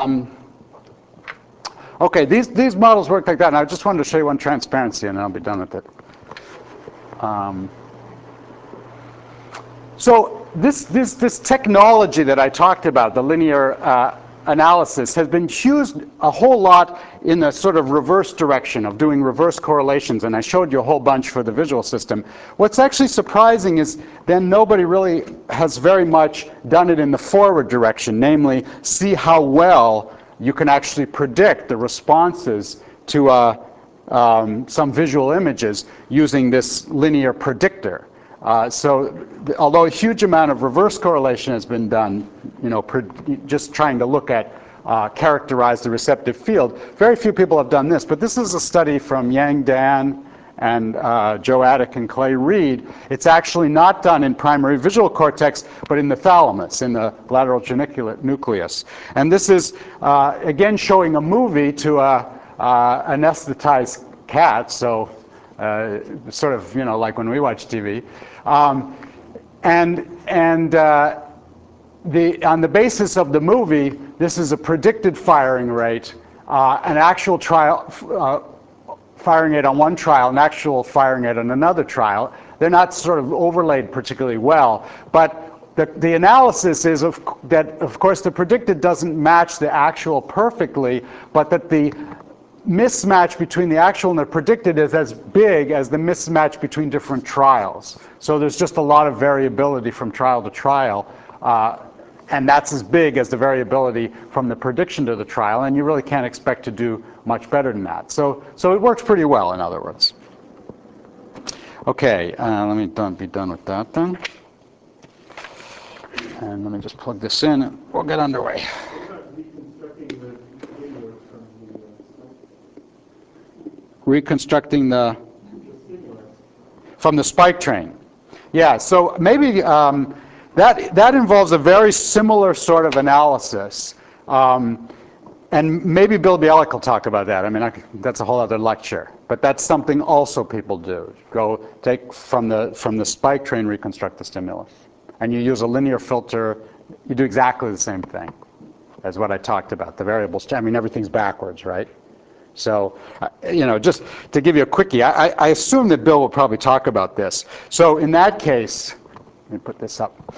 Okay, these models work like that, and I just wanted to show you one transparency, and then I'll be done with it. So this technology that I talked about, the linear analysis, has been used a whole lot in the sort of reverse direction of doing reverse correlations, and I showed you a whole bunch for the visual system. What's actually surprising is then nobody really has very much done it in the forward direction, namely see how well you can actually predict the responses to some visual images using this linear predictor. Although a huge amount of reverse correlation has been done, just trying to look at characterize the receptive field, very few people have done this. But this is a study from Yang Dan and Joe Attic and Clay Reed. It's actually not done in primary visual cortex, but in the thalamus, in the lateral geniculate nucleus. And this is, again, showing a movie to an anesthetized cat, so sort of, like when we watch TV. On the basis of the movie, this is a predicted firing rate, an actual trial firing rate on one trial, an actual firing rate on another trial. They're not sort of overlaid particularly well, but the analysis is that, of course, the predicted doesn't match the actual perfectly, but that the mismatch between the actual and the predicted is as big as the mismatch between different trials. So there's just a lot of variability from trial to trial, and that's as big as the variability from the prediction to the trial, and you really can't expect to do much better than that. So it works pretty well, in other words. Okay, let me be done with that then. And let me just plug this in and we'll get underway. Reconstructing the from the spike train. Yeah, so maybe that involves a very similar sort of analysis. And maybe Bill Bialik will talk about that. I mean, that's a whole other lecture. But that's something also people do. Go take from the spike train, reconstruct the stimulus. And you use a linear filter. You do exactly the same thing as what I talked about. The variables, I mean, everything's backwards, right? So, just to give you a quickie, I assume that Bill will probably talk about this. So in that case, let me put this up.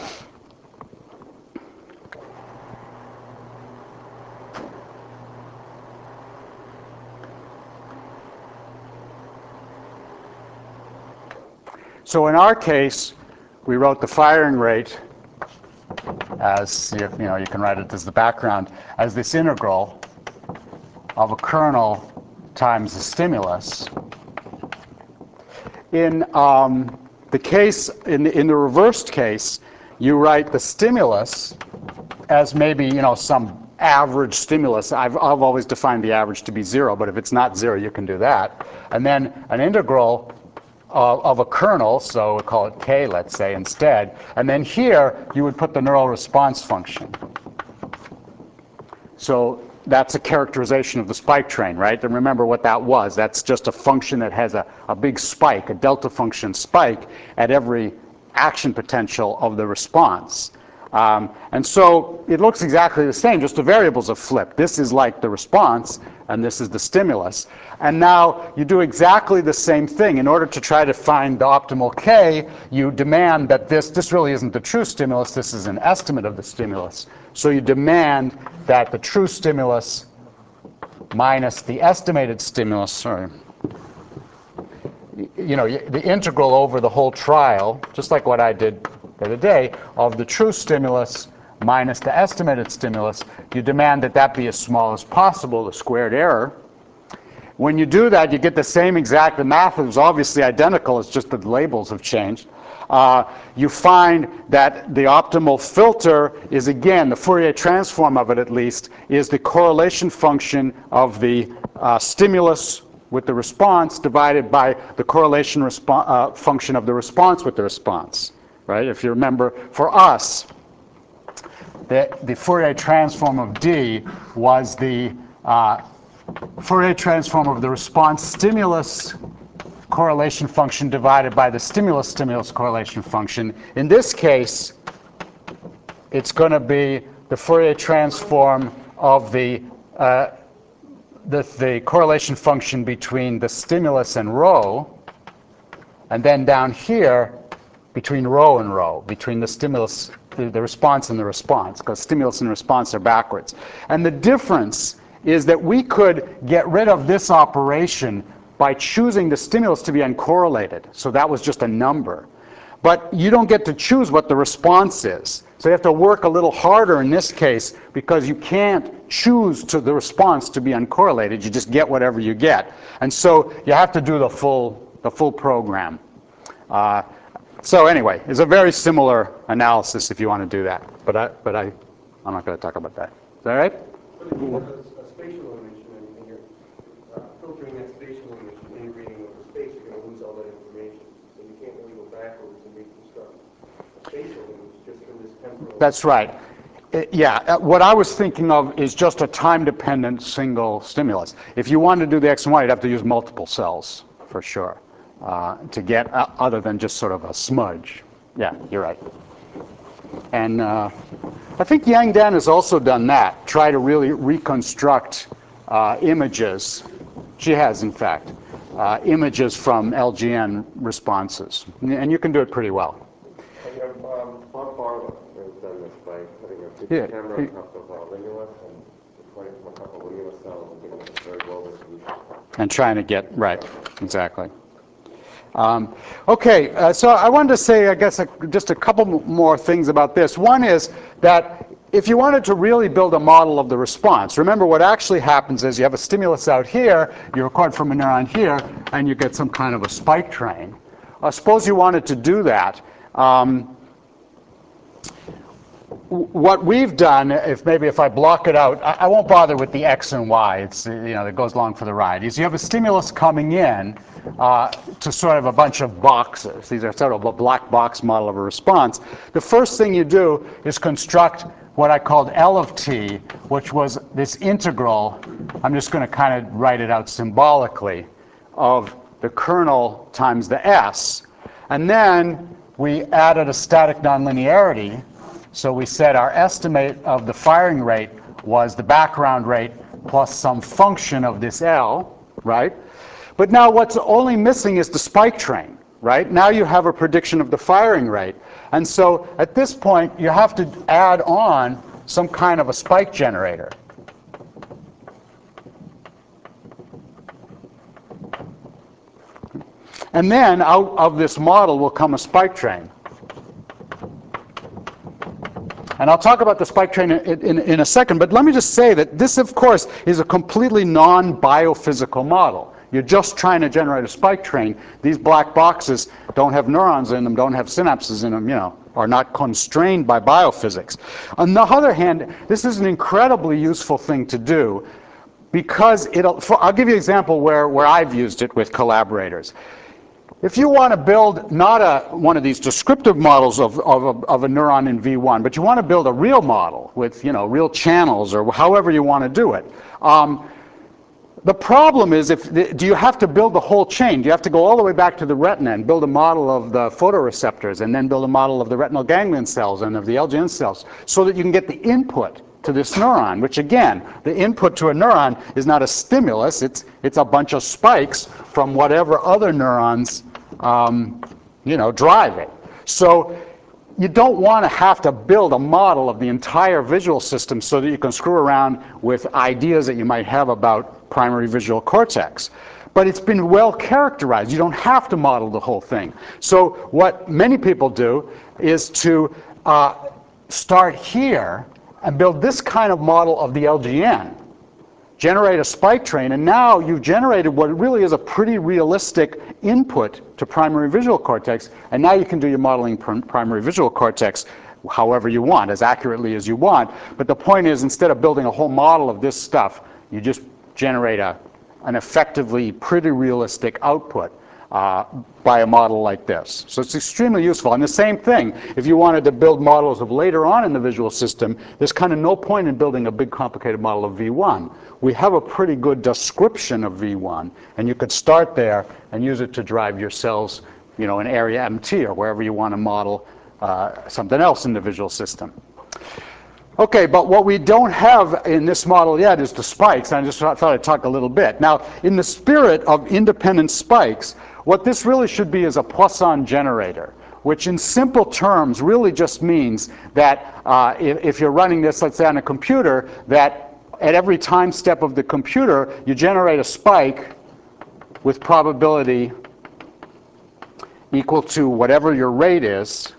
So in our case, we wrote the firing rate as, you can write it as the background, as this integral of a kernel times the stimulus. In the case, in the reversed case, you write the stimulus as maybe, some average stimulus. I've always defined the average to be 0, but if it's not 0, you can do that. And then an integral of a kernel, so we'll call it k, let's say, instead. And then here, you would put the neural response function. So that's a characterization of the spike train, right? And remember what that was. That's just a function that has a big spike, a delta function spike, at every action potential of the response. And so it looks exactly the same, just the variables have flipped. This is like the response, and this is the stimulus. And now you do exactly the same thing. In order to try to find the optimal k, you demand that this really isn't the true stimulus, this is an estimate of the stimulus. So you demand that the true stimulus minus the estimated stimulus, the integral over the whole trial, just like what I did the other day, of the true stimulus minus the estimated stimulus, you demand that that be as small as possible, the squared error. When you do that, you get the same exact, the math is obviously identical, it's just that the labels have changed. You find that the optimal filter is, again, the Fourier transform of it at least, is the correlation function of the stimulus with the response divided by the correlation function of the response with the response. Right? If you remember, for us, the Fourier transform of D was the Fourier transform of the response stimulus correlation function divided by the stimulus correlation function. In this case, it's going to be the Fourier transform of the correlation function between the stimulus and rho, and then down here between rho and rho, between the stimulus, the response and the response, because stimulus and response are backwards. And the difference is that we could get rid of this operation by choosing the stimulus to be uncorrelated. So that was just a number. But you don't get to choose what the response is. So you have to work a little harder in this case because you can't choose to the response to be uncorrelated. You just get whatever you get. And so you have to do the full program. So anyway, it's a very similar analysis if you want to do that. But I'm not going to talk about that. Is that right? But if you have a spatial image and you're filtering that spatial image and integrating with the space, you're going to lose all that information. So you can't really go backwards and reconstruct a spatial image just from this temporal. That's right. Yeah, what I was thinking of is just a time-dependent single stimulus. If you wanted to do the X and Y, you'd have to use multiple cells, for sure, to get other than just sort of a smudge. Yeah, you're right. And I think Yang Dan has also done that, try to really reconstruct images. She has, in fact, images from LGN responses. And you can do it pretty well. Bob Barlow has done this by putting a big camera on top of a linear and recording from a couple of linear cells and getting a very low resolution. And trying to get, right, exactly. Okay, so I wanted to say, I guess, just a couple more things about this. One is that if you wanted to really build a model of the response, remember what actually happens is you have a stimulus out here, you record from a neuron here, and you get some kind of a spike train. Suppose you wanted to do that. What we've done, if I block it out, I won't bother with the X and Y. It's, it goes along for the ride. Is you have a stimulus coming in to sort of a bunch of boxes. These are sort of a black box model of a response. The first thing you do is construct what I called L of t, which was this integral. I'm just going to kind of write it out symbolically, of the kernel times the S. And then we added a static nonlinearity. So we said our estimate of the firing rate was the background rate plus some function of this L, right? But now what's only missing is the spike train, right? Now you have a prediction of the firing rate. And so at this point, you have to add on some kind of a spike generator. And then out of this model will come a spike train. And I'll talk about the spike train in a second, but let me just say that this, of course, is a completely non-biophysical model. You're just trying to generate a spike train. These black boxes don't have neurons in them, don't have synapses in them, are not constrained by biophysics. On the other hand, this is an incredibly useful thing to do because I'll give you an example where I've used it with collaborators. If you want to build not one of these descriptive models of a neuron in V1, but you want to build a real model with real channels or however you want to do it, the problem is, do you have to build the whole chain? Do you have to go all the way back to the retina and build a model of the photoreceptors and then build a model of the retinal ganglion cells and of the LGN cells so that you can get the input to this neuron, which again, the input to a neuron is not a stimulus, it's a bunch of spikes from whatever other neurons drive it. So you don't want to have to build a model of the entire visual system so that you can screw around with ideas that you might have about primary visual cortex. But it's been well characterized. You don't have to model the whole thing. So what many people do is to start here and build this kind of model of the LGN, generate a spike train, and now you've generated what really is a pretty realistic input to primary visual cortex, and now you can do your modeling primary visual cortex however you want, as accurately as you want. But the point is, instead of building a whole model of this stuff, you just generate an effectively pretty realistic output by a model like this. So it's extremely useful. And the same thing, if you wanted to build models of later on in the visual system, there's kind of no point in building a big complicated model of V1. We have a pretty good description of V1, and you could start there and use it to drive your cells, in area MT or wherever you want to model something else in the visual system. Okay, but what we don't have in this model yet is the spikes. I just thought I'd talk a little bit. Now, in the spirit of independent spikes, what this really should be is a Poisson generator, which in simple terms really just means that if you're running this, let's say on a computer, that at every time step of the computer, you generate a spike with probability equal to whatever your rate is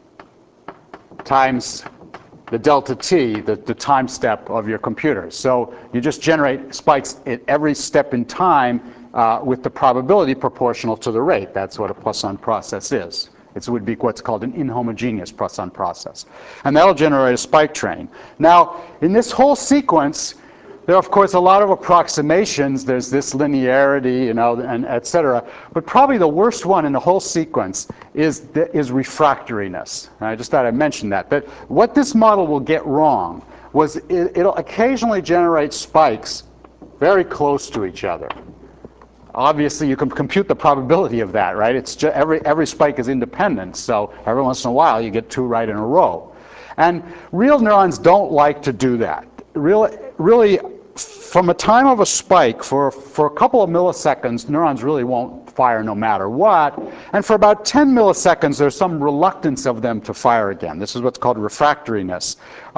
times the delta t, the time step of your computer. So you just generate spikes at every step in time with the probability proportional to the rate. That's what a Poisson process is. It would be what's called an inhomogeneous Poisson process. And that'll generate a spike train. Now, in this whole sequence, there are, of course, a lot of approximations. There's this linearity, you know, and et cetera. But probably the worst one in the whole sequence is refractoriness. And I just thought I'd mention that. But what this model will get wrong was it'll occasionally generate spikes very close to each other. Obviously, you can compute the probability of that, right? It's just every spike is independent. So every once in a while, you get two right in a row. And real neurons don't like to do that. Really, from a time of a spike, for a couple of milliseconds, neurons really won't fire no matter what. And for about 10 milliseconds, there's some reluctance of them to fire again. This is what's called refractoriness.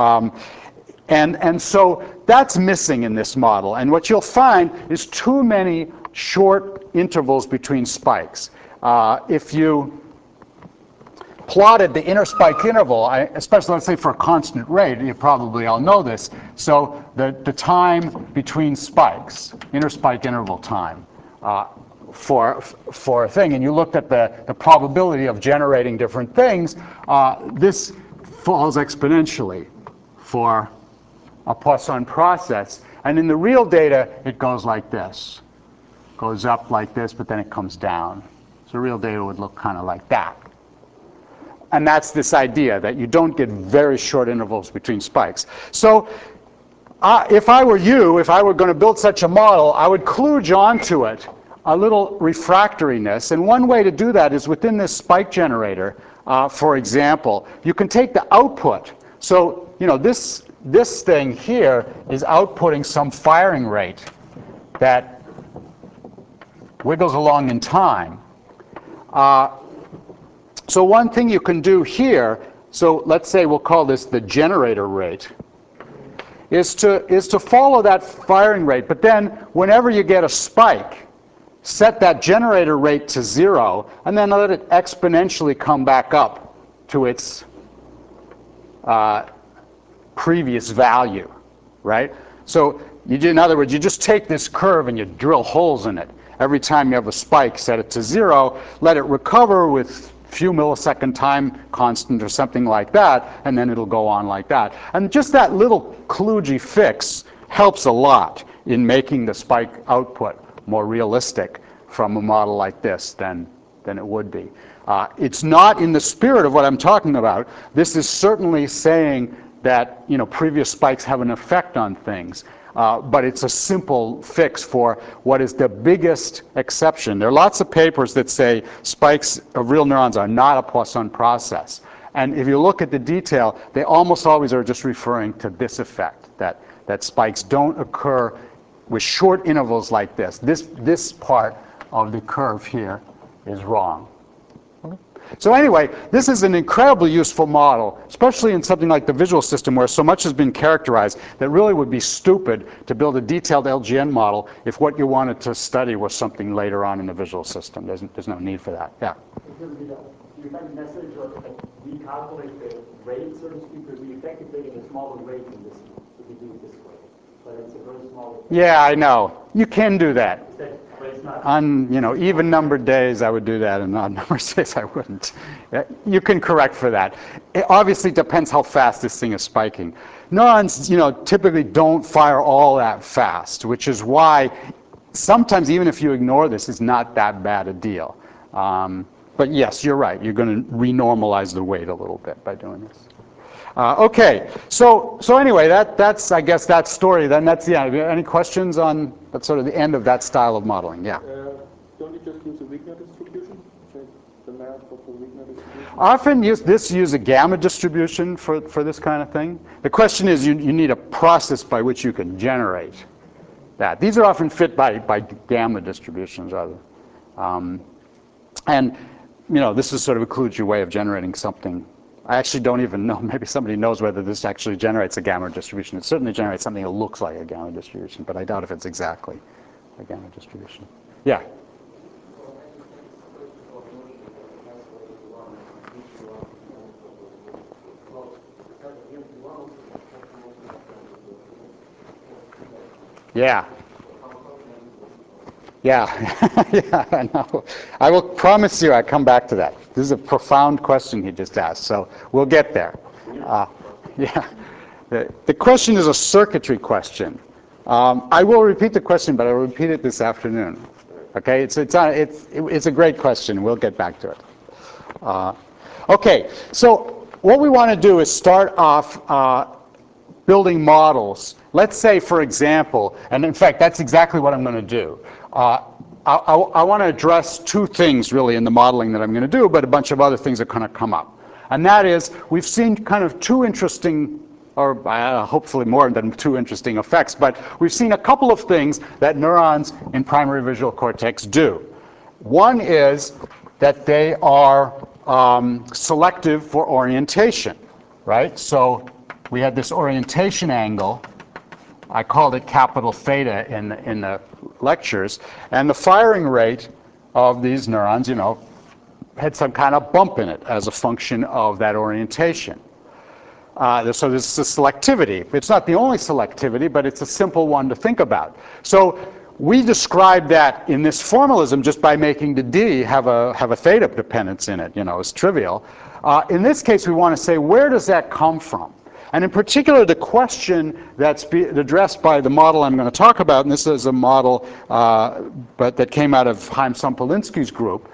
And so that's missing in this model. And what you'll find is too many short intervals between spikes. If you plotted the inner spike interval, especially let's say for a constant rate, you probably all know this. So the time between spikes, inner spike interval time, for a thing, and you looked at the probability of generating different things, this falls exponentially for a Poisson process. And in the real data, it goes like this. Goes up like this, but then it comes down. So real data would look kind of like that. And that's this idea that you don't get very short intervals between spikes. So if I were you, if I were going to build such a model, I would kludge onto it a little refractoriness. And one way to do that is within this spike generator, for example, you can take the output. So, you know, this thing here is outputting some firing rate that wiggles along in time. So one thing you can do here, so let's say we'll call this the generator rate, is to follow that firing rate. But then whenever you get a spike, set that generator rate to 0, and then let it exponentially come back up to its previous value, right? So in other words, you just take this curve and you drill holes in it. Every time you have a spike, set it to 0, let it recover with few millisecond time constant or something like that, and then it'll go on like that. And just that little kludgy fix helps a lot in making the spike output more realistic from a model like this than it would be. It's not in the spirit of what I'm talking about. This is certainly saying that, you know, previous spikes have an effect on things. But it's a simple fix for what is the biggest exception. There are lots of papers that say spikes of real neurons are not a Poisson process. And if you look at the detail, they almost always are just referring to this effect, that spikes don't occur with short intervals like this. This part of the curve here is wrong. So anyway, this is an incredibly useful model, especially in something like the visual system where so much has been characterized that really would be stupid to build a detailed LGN model if what you wanted to study was something later on in the visual system. There's no need for that. Yeah? Do you find necessary to recalculate the rate, so to speak, because we effectively get a smaller rate in this if we do it this way. But it's a very small. Yeah, I know. You can do that. On, you know, even numbered days I would do that, and odd numbered days I wouldn't. You can correct for that. It obviously depends how fast this thing is spiking. Neurons, you know, typically don't fire all that fast, which is why sometimes even if you ignore this, it's not that bad a deal. But yes, you're right. You're going to renormalize the weight a little bit by doing this. Okay, so anyway, that's I guess that story. Then that's the end. Any questions on that's sort of the end of that style of modeling? Yeah. Don't you just use a Wigner distribution? Check the math of the Wigner distribution? often use a gamma distribution for this kind of thing. The question is, you need a process by which you can generate that. These are often fit by gamma distributions rather. And this is sort of a kludgy way of generating something. I actually don't even know. Maybe somebody knows whether this actually generates a gamma distribution. It certainly generates something that looks like a gamma distribution, but I doubt if it's exactly a gamma distribution. Yeah? Yeah. Yeah. Yeah, I know. I will promise you I'll come back to that. This is a profound question he just asked, so we'll get there. Yeah. The question is a circuitry question. I will repeat the question, but I will repeat it this afternoon. Okay? It's a great question. We'll get back to it. Okay. So what we want to do is start off building models. Let's say, for example, and in fact, that's exactly what I'm going to do. I want to address two things, really, in the modeling that I'm going to do, but a bunch of other things are going to come up. And that is, we've seen kind of two interesting, or hopefully more than two interesting effects, but we've seen a couple of things that neurons in primary visual cortex do. One is that they are selective for orientation, right? So we had this orientation angle. I called it capital theta in the lectures. And the firing rate of these neurons, had some kind of bump in it as a function of that orientation. So this is selectivity. It's not the only selectivity, but it's a simple one to think about. So we describe that in this formalism just by making the D have a theta dependence in it. It's trivial. In this case, we want to say, where does that come from? And in particular, the question that's addressed by the model I'm going to talk about, and this is a model but that came out of Chaim Sompolinsky's group,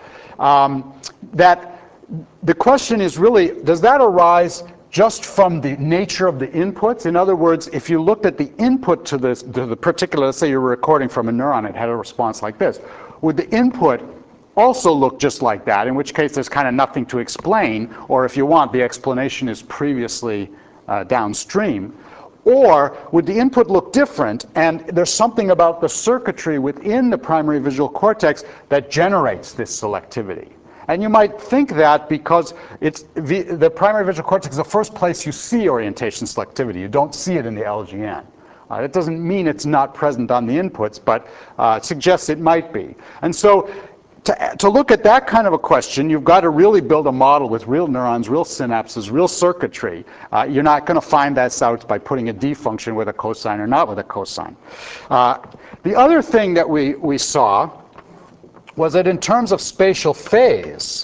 that the question is really, does that arise just from the nature of the inputs? In other words, if you looked at the input to the particular, let's say you were recording from a neuron, it had a response like this. Would the input also look just like that, in which case there's kind of nothing to explain, or if you want, the explanation is previously downstream? Or would the input look different, and there's something about the circuitry within the primary visual cortex that generates this selectivity? And you might think that because the primary visual cortex is the first place you see orientation selectivity. You don't see it in the LGN. That doesn't mean it's not present on the inputs, but it suggests it might be. And so to look at that kind of a question, you've got to really build a model with real neurons, real synapses, real circuitry. You're not going to find that out by putting a D function with a cosine or not with a cosine. The other thing that we saw was that in terms of spatial phase,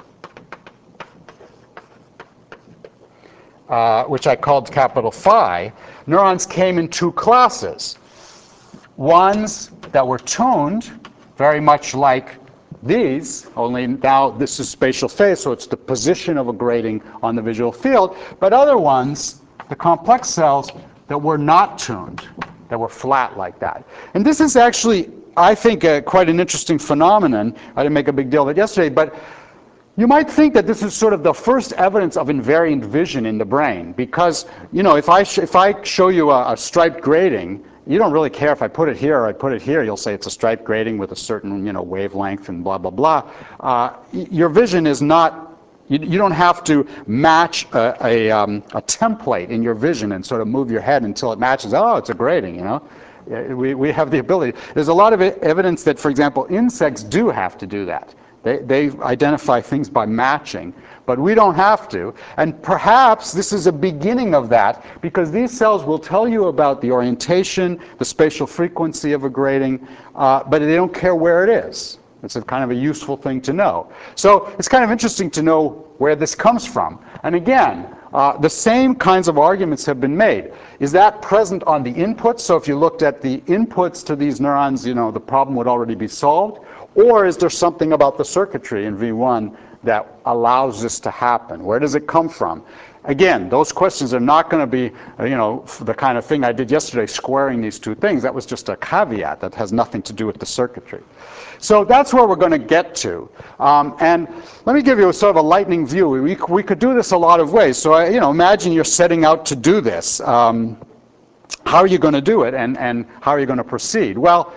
which I called capital phi, neurons came in two classes. Ones that were tuned, very much like these, only now this is spatial phase, so it's the position of a grating on the visual field, but other ones, the complex cells, that were not tuned, that were flat like that. And this is actually, I think, quite an interesting phenomenon. I didn't make a big deal of it yesterday, but you might think that this is sort of the first evidence of invariant vision in the brain, because if I show you a striped grating, you don't really care if I put it here or I put it here. You'll say it's a striped grating with a certain wavelength and blah, blah, blah. Your vision is not, you don't have to match a template in your vision and sort of move your head until it matches. Oh, it's a grating, We have the ability. There's a lot of evidence that, for example, insects do have to do that. They identify things by matching, but we don't have to. And perhaps this is a beginning of that, because these cells will tell you about the orientation, the spatial frequency of a grating, but they don't care where it is. It's a kind of a useful thing to know. So it's kind of interesting to know where this comes from. And again, the same kinds of arguments have been made. Is that present on the inputs? So if you looked at the inputs to these neurons, the problem would already be solved. Or is there something about the circuitry in V1 that allows this to happen? Where does it come from? Again, those questions are not going to be, the kind of thing I did yesterday, squaring these two things. That was just a caveat that has nothing to do with the circuitry. So that's where we're going to get to. And let me give you a sort of a lightning view. We could do this a lot of ways. So imagine you're setting out to do this. How are you going to do it, and how are you going to proceed? Well,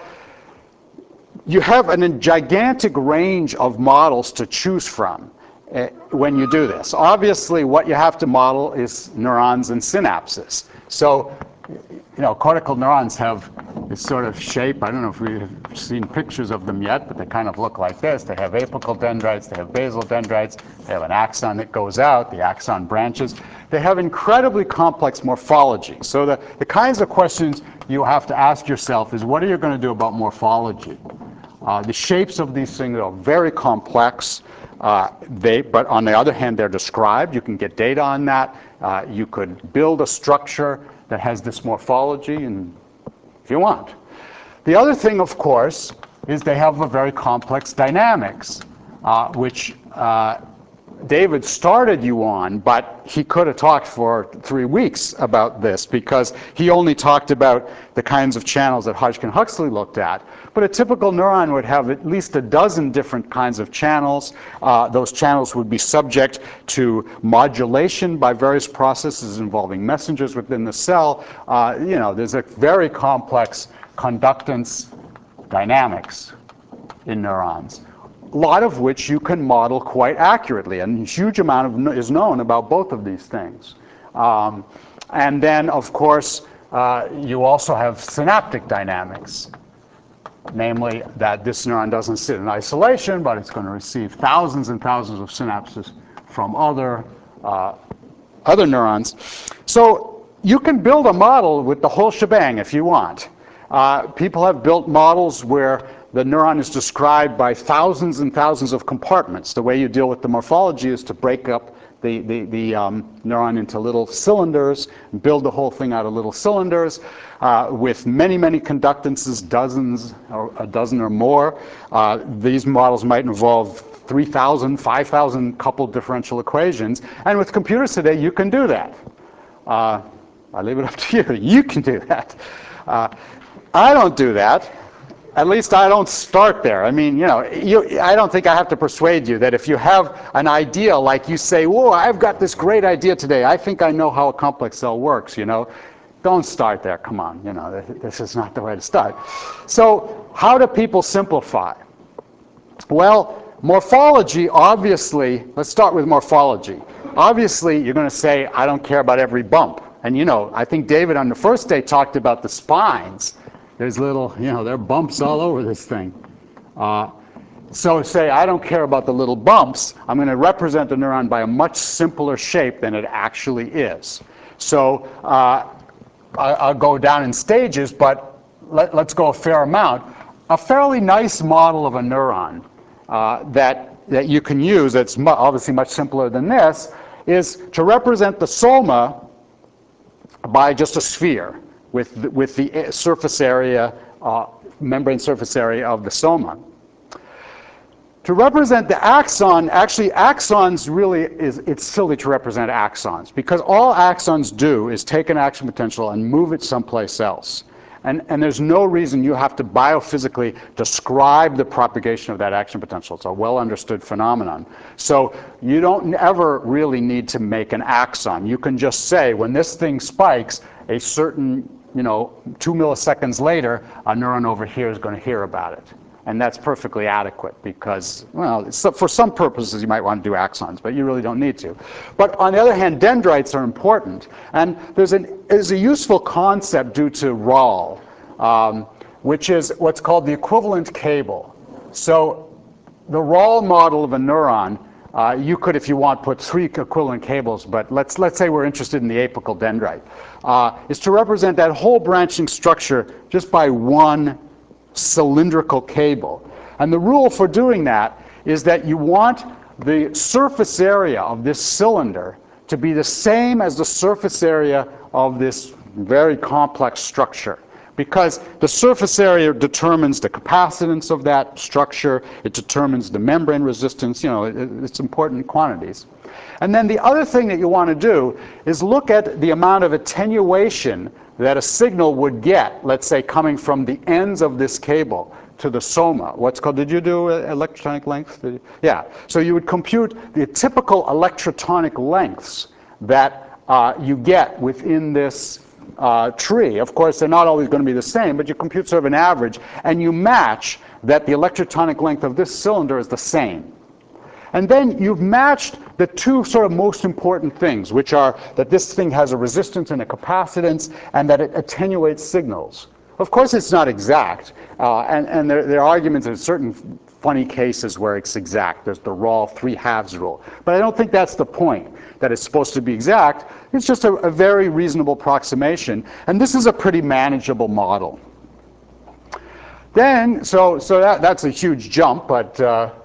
you have a gigantic range of models to choose from when you do this. Obviously, what you have to model is neurons and synapses. So, cortical neurons have this sort of shape. I don't know if we've seen pictures of them yet, but they kind of look like this. They have apical dendrites, they have basal dendrites, they have an axon that goes out, the axon branches. They have incredibly complex morphology. So the kinds of questions you have to ask yourself is, what are you going to do about morphology? The shapes of these things are very complex. But on the other hand, they're described. You can get data on that. You could build a structure that has this morphology, and if you want. The other thing, of course, is they have a very complex dynamics, which David started you on, but he could have talked for 3 weeks about this, because he only talked about the kinds of channels that Hodgkin-Huxley looked at. But a typical neuron would have at least a dozen different kinds of channels. Those channels would be subject to modulation by various processes involving messengers within the cell. There's a very complex conductance dynamics in neurons, a lot of which you can model quite accurately, and a huge amount is known about both of these things. And then, of course, you also have synaptic dynamics, namely that this neuron doesn't sit in isolation, but it's going to receive thousands and thousands of synapses from other neurons. So you can build a model with the whole shebang if you want. People have built models where the neuron is described by thousands and thousands of compartments. The way you deal with the morphology is to break up the neuron into little cylinders, and build the whole thing out of little cylinders with many, many conductances, dozens, or a dozen or more. These models might involve 3,000, 5,000 coupled differential equations. And with computers today, you can do that. I leave it up to you. You can do that. I don't do that. At least I don't start there. I mean, I don't think I have to persuade you that if you have an idea, like you say, whoa, I've got this great idea today. I think I know how a complex cell works, Don't start there. Come on, this is not the way to start. So how do people simplify? Well, morphology, obviously, let's start with morphology. Obviously, you're going to say, I don't care about every bump. And I think David on the first day talked about the spines. There's little, there are bumps all over this thing. So say, I don't care about the little bumps. I'm going to represent the neuron by a much simpler shape than it actually is. So I'll go down in stages, but let's go a fair amount. A fairly nice model of a neuron that you can use, that's obviously much simpler than this, is to represent the soma by just a sphere with the surface area, membrane surface area of the soma. To represent the axon, actually axons really it's silly to represent axons, because all axons do is take an action potential and move it someplace else. And there's no reason you have to biophysically describe the propagation of that action potential. It's a well understood phenomenon. So you don't ever really need to make an axon. You can just say, when this thing spikes, a certain 2 milliseconds later, a neuron over here is going to hear about it. And that's perfectly adequate because, well, for some purposes you might want to do axons, but you really don't need to. But on the other hand, dendrites are important. And there's a useful concept due to Rahl, which is what's called the equivalent cable. So the Rahl model of a neuron, you could, if you want, put 3 equivalent cables, but let's say we're interested in the apical dendrite, is to represent that whole branching structure just by one cylindrical cable. And the rule for doing that is that you want the surface area of this cylinder to be the same as the surface area of this very complex structure. because the surface area determines the capacitance of that structure, it determines the membrane resistance, you know, it's important quantities. And then the other thing that you want to do is look at the amount of attenuation that a signal would get, let's say, coming from the ends of this cable to the soma. What's called, did you do electrotonic length? Yeah. So you would compute the typical electrotonic lengths that you get within this tree. Of course, they're not always going to be the same, but you compute sort of an average, and you match that the electrotonic length of this cylinder is the same. And then you've matched the two sort of most important things, which are that this thing has a resistance and a capacitance, and that it attenuates signals. Of course, it's not exact, and there are arguments in certain funny cases where it's exact. There's the Rahl 3/2 rule. But I don't think that's the point, that it's supposed to be exact. It's just a very reasonable approximation. And this is a pretty manageable model. Then, so that's a huge jump, but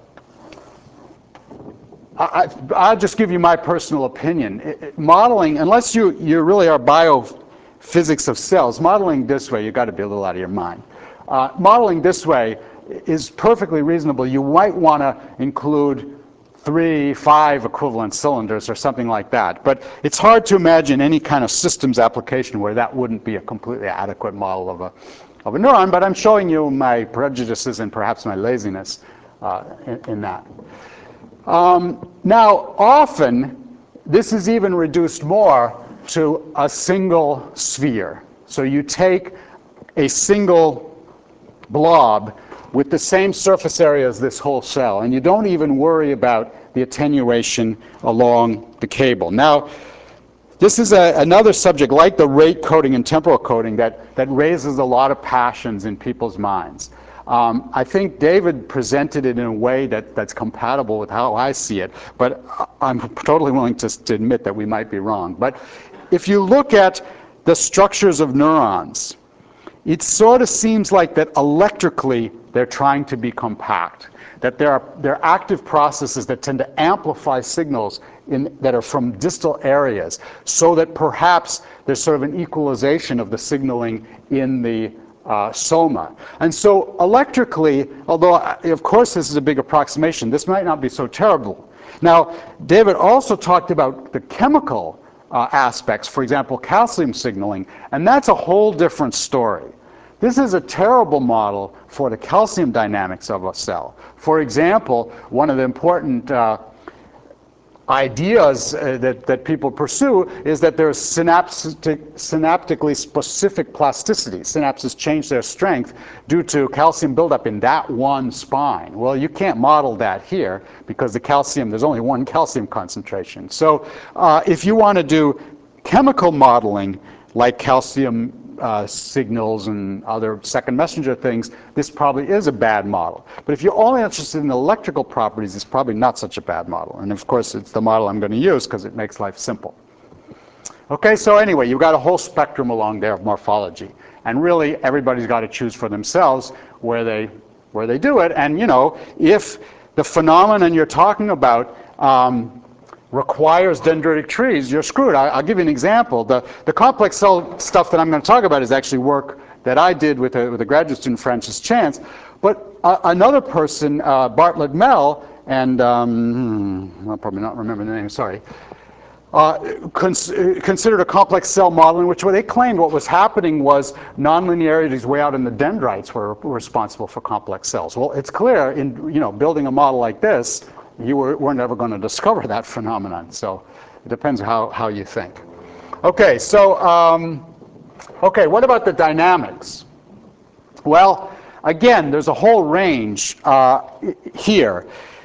I'll just give you my personal opinion. Modeling, unless you really are biophysics of cells, modeling this way, you've got to be a little out of your mind. Modeling this way is perfectly reasonable. You might want to include 3, 5 equivalent cylinders or something like that. But it's hard to imagine any kind of systems application where that wouldn't be a completely adequate model of a neuron. But I'm showing you my prejudices and perhaps my laziness in that. Now, often, this is even reduced more to a single sphere. So you take a single blob with the same surface area as this whole cell, and you don't even worry about the attenuation along the cable. Now, this is another subject, like the rate coding and temporal coding, that raises a lot of passions in people's minds. I think David presented it in a way that's compatible with how I see it, but I'm totally willing to admit that we might be wrong. But if you look at the structures of neurons, it sort of seems like that electrically they're trying to be compact, that there are active processes that tend to amplify signals that are from distal areas, so that perhaps there's sort of an equalization of the signaling in the soma. And so electrically, although of course this is a big approximation, this might not be so terrible. Now, David also talked about the chemical aspects, for example, calcium signaling, and that's a whole different story. This is a terrible model for the calcium dynamics of a cell. For example, one of the important ideas that people pursue is that there's synaptically specific plasticity. Synapses change their strength due to calcium buildup in that one spine. Well, you can't model that here because there's only one calcium concentration. So if you want to do chemical modeling like calcium signals and other second messenger things, this probably is a bad model. But if you're only interested in electrical properties, it's probably not such a bad model. And of course, it's the model I'm going to use because it makes life simple. Okay, so anyway, you've got a whole spectrum along there of morphology. And really, everybody's got to choose for themselves where they do it. And, you know, if the phenomenon you're talking about requires dendritic trees, you're screwed. I'll give you an example. The complex cell stuff that I'm going to talk about is actually work that I did with a graduate student, Francis Chance. But another person, Bartlett Mell, and I'll probably not remember the name, sorry, considered a complex cell model in which they claimed what was happening was nonlinearities way out in the dendrites were responsible for complex cells. Well, it's clear in building a model like this, you were never going to discover that phenomenon. So it depends how you think. Okay, so okay, what about the dynamics? Well, again, there's a whole range here.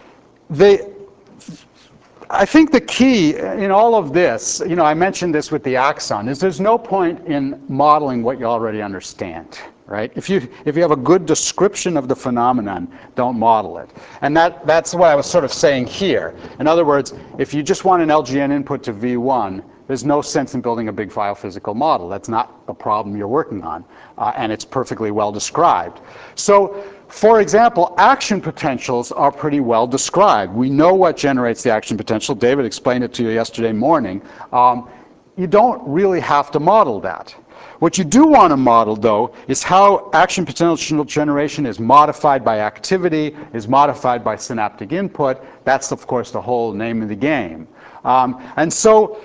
I think the key in all of this, I mentioned this with the axon, is there's no point in modeling what you already understand. Right? If you have a good description of the phenomenon, don't model it. And that's what I was sort of saying here. In other words, if you just want an LGN input to V1, there's no sense in building a big biophysical model. That's not the problem you're working on. And it's perfectly well described. So, for example, action potentials are pretty well described. We know what generates the action potential. David explained it to you yesterday morning. You don't really have to model that. What you do want to model, though, is how action potential generation is modified by activity, is modified by synaptic input. That's, of course, the whole name of the game. And so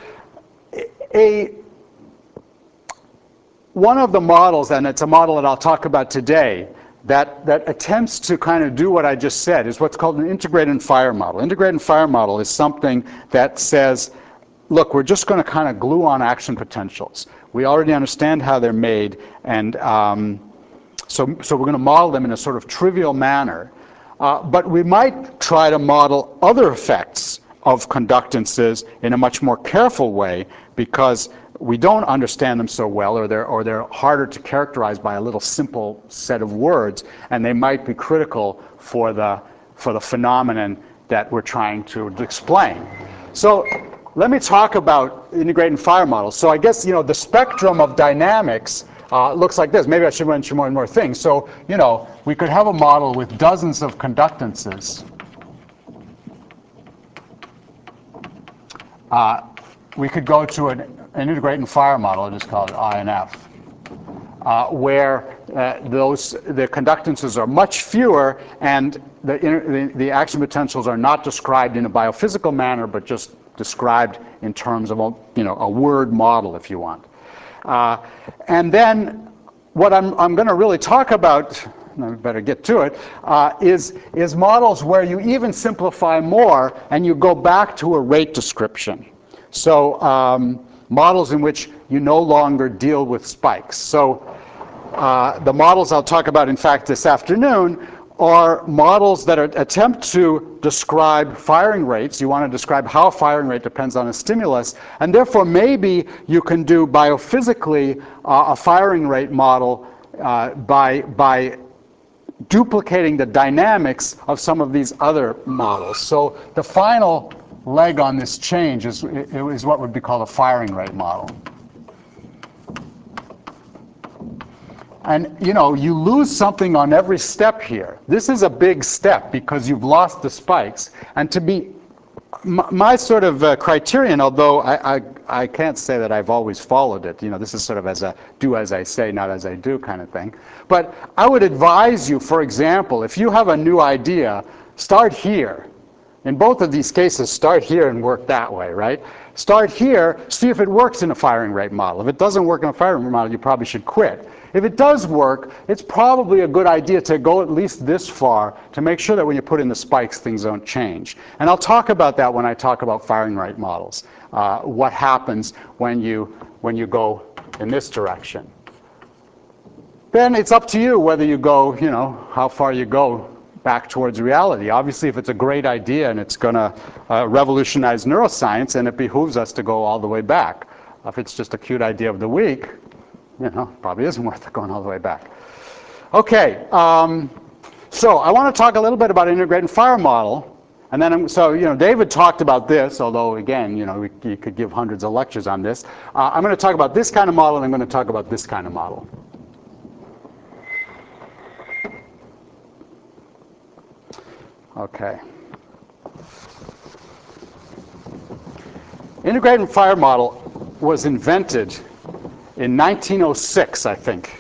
one of the models, and it's a model that I'll talk about today, that attempts to kind of do what I just said, is what's called an integrate and fire model. Integrate and fire model is something that says, look, we're just going to kind of glue on action potentials. We already understand how they're made, and so we're going to model them in a sort of trivial manner. But we might try to model other effects of conductances in a much more careful way, because we don't understand them so well, or they're harder to characterize by a little simple set of words, and they might be critical for the phenomenon that we're trying to explain. So let me talk about integrate and fire models. So I guess, the spectrum of dynamics looks like this. Maybe I should mention one more thing. So, we could have a model with dozens of conductances. We could go to an integrate and fire model, I'll just call it INF, where the conductances are much fewer, and the action potentials are not described in a biophysical manner, but just described in terms of a word model, if you want. And then what I'm going to really talk about, and I better get to it, is models where you even simplify more and you go back to a rate description. So models in which you no longer deal with spikes. So the models I'll talk about, in fact, this afternoon are models that attempt to describe firing rates. You want to describe how a firing rate depends on a stimulus, and therefore maybe you can do biophysically a firing rate model by duplicating the dynamics of some of these other models. So the final leg on this change is what would be called a firing rate model. And you lose something on every step here. This is a big step because you've lost the spikes. And to be my sort of criterion, although I can't say that I've always followed it. This is sort of as a do as I say, not as I do kind of thing. But I would advise you, for example, if you have a new idea, start here. In both of these cases, start here and work that way, right? Start here, see if it works in a firing rate model. If it doesn't work in a firing rate model, you probably should quit. If it does work, it's probably a good idea to go at least this far to make sure that when you put in the spikes, things don't change. And I'll talk about that when I talk about firing rate models, what happens when you go in this direction. Then it's up to you whether you go, how far you go back towards reality. Obviously, if it's a great idea and it's going to revolutionize neuroscience, and it behooves us to go all the way back. If it's just a cute idea of the week, probably isn't worth it going all the way back. Okay, so I want to talk a little bit about integrate and fire model. And then, David talked about this, although, again, you could give hundreds of lectures on this. I'm going to talk about this kind of model, and I'm going to talk about this kind of model. Okay. Integrate and fire model was invented in 1906, I think.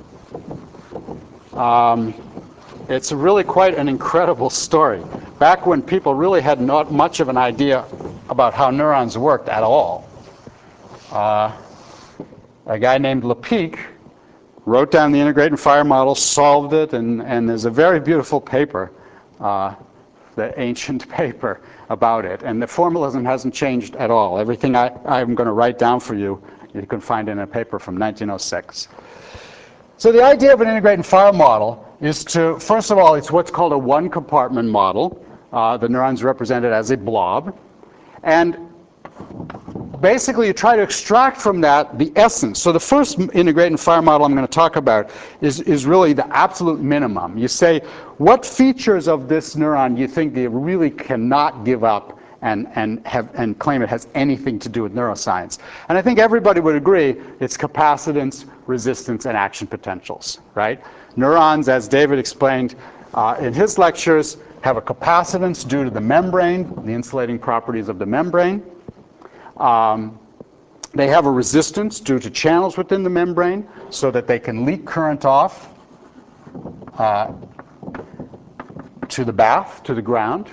It's really quite an incredible story. Back when people really had not much of an idea about how neurons worked at all. A guy named Lepic wrote down the integrate and fire model, solved it, and there's a very beautiful paper, the ancient paper about it. And the formalism hasn't changed at all. Everything I'm going to write down for you, you can find in a paper from 1906. So the idea of an integrate and fire model is to, first of all, it's what's called a one-compartment model. The neurons represented as a blob. And basically, you try to extract from that the essence. So the first integrate and fire model I'm going to talk about is really the absolute minimum. You say, what features of this neuron do you think they really cannot give up and claim it has anything to do with neuroscience? And I think everybody would agree it's capacitance, resistance, and action potentials, right? Neurons, as David explained in his lectures, have a capacitance due to the membrane, the insulating properties of the membrane. They have a resistance due to channels within the membrane so that they can leak current off to the bath, to the ground.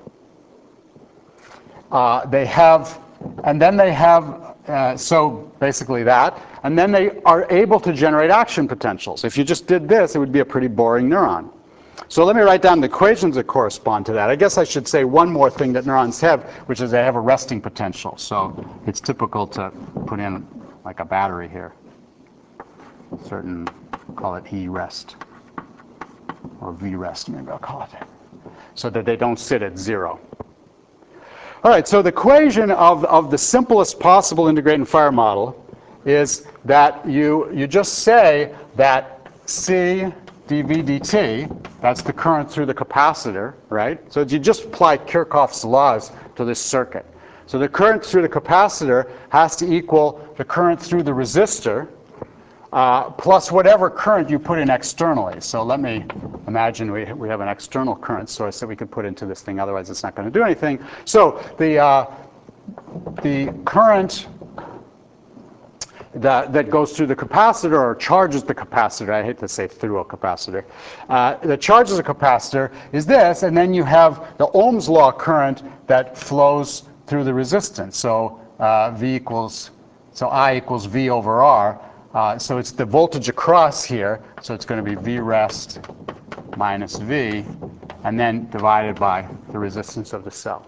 They have, and then they have, so basically that, and then they are able to generate action potentials. If you just did this, it would be a pretty boring neuron. So let me write down the equations that correspond to that. I guess I should say one more thing that neurons have, which is they have a resting potential. So it's typical to put in like a battery here. Certain, call it E rest, or V rest maybe I'll call it, so that they don't sit at 0. All right, so the equation of the simplest possible integrate and fire model is that you just say that C dV dt, that's the current through the capacitor, right? So you just apply Kirchhoff's laws to this circuit. So the current through the capacitor has to equal the current through the resistor plus whatever current you put in externally. So let me imagine we have an external current source that we could put into this thing, otherwise it's not going to do anything. So the current that goes through the capacitor or charges the capacitor, I hate to say through a capacitor, that charges a capacitor is this, and then you have the Ohm's law current that flows through the resistance. So I equals V over R. So it's the voltage across here, so it's going to be V rest minus V, and then divided by the resistance of the cell.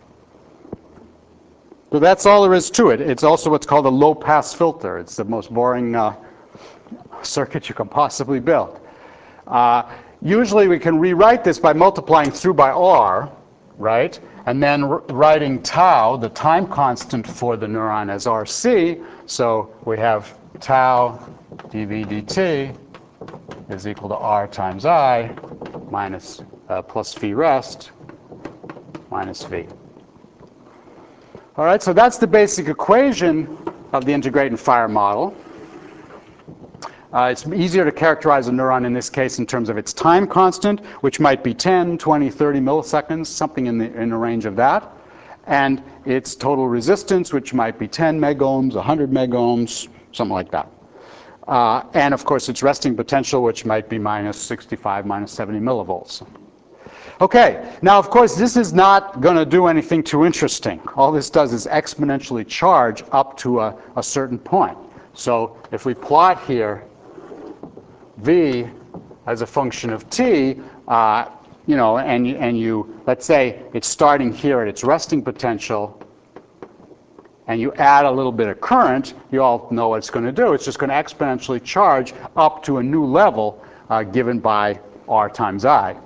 So that's all there is to it. It's also what's called a low-pass filter. It's the most boring circuit you can possibly build. Usually we can rewrite this by multiplying through by R, right? And then writing tau, the time constant for the neuron, as RC. So we have tau dV dt is equal to R times I minus plus V rest minus V. All right, so that's the basic equation of the integrate and fire model. It's easier to characterize a neuron in this case in terms of its time constant, which might be 10, 20, 30 milliseconds, something in the range of that, and its total resistance, which might be 10 megohms, 100 megohms, something like that. And of course its resting potential, which might be minus 65, minus 70 millivolts. Okay, now of course this is not going to do anything too interesting. All this does is exponentially charge up to a certain point. So if we plot here V as a function of t, you know, and you let's say it's starting here at its resting potential, and you add a little bit of current, you all know what it's going to do. It's just going to exponentially charge up to a new level given by R times I.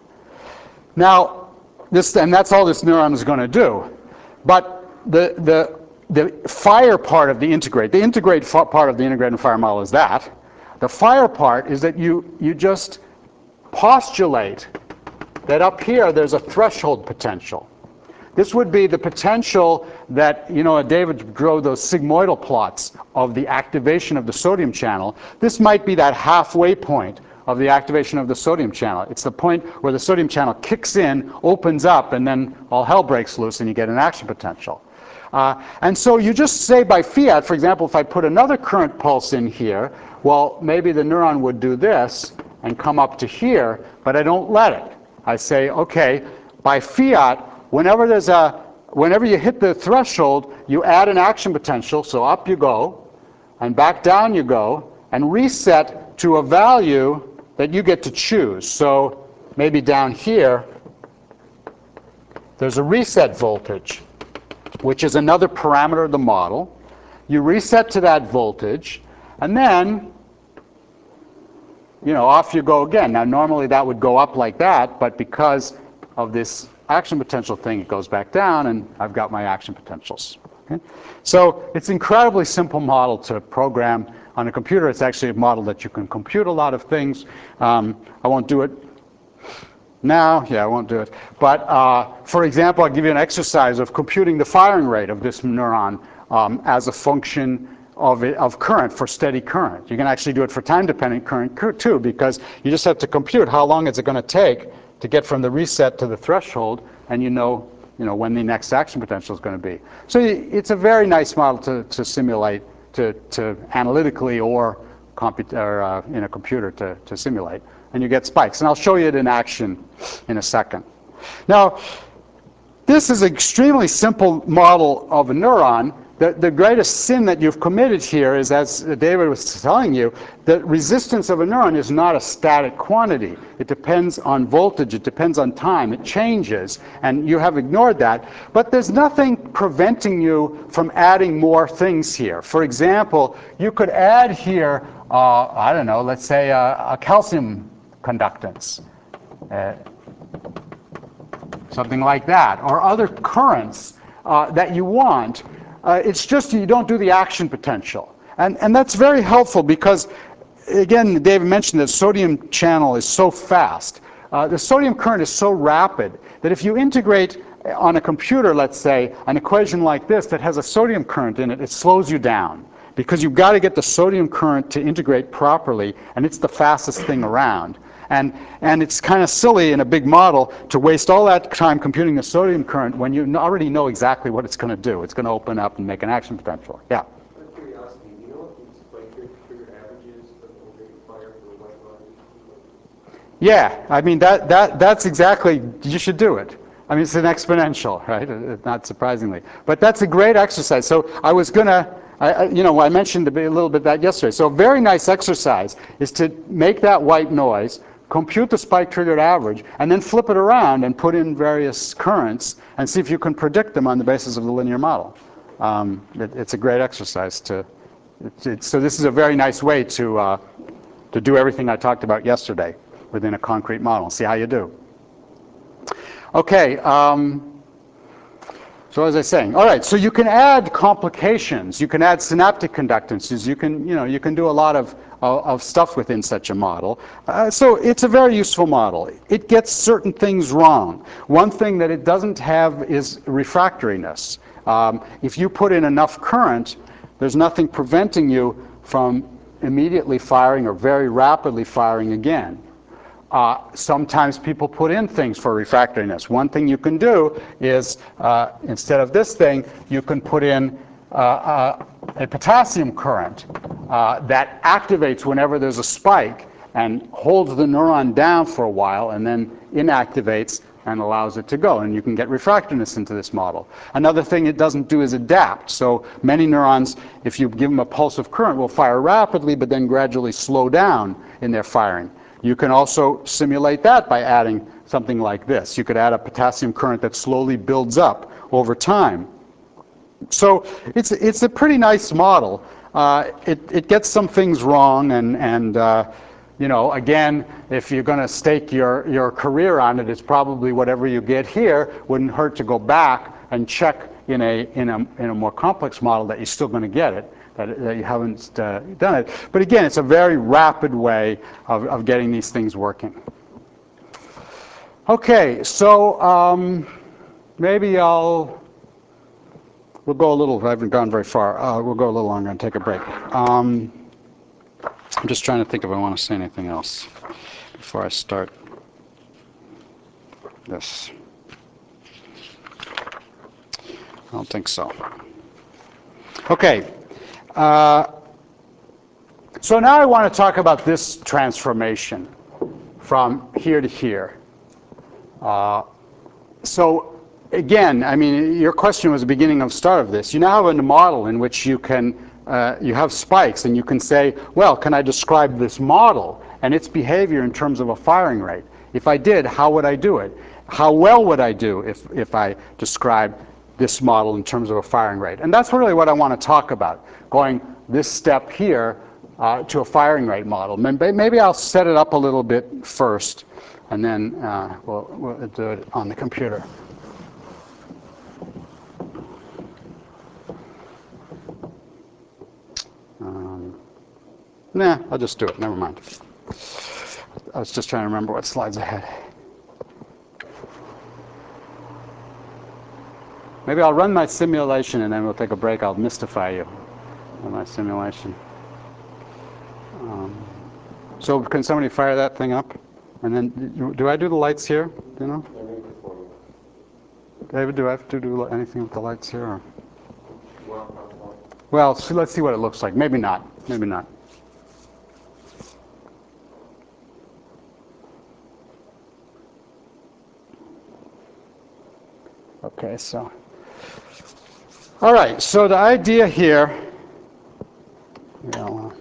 Now, and that's all this neuron is going to do. But the fire part of the integrate part of the integrate and fire model is that. The fire part is that you just postulate that up here there's a threshold potential. This would be the potential that, you know, David drew those sigmoidal plots of the activation of the sodium channel. This might be that halfway point of the activation of the sodium channel. It's the point where the sodium channel kicks in, opens up, and then all hell breaks loose and you get an action potential. And so you just say by fiat, for example, if I put another current pulse in here, well, maybe the neuron would do this and come up to here, but I don't let it. I say, okay, by fiat, whenever you hit the threshold, you add an action potential, so up you go, and back down you go, and reset to a value that you get to choose. So maybe down here, there's a reset voltage, which is another parameter of the model. You reset to that voltage, and then, you know, off you go again. Now, normally that would go up like that, but because of this action potential thing, it goes back down, and I've got my action potentials. Okay? So it's an incredibly simple model to program on a computer. It's actually a model that you can compute a lot of things. I won't do it now. Yeah, I won't do it. But for example, I'll give you an exercise of computing the firing rate of this neuron as a function of current, for steady current. You can actually do it for time-dependent current too, because you just have to compute how long is it going to take to get from the reset to the threshold, and you know when the next action potential is going to be. So it's a very nice model to simulate to analytically or in a computer to simulate, and you get spikes. And I'll show you it in action in a second. Now, this is an extremely simple model of a neuron. The greatest sin that you've committed here is, as David was telling you, the resistance of a neuron is not a static quantity. It depends on voltage, it depends on time, it changes, and you have ignored that. But there's nothing preventing you from adding more things here. For example, you could add here, I don't know, let's say a calcium conductance. Something like that, or other currents that you want. It's just you don't do the action potential. And that's very helpful because, again, David mentioned that sodium channel is so fast. The sodium current is so rapid that if you integrate on a computer, let's say, an equation like this that has a sodium current in it, it slows you down. Because you've got to get the sodium current to integrate properly, and it's the fastest thing around. And it's kind of silly in a big model to waste all that time computing the sodium current when you already know exactly what it's going to do. It's going to open up and make an action potential. Yeah? Out of curiosity, do you know what the spike trigger average is for the rate of fire for the white line? Yeah, I mean, that's exactly, you should do it. I mean, it's an exponential, right? Not surprisingly. But that's a great exercise. So I was going to, I mentioned a little bit that yesterday. So a very nice exercise is to make that white noise, compute the spike-triggered average, and then flip it around and put in various currents and see if you can predict them on the basis of the linear model. It's a great exercise so this is a very nice way to do everything I talked about yesterday within a concrete model. See how you do. Okay. So as I was saying, all right, so you can add complications. You can add synaptic conductances. You can do a lot of stuff within such a model. So it's a very useful model. It gets certain things wrong. One thing that it doesn't have is refractoriness. If you put in enough current, there's nothing preventing you from immediately firing or very rapidly firing again. Sometimes people put in things for refractoriness. One thing you can do is, instead of this thing, you can put in a potassium current that activates whenever there's a spike and holds the neuron down for a while and then inactivates and allows it to go. And you can get refractoriness into this model. Another thing it doesn't do is adapt. So many neurons, if you give them a pulse of current, will fire rapidly but then gradually slow down in their firing. You can also simulate that by adding something like this. You could add a potassium current that slowly builds up over time. So it's a pretty nice model. It gets some things wrong, and again, if you're going to stake your career on it, it's probably whatever you get here wouldn't hurt to go back and check in a more complex model that you're still going to get it. That you haven't done it. But again, it's a very rapid way of getting these things working. Okay, so maybe we'll go a little, I haven't gone very far. We'll go a little longer and take a break. I'm just trying to think if I want to say anything else before I start this. I don't think so. Okay. So now I want to talk about this transformation from here to here. So again, I mean, your question was the beginning of start of this. You now have a model in which you have spikes, and you can say, well, can I describe this model and its behavior in terms of a firing rate? If I did, how would I do it? How well would I do if I described this model in terms of a firing rate? And that's really what I want to talk about, going this step here to a firing rate model. Maybe I'll set it up a little bit first, and then we'll do it on the computer. Nah, I'll just do it. Never mind. I was just trying to remember what slides I had. Maybe I'll run my simulation and then we'll take a break. I'll mystify you with my simulation. So can somebody fire that thing up? And then, do I do the lights here? Do you know? David, do I have to do anything with the lights here? Or? Well, so let's see what it looks like. Maybe not. Maybe not. Okay, so. All right, so the idea here. Let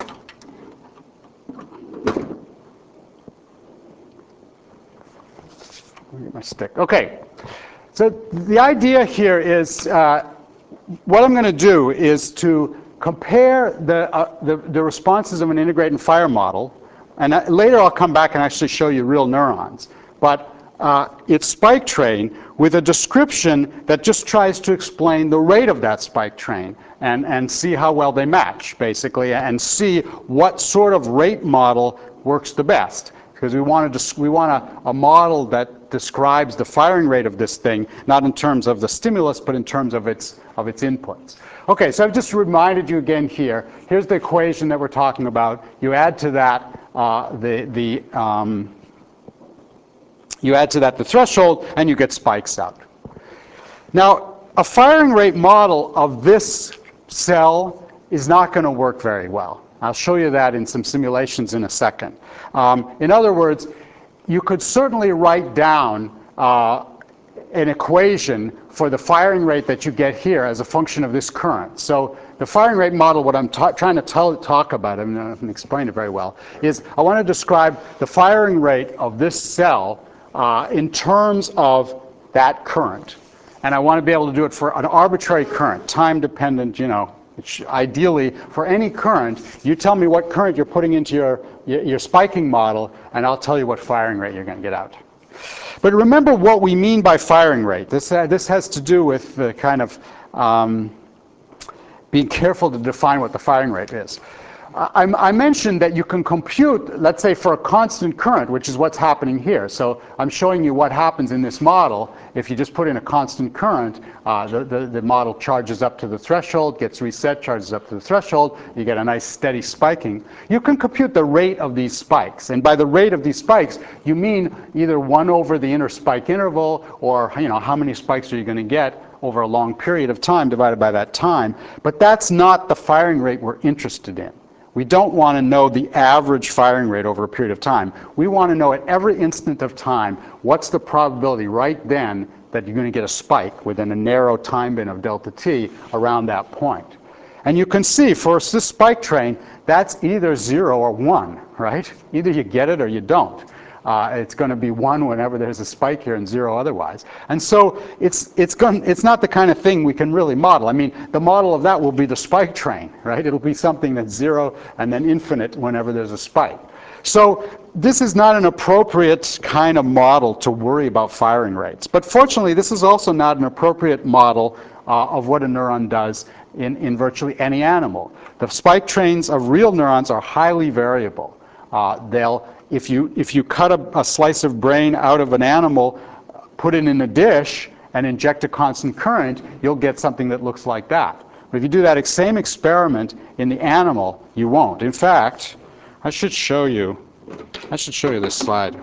me get my stick. Okay, so the idea here is what I'm going to do is to compare the responses of an integrate and fire model, and later I'll come back and actually show you real neurons. But its spike train with a description that just tries to explain the rate of that spike train and see how well they match, basically, and see what sort of rate model works the best. Because we want a model that describes the firing rate of this thing, not in terms of the stimulus, but in terms of its inputs. Okay, so I've just reminded you again here. Here's the equation that we're talking about. You add to that the threshold, and you get spikes out. Now, a firing rate model of this cell is not going to work very well. I'll show you that in some simulations in a second. In other words, you could certainly write down an equation for the firing rate that you get here as a function of this current. So the firing rate model, what I'm trying to talk about, I mean, I haven't explained it very well, is I want to describe the firing rate of this cell in terms of that current. And I want to be able to do it for an arbitrary current, time-dependent, which ideally, for any current, you tell me what current you're putting into your spiking model, and I'll tell you what firing rate you're going to get out. But remember what we mean by firing rate. This has to do with the kind of being careful to define what the firing rate is. I mentioned that you can compute, let's say, for a constant current, which is what's happening here. So I'm showing you what happens in this model. If you just put in a constant current, the model charges up to the threshold, gets reset, charges up to the threshold, you get a nice steady spiking. You can compute the rate of these spikes. And by the rate of these spikes, you mean either 1 over the inner spike interval, or how many spikes are you going to get over a long period of time divided by that time. But that's not the firing rate we're interested in. We don't want to know the average firing rate over a period of time. We want to know at every instant of time what's the probability right then that you're going to get a spike within a narrow time bin of delta t around that point. And you can see for this spike train, that's either 0 or 1, right? Either you get it or you don't. It's going to be 1 whenever there's a spike here and 0 otherwise. And so it's not the kind of thing we can really model. I mean, the model of that will be the spike train, right? It'll be something that's 0 and then infinite whenever there's a spike. So this is not an appropriate kind of model to worry about firing rates. But fortunately, this is also not an appropriate model of what a neuron does in virtually any animal. The spike trains of real neurons are highly variable. If you cut a slice of brain out of an animal, put it in a dish, and inject a constant current, you'll get something that looks like that. But if you do that same experiment in the animal, you won't. In fact, I should show you this slide.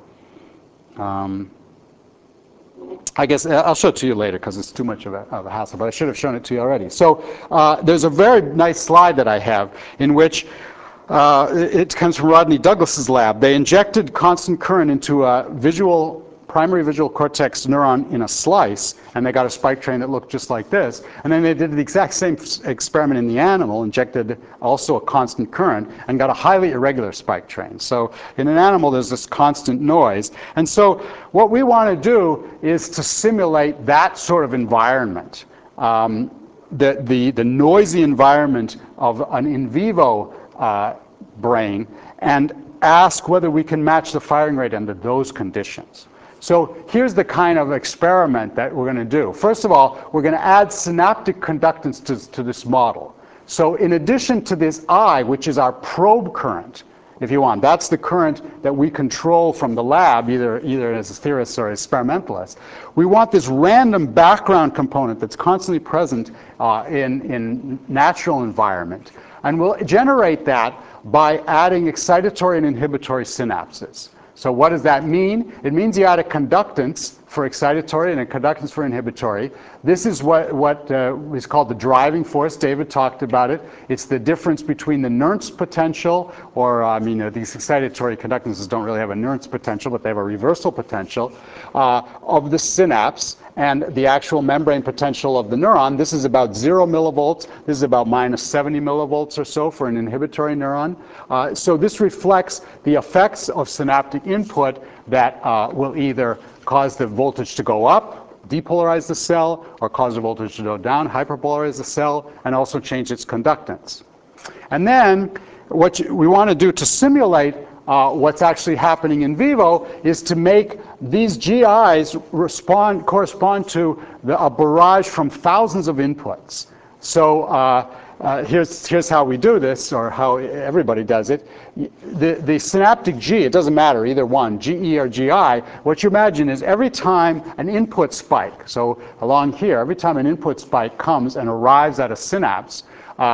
I guess I'll show it to you later because it's too much of a hassle, but I should have shown it to you already. So there's a very nice slide that I have in which it comes from Rodney Douglas's lab. They injected constant current into a primary visual cortex neuron in a slice, and they got a spike train that looked just like this. And then they did the exact same experiment in the animal, injected also a constant current, and got a highly irregular spike train. So in an animal, there's this constant noise. And so what we want to do is to simulate that sort of environment, the noisy environment of an in vivo brain, and ask whether we can match the firing rate under those conditions. So here's the kind of experiment that we're going to do. First of all, we're going to add synaptic conductance to this model. So in addition to this I, which is our probe current, if you want, that's the current that we control from the lab, either as theorists or experimentalists. We want this random background component that's constantly present in natural environment. And we'll generate that by adding excitatory and inhibitory synapses. So what does that mean? It means you add a conductance for excitatory and a conductance for inhibitory. This is what is called the driving force. David talked about it. It's the difference between the Nernst potential, or these excitatory conductances don't really have a Nernst potential, but they have a reversal potential, of the synapse and the actual membrane potential of the neuron. This is about 0 millivolts. This is about minus 70 millivolts or so for an inhibitory neuron. So this reflects the effects of synaptic input that will either cause the voltage to go up, depolarize the cell, or cause the voltage to go down, hyperpolarize the cell, and also change its conductance. And then what we want to do to simulate what's actually happening in vivo is to make these GIs correspond to a barrage from thousands of inputs. So here's how we do this, or how everybody does it. The synaptic G, it doesn't matter, either one, GE or GI, what you imagine is every time an input spike, so along here, every time an input spike comes and arrives at a synapse,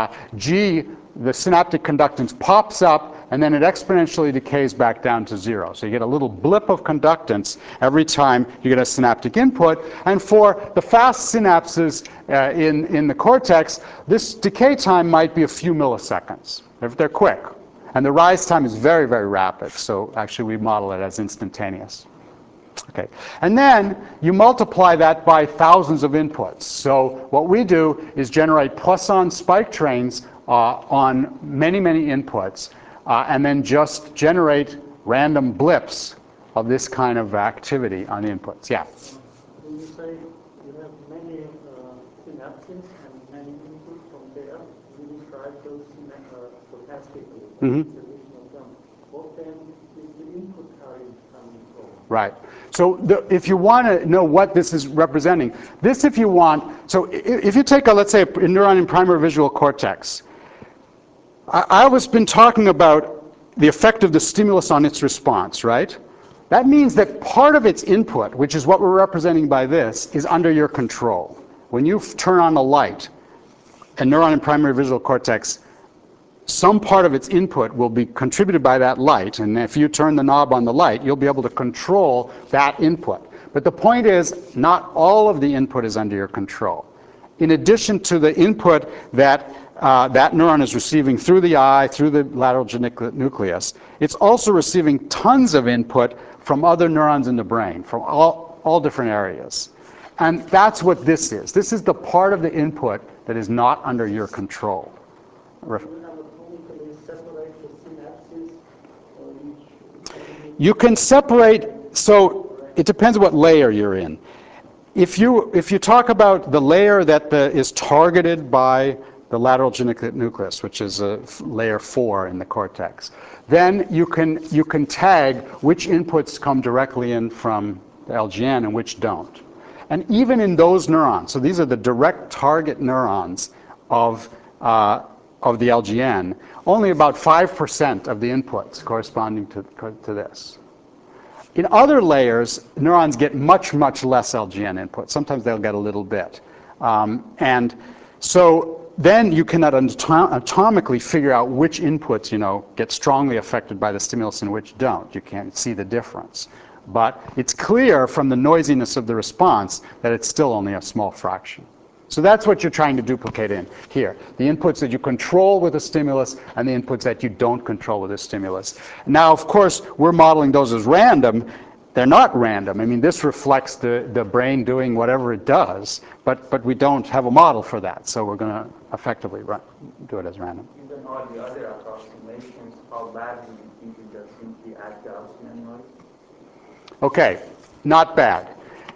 G, the synaptic conductance pops up, and then it exponentially decays back down to 0. So you get a little blip of conductance every time you get a synaptic input. And for the fast synapses in the cortex, this decay time might be a few milliseconds, if they're quick. And the rise time is very, very rapid. So actually, we model it as instantaneous. Okay. And then you multiply that by thousands of inputs. So what we do is generate Poisson spike trains on many, many inputs, and then just generate random blips of this kind of activity on the inputs. Yeah? When you say you have many synapses and many inputs from there, you describe those stochastically, traditional term. What then is the input current coming from? Right. So if you want to know what this is representing, this, if you want, so if you take, let's say, a neuron in primary visual cortex, I've been talking about the effect of the stimulus on its response, right? That means that part of its input, which is what we're representing by this, is under your control. When you turn on a light, a neuron in primary visual cortex, some part of its input will be contributed by that light, and if you turn the knob on the light, you'll be able to control that input. But the point is, not all of the input is under your control. In addition to the input that that neuron is receiving through the eye, through the lateral geniculate nucleus, it's also receiving tons of input from other neurons in the brain, from all different areas. And that's what this is. This is the part of the input that is not under your control. You can separate, so it depends what layer you're in. If you talk about the layer that is targeted by the lateral geniculate nucleus, which is layer 4 in the cortex, then you can tag which inputs come directly in from the LGN and which don't. And even in those neurons, so these are the direct target neurons of the LGN, only about 5% of the inputs corresponding to this. In other layers, neurons get much, much less LGN input. Sometimes they'll get a little bit. And so then you cannot atomically figure out which inputs, get strongly affected by the stimulus and which don't. You can't see the difference. But it's clear from the noisiness of the response that it's still only a small fraction. So that's what you're trying to duplicate in here. The inputs that you control with a stimulus and the inputs that you don't control with a stimulus. Now, of course, we're modeling those as random. They're not random. I mean, this reflects the brain doing whatever it does, but we don't have a model for that. So we're going to effectively do it as random. Given all the other approximations, how bad do you think it does simply add Gaussian noise? Okay, not bad.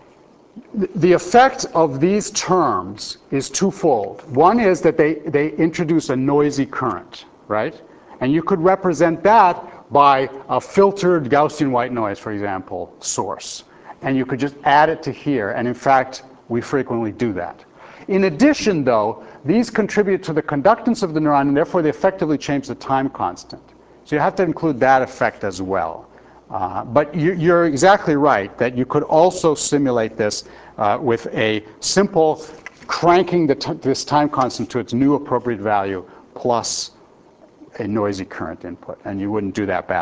The effect of these terms is twofold. One is that they introduce a noisy current, right? And you could represent that by a filtered Gaussian white noise, for example, source. And you could just add it to here. And in fact, we frequently do that. In addition, though, these contribute to the conductance of the neuron, and therefore they effectively change the time constant. So you have to include that effect as well. But you're exactly right that you could also simulate this with a simple cranking this time constant to its new appropriate value plus a noisy current input, and you wouldn't do that badly.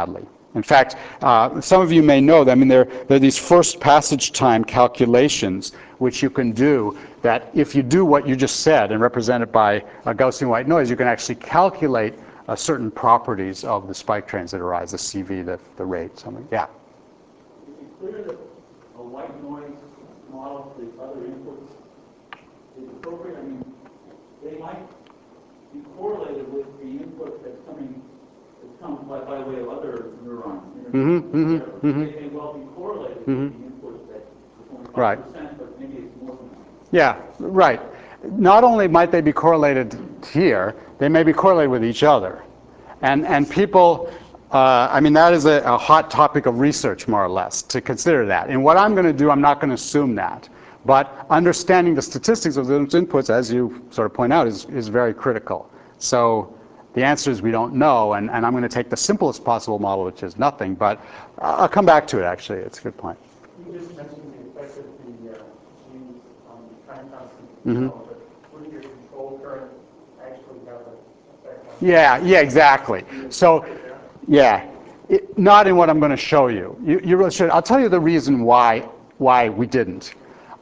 In fact, some of you may know that, I mean, there are these first passage time calculations which you can do, that if you do what you just said and represent it by a Gaussian white noise, you can actually calculate certain properties of the spike trains that arise, the CV, the rate, something. Yeah? It's clear that a white noise model for the other inputs is appropriate. I mean, they might be correlated with the input that's coming by way of other neurons. They may well be correlated with the input that is only 5%, but maybe it's more than that. Yeah, right. Not only might they be correlated here, they may be correlated with each other. And people, I mean, that is a hot topic of research, more or less, to consider that. And what I'm going to do, I'm not going to assume that. But understanding the statistics of those inputs, as you sort of point out, is very critical. So the answer is we don't know, and I'm going to take the simplest possible model, which is nothing. But I'll come back to it, actually. It's a good point. You just mentioned the effect of the genes on the time constant, but wouldn't your control current actually have an effect on Yeah, exactly. So, yeah, not in what I'm going to show you. You really should. I'll tell you the reason why we didn't.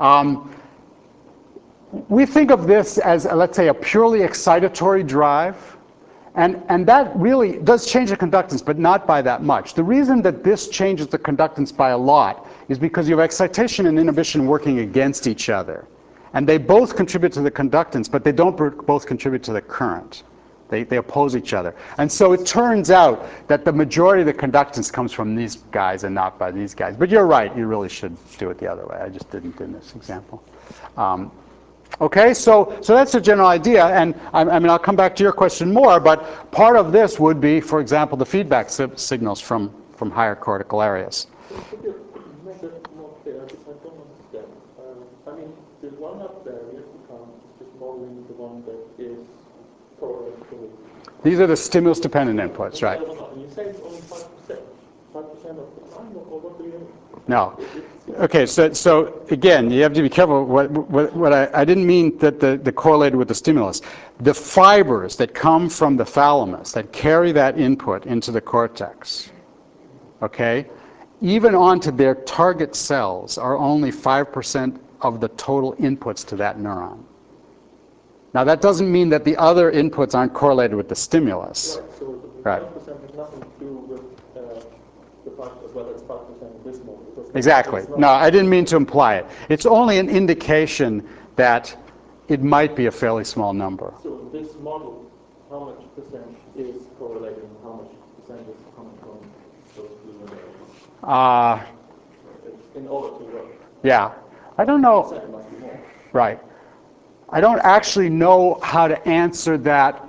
We think of this as, let's say, a purely excitatory drive. And that really does change the conductance, but not by that much. The reason that this changes the conductance by a lot is because you have excitation and inhibition working against each other. And they both contribute to the conductance, but they don't both contribute to the current. They oppose each other. And so it turns out that the majority of the conductance comes from these guys and not by these guys. But you're right, you really should do it the other way. I just didn't in this example. Okay, so that's the general idea, and I mean, I'll come back to your question more, but part of this would be, for example, the feedback signals from higher cortical areas. Could you make that more clear? Because I don't understand. I mean, the one up there, yet to come, is just modeling the one that is correlated to. These are the stimulus-dependent inputs, right? And you say it's only 5%. 5% of the time, or what do you mean? No. Okay, so again, you have to be careful. What I didn't mean that the correlated with the stimulus. The fibers that come from the thalamus that carry that input into the cortex, okay, even onto their target cells are only 5% of the total inputs to that neuron. Now that doesn't mean that the other inputs aren't correlated with the stimulus. Right, so the 5% right. has nothing to do with the fact that whether it's 5% in this model. Exactly. No, I didn't mean to imply it. It's only an indication that it might be a fairly small number. So in this model, how much percent is correlated and how much percent is coming from those two neurons? In order to work. Yeah. I don't know. Percent must be more. Right. I don't actually know how to answer that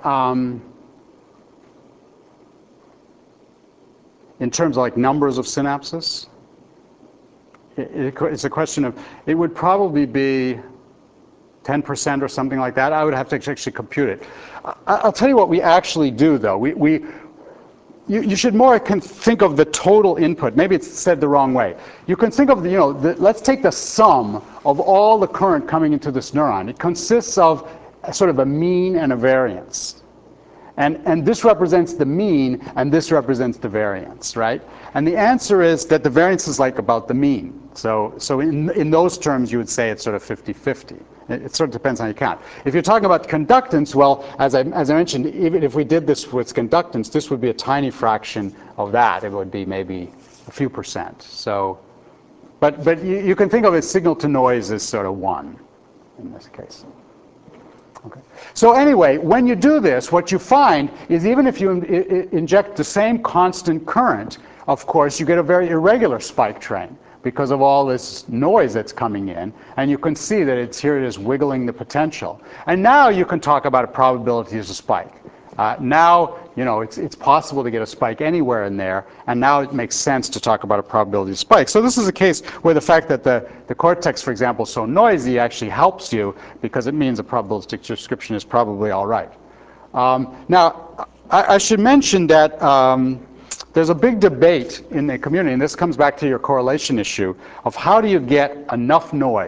in terms of like numbers of synapses. It's a question of, it would probably be 10% or something like that. I would have to actually compute it. I'll tell you what we actually do, though. You should more think of the total input. Maybe it's said the wrong way. You can think of, let's take the sum of all the current coming into this neuron. It consists of sort of a mean and a variance. And this represents the mean, and this represents the variance, right? And the answer is that the variance is like about the mean. So in those terms, you would say it's sort of 50-50. It sort of depends on how you count. If you're talking about conductance, well, as I mentioned, even if we did this with conductance, this would be a tiny fraction of that. It would be maybe a few percent. So, but you can think of it, signal to noise as sort of 1 in this case. Okay. So anyway, when you do this, what you find is even if you inject the same constant current, of course, you get a very irregular spike train because of all this noise that's coming in. And you can see that here it is wiggling the potential. And now you can talk about a probability as a spike. Now, it's possible to get a spike anywhere in there, and now it makes sense to talk about a probability of spike. So this is a case where the fact that the cortex, for example, is so noisy actually helps you because it means a probabilistic description is probably all right. Now, I should mention that there's a big debate in the community, and this comes back to your correlation issue, of how do you get enough noise.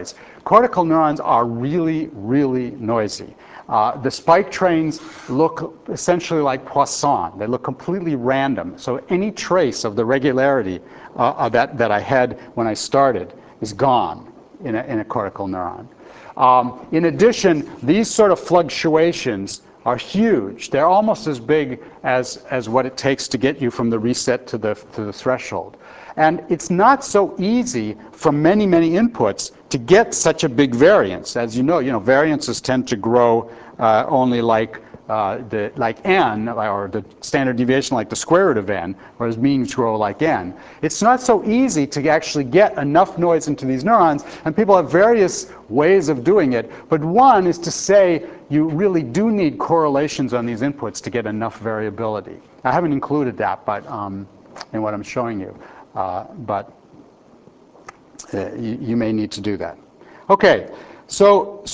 Cortical neurons are really, really noisy. The spike trains look essentially like Poisson. They look completely random. So any trace of the regularity that I had when I started is gone in a cortical neuron. In addition, these sort of fluctuations are huge. They're almost as big as what it takes to get you from the reset to the threshold. And it's not so easy from many, many inputs to get such a big variance. As you know, variances tend to grow only like n, or the standard deviation like the square root of n, whereas means grow like n. It's not so easy to actually get enough noise into these neurons, and people have various ways of doing it. But one is to say you really do need correlations on these inputs to get enough variability. I haven't included that, but in what I'm showing you. But you may need to do that. Okay, so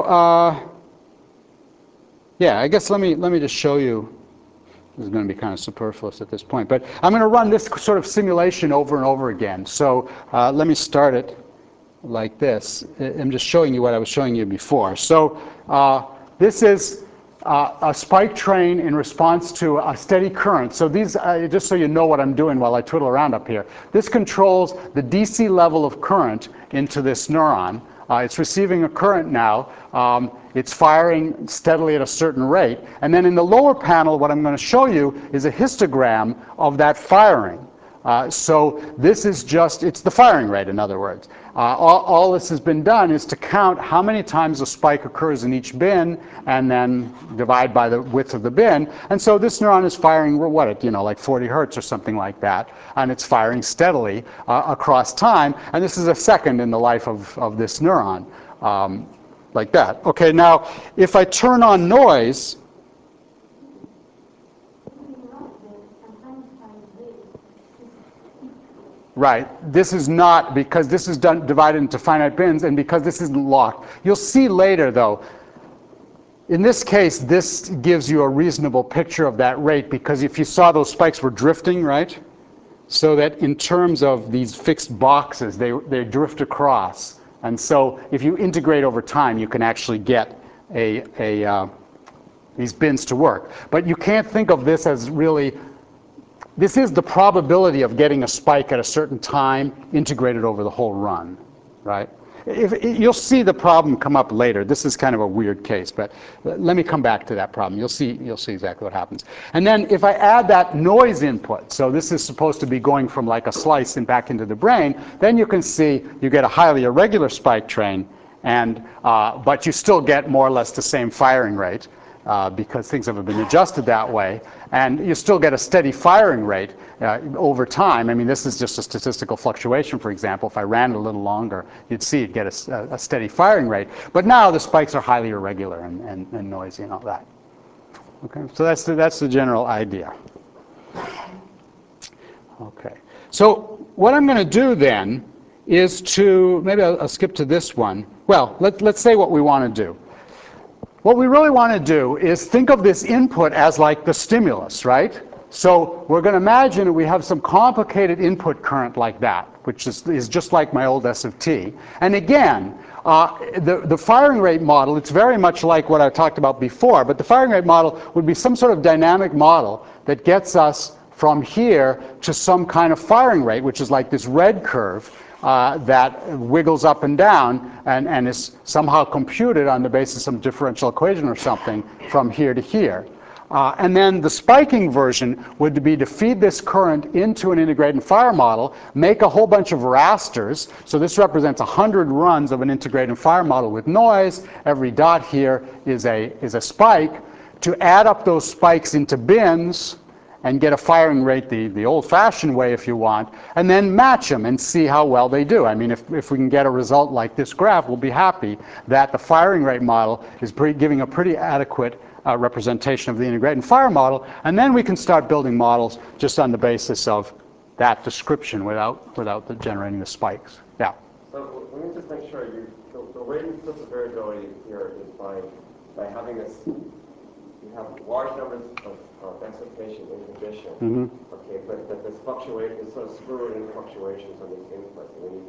yeah, I guess let me just show you. This is going to be kind of superfluous at this point, but I'm going to run this sort of simulation over and over again. So let me start it like this. I'm just showing you what I was showing you before. So this is a spike train in response to a steady current. So these, just so you know what I'm doing while I twiddle around up here, this controls the DC level of current into this neuron. It's receiving a current now. It's firing steadily at a certain rate. And then in the lower panel, what I'm going to show you is a histogram of that firing. So this is just, it's the firing rate, in other words. All this has been done is to count how many times a spike occurs in each bin and then divide by the width of the bin. And so this neuron is firing, what, like 40 hertz or something like that. And it's firing steadily across time. And this is a second in the life of this neuron, like that. Okay, now if I turn on noise, right, this is not, because this is divided into finite bins and because this isn't locked. You'll see later, though, in this case, this gives you a reasonable picture of that rate, because if you saw those spikes were drifting, right, so that in terms of these fixed boxes, they drift across. And so if you integrate over time, you can actually get these bins to work. But you can't think of this as really, this is the probability of getting a spike at a certain time integrated over the whole run, right? You'll see the problem come up later. This is kind of a weird case, but let me come back to that problem. You'll see exactly what happens. And then if I add that noise input, so this is supposed to be going from like a slice and back into the brain, then you can see you get a highly irregular spike train, and but you still get more or less the same firing rate. Because things have been adjusted that way, and you still get a steady firing rate over time. I mean, this is just a statistical fluctuation, for example. If I ran it a little longer, you'd see it get a steady firing rate. But now the spikes are highly irregular and noisy and all that. Okay, so that's the general idea. Okay, so what I'm going to do then is to, maybe I'll skip to this one. Well, let's say what we want to do. What we really want to do is think of this input as like the stimulus, right? So we're going to imagine that we have some complicated input current like that, which is just like my old S of t. And again, the firing rate model, it's very much like what I talked about before, but the firing rate model would be some sort of dynamic model that gets us from here to some kind of firing rate, which is like this red curve. That wiggles up and down and is somehow computed on the basis of some differential equation or something from here to here. And then the spiking version would be to feed this current into an integrate and fire model, make a whole bunch of rasters. So this represents 100 runs of an integrate and fire model with noise. Every dot here is a spike. To add up those spikes into bins and get a firing rate the old-fashioned way, if you want, and then match them and see how well they do. I mean, if we can get a result like this graph, we'll be happy that the firing rate model is giving a pretty adequate representation of the integrate and fire model, and then we can start building models just on the basis of that description without generating the spikes. Yeah? So let me just make sure, the way you put the variability here is by having this, you have large numbers of excitation inhibition, okay, but that this fluctuate is sort of screwed in fluctuations on these inputs. And you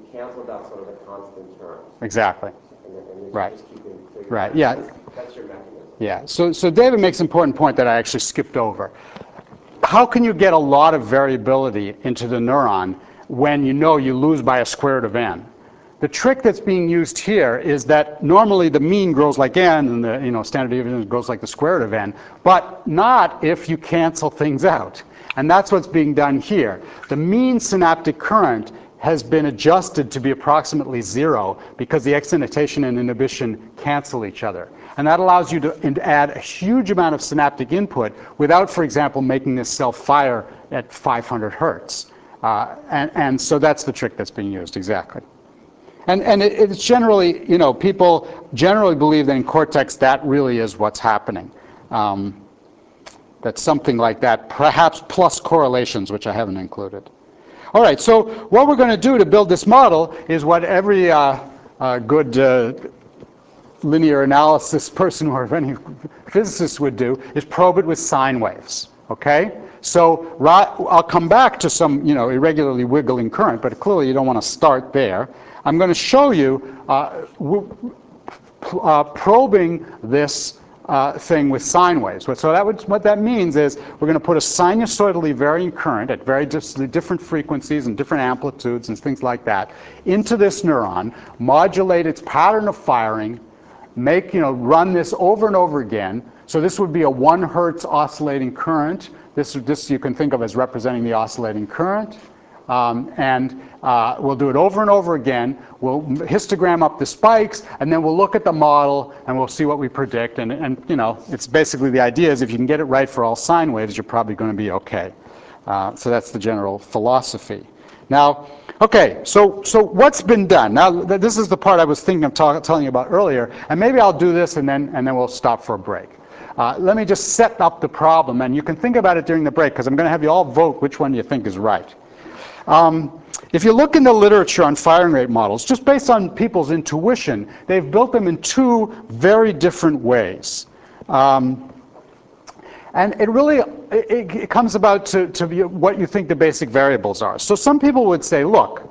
canceled out sort of the constant terms. Exactly. And you're Right. just keeping figuring Right, out. yeah. That's your mechanism. Yeah, so David makes an important point that I actually skipped over. How can you get a lot of variability into the neuron when you know you lose by a square root of n? The trick that's being used here is that normally the mean grows like n and the standard deviation grows like the square root of n, but not if you cancel things out. And that's what's being done here. The mean synaptic current has been adjusted to be approximately 0 because the excitation and inhibition cancel each other. And that allows you to add a huge amount of synaptic input without, for example, making this cell fire at 500 hertz. And so that's the trick that's being used, exactly. And it's generally, people generally believe that in cortex that really is what's happening. That's something like that, perhaps plus correlations, which I haven't included. All right, so what we're going to do to build this model is what every good linear analysis person or any physicist would do, is probe it with sine waves, okay? So I'll come back to some irregularly wiggling current, but clearly you don't want to start there. I'm going to show you probing this thing with sine waves. So what that means is we're going to put a sinusoidally varying current at very different frequencies and different amplitudes and things like that into this neuron, modulate its pattern of firing, run this over and over again. So this would be a 1 hertz oscillating current. This you can think of as representing the oscillating current. We'll do it over and over again. We'll histogram up the spikes, and then we'll look at the model, and we'll see what we predict. And it's basically the idea is if you can get it right for all sine waves, you're probably going to be okay. So that's the general philosophy. Now, okay, so what's been done? Now, this is the part I was thinking of telling you about earlier, and maybe I'll do this, and then we'll stop for a break. Let me just set up the problem, and you can think about it during the break, because I'm going to have you all vote which one you think is right. If you look in the literature on firing rate models, just based on people's intuition, they've built them in 2 very different ways. And it really it comes about to what you think the basic variables are. So some people would say, look,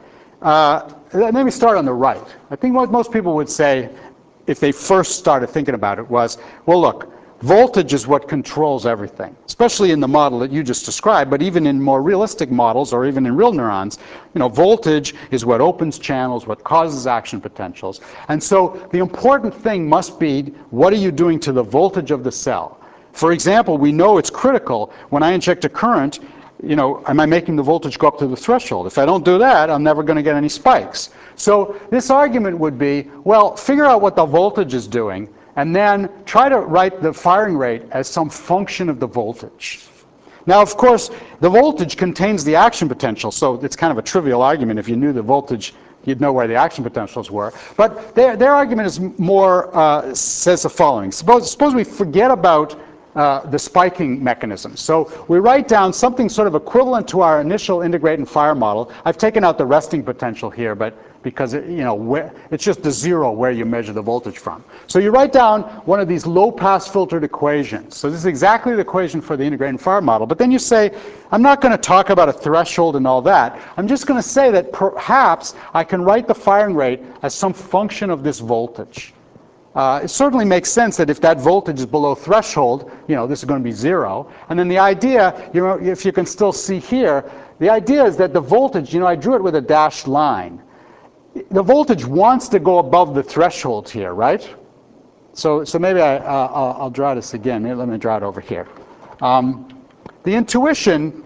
let me start on the right. I think what most people would say, if they first started thinking about it, was, well, look, voltage is what controls everything, especially in the model that you just described, but even in more realistic models or even in real neurons, voltage is what opens channels, what causes action potentials. And so the important thing must be, what are you doing to the voltage of the cell? For example, we know it's critical when I inject a current, am I making the voltage go up to the threshold? If I don't do that, I'm never going to get any spikes. So this argument would be, well, figure out what the voltage is doing, and then try to write the firing rate as some function of the voltage. Now, of course, the voltage contains the action potential, so it's kind of a trivial argument. If you knew the voltage, you'd know where the action potentials were. But their argument is more, says the following. Suppose we forget about the spiking mechanism. So we write down something sort of equivalent to our initial integrate and fire model. I've taken out the resting potential here, but because it's just the 0 where you measure the voltage from. So you write down one of these low-pass filtered equations. So this is exactly the equation for the integrate and fire model. But then you say, I'm not going to talk about a threshold and all that. I'm just going to say that perhaps I can write the firing rate as some function of this voltage. It certainly makes sense that if that voltage is below threshold, this is going to be 0. And then the idea, if you can still see here, the idea is that the voltage, I drew it with a dashed line. The voltage wants to go above the threshold here, right? So maybe I'll draw this again. Maybe let me draw it over here. The intuition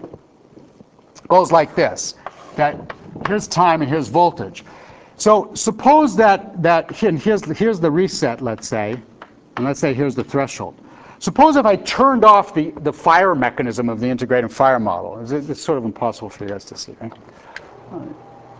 goes like this, that here's time and here's voltage. So suppose that here's the reset, let's say, and let's say here's the threshold. Suppose if I turned off the fire mechanism of the integrate and fire model. It's sort of impossible for you guys to see, right? All right.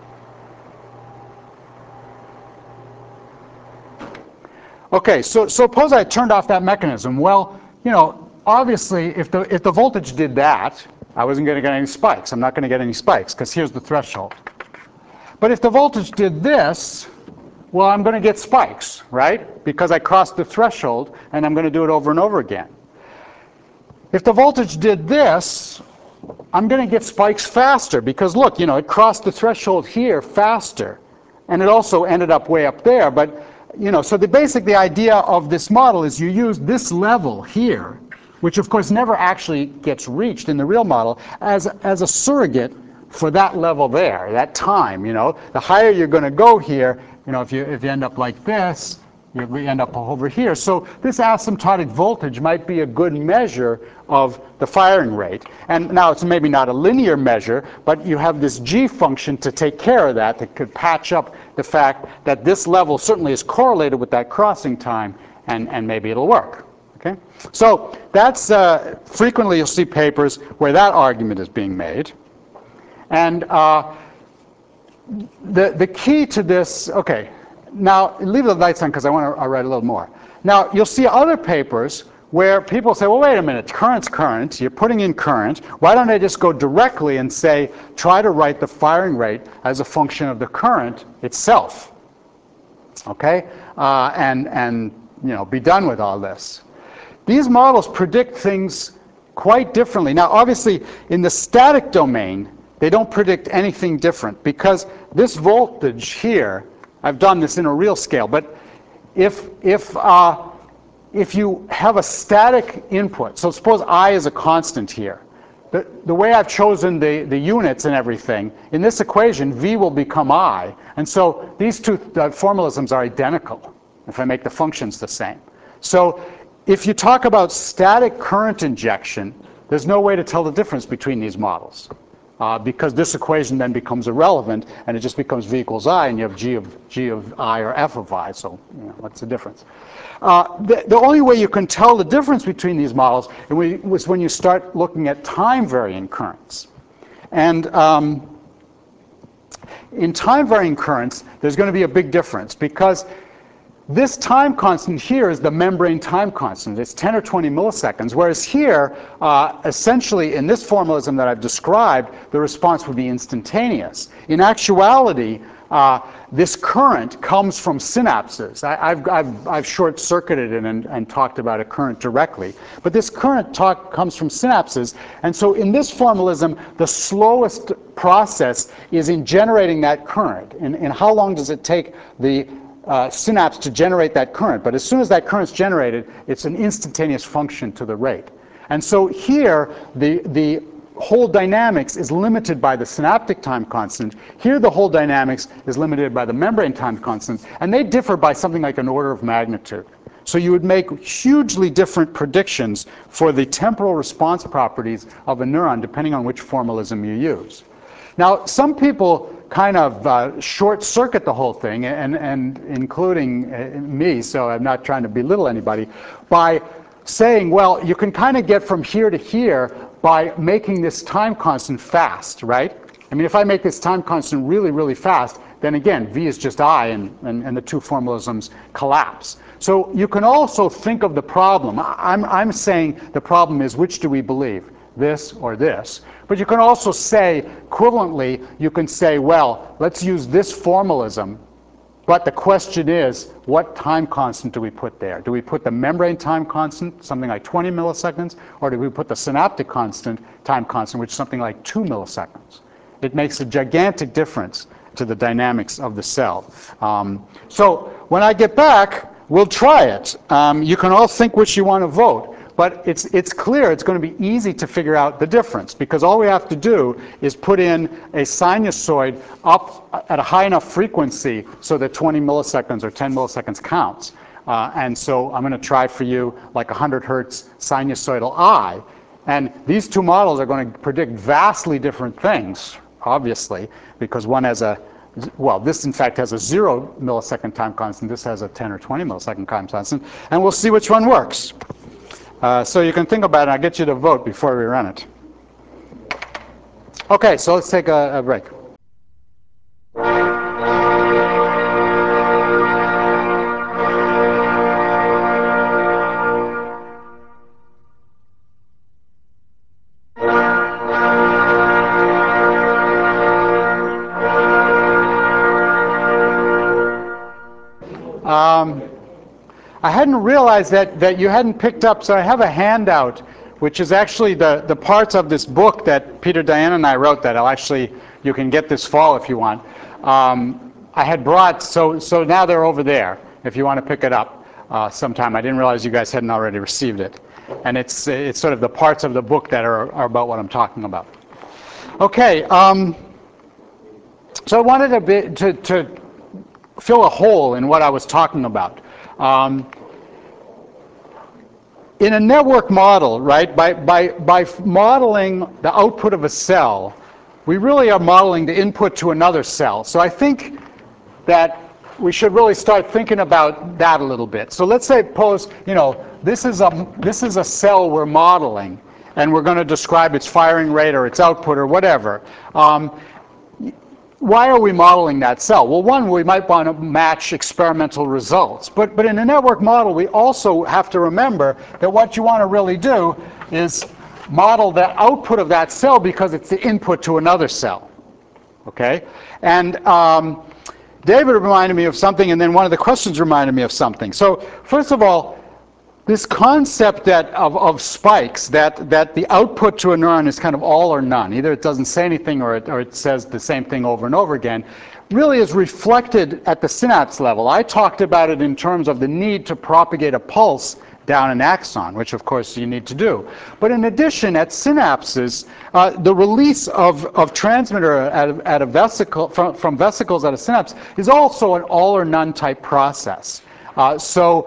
Okay, so suppose I turned off that mechanism. Well, obviously, if the voltage did that, I wasn't going to get any spikes. I'm not going to get any spikes, because here's the threshold. But if the voltage did this, well, I'm going to get spikes, right? Because I crossed the threshold, and I'm going to do it over and over again. If the voltage did this, I'm going to get spikes faster, because look, it crossed the threshold here faster. and it also ended up way up there. But, you know, so the idea of this model is you use this level here, which of course never actually gets reached in the real model, as a surrogate for that level there, that time. You know, the higher you're going to go here, you know, if you end up like this, you end up over here. So this asymptotic voltage might be a good measure of the firing rate. And now it's maybe not a linear measure, but you have this G function to take care of that, that could patch up the fact that this level certainly is correlated with that crossing time, and maybe it'll work. Okay? So that's frequently you'll see papers where that argument is being made. And the key to this, okay, now leave the lights on because I want to write a little more. Now you'll see other papers where people say, well, wait a minute, current's current, you're putting in current, why don't I just go directly and say, try to write the firing rate as a function of the current itself, okay, and you know, be done with all this. These models predict things quite differently. Now obviously in the static domain, they don't predict anything different because this voltage here, I've done this in a real scale, but if you have a static input, so suppose I is a constant here, the way I've chosen the units and everything, in this equation, V will become I. And so these two formalisms are identical if I make the functions the same. So if you talk about static current injection, there's no way to tell the difference between these models. Because this equation then becomes irrelevant, and it just becomes V equals I, and you have G of I or F of I, so you know, what's the difference? The only way you can tell the difference between these models was when you start looking at time-varying currents. And in time-varying currents, there's going to be a big difference, because this time constant here is the membrane time constant. It's 10 or 20 milliseconds, whereas here, essentially in this formalism that I've described, the response would be instantaneous. In actuality, this current comes from synapses. I've short-circuited it and talked about a current directly. But this current comes from synapses, and so in this formalism, the slowest process is in generating that current. And how long does it take the synapse to generate that current? But as soon as that current's generated, it's an instantaneous function to the rate. And so here, the whole dynamics is limited by the synaptic time constant. Here, the whole dynamics is limited by the membrane time constant, and they differ by something like an order of magnitude. So you would make hugely different predictions for the temporal response properties of a neuron, depending on which formalism you use. Now, some people kind of short-circuit the whole thing, and including me, so I'm not trying to belittle anybody, by saying, well, you can kind of get from here to here by making this time constant fast, right? I mean, if I make this time constant really, really fast, then again, V is just I, and the two formalisms collapse. So you can also think of the problem. I'm saying the problem is, which do we believe, this or this? But you can also say, equivalently, you can say, well, let's use this formalism, but the question is, what time constant do we put there? Do we put the membrane time constant, something like 20 milliseconds, or do we put the synaptic time constant, which is something like 2 milliseconds? It makes a gigantic difference to the dynamics of the cell. So when I get back, we'll try it. You can all think which you want to vote. But it's clear it's going to be easy to figure out the difference, because all we have to do is put in a sinusoid up at a high enough frequency so that 20 milliseconds or 10 milliseconds counts. And so I'm going to try for you like 100 hertz sinusoidal I. And these two models are going to predict vastly different things, obviously, because one has a, well, this in fact has a 0 millisecond time constant. This has a 10 or 20 millisecond time constant. And we'll see which one works. So you can think about it. I'll get you to vote before we run it. Okay, so let's take a break. I hadn't realized that you hadn't picked up, so I have a handout, which is actually the parts of this book that Peter Dayan and I wrote that you can get this fall if you want. I had brought, so now they're over there, if you want to pick it up sometime. I didn't realize you guys hadn't already received it. And it's sort of the parts of the book that are about what I'm talking about. Okay, so I wanted to fill a hole in what I was talking about. In a network model, right, by modeling the output of a cell, we really are modeling the input to another cell. So I think that we should really start thinking about that a little bit. So let's suppose, you know, this is a cell we're modeling, and we're going to describe its firing rate or its output or whatever. Why are we modeling that cell? Well, one, we might want to match experimental results. But in a network model, we also have to remember that what you want to really do is model the output of that cell because it's the input to another cell. Okay? And David reminded me of something, and then one of the questions reminded me of something. So first of all, this concept of spikes, that the output to a neuron is kind of all or none. Either it doesn't say anything or it says the same thing over and over again, really is reflected at the synapse level. I talked about it in terms of the need to propagate a pulse down an axon, which of course you need to do. But in addition, at synapses, the release of transmitter at a vesicle, from vesicles at a synapse is also an all or none type process. So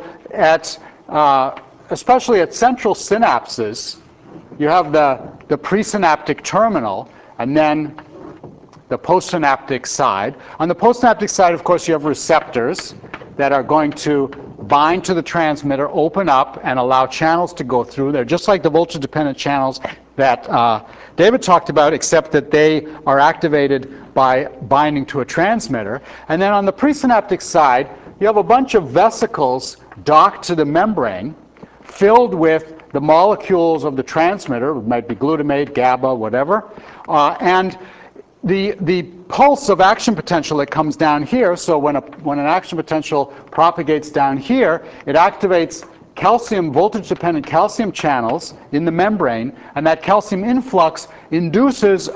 especially at central synapses, you have the presynaptic terminal and then the postsynaptic side. On the postsynaptic side, of course, you have receptors that are going to bind to the transmitter, open up, and allow channels to go through. They're just like the voltage-dependent channels that David talked about, except that they are activated by binding to a transmitter. And then on the presynaptic side, you have a bunch of vesicles docked to the membrane, filled with the molecules of the transmitter. It might be glutamate, GABA, whatever. And the pulse of action potential that comes down here, so when an action potential propagates down here, it activates calcium, voltage-dependent calcium channels in the membrane, and that calcium influx induces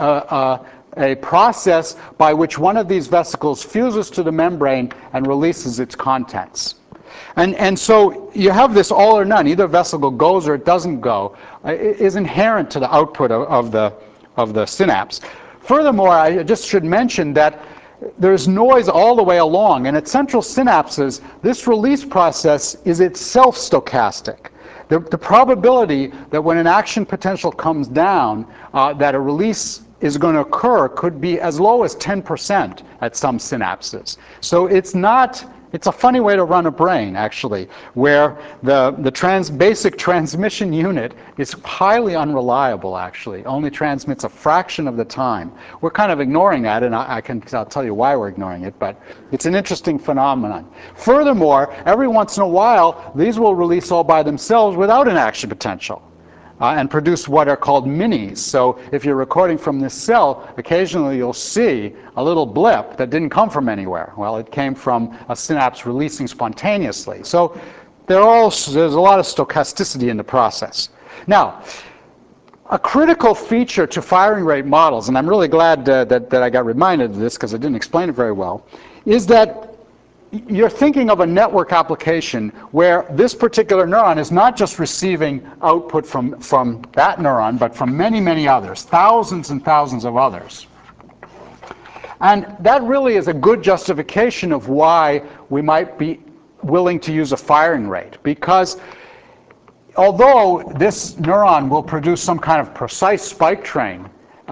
a process by which one of these vesicles fuses to the membrane and releases its contents. And so you have this all or none, either vesicle goes or it doesn't go, is inherent to the output of the synapse. Furthermore, I just should mention that there's noise all the way along, and at central synapses, this release process is itself stochastic. The probability that when an action potential comes down, that a release is going to occur could be as low as 10% at some synapses. So it's a funny way to run a brain, actually, where the basic transmission unit is highly unreliable, actually. Only transmits a fraction of the time. We're kind of ignoring that, and I'll tell you why we're ignoring it, but it's an interesting phenomenon. Furthermore, every once in a while, these will release all by themselves without an action potential. And produce what are called minis. So if you're recording from this cell, occasionally you'll see a little blip that didn't come from anywhere. Well, it came from a synapse releasing spontaneously. So there's a lot of stochasticity in the process. Now, a critical feature to firing rate models, and I'm really glad that I got reminded of this because I didn't explain it very well, is that you're thinking of a network application where this particular neuron is not just receiving output from that neuron, but from many, many others, thousands and thousands of others. And that really is a good justification of why we might be willing to use a firing rate. Because although this neuron will produce some kind of precise spike train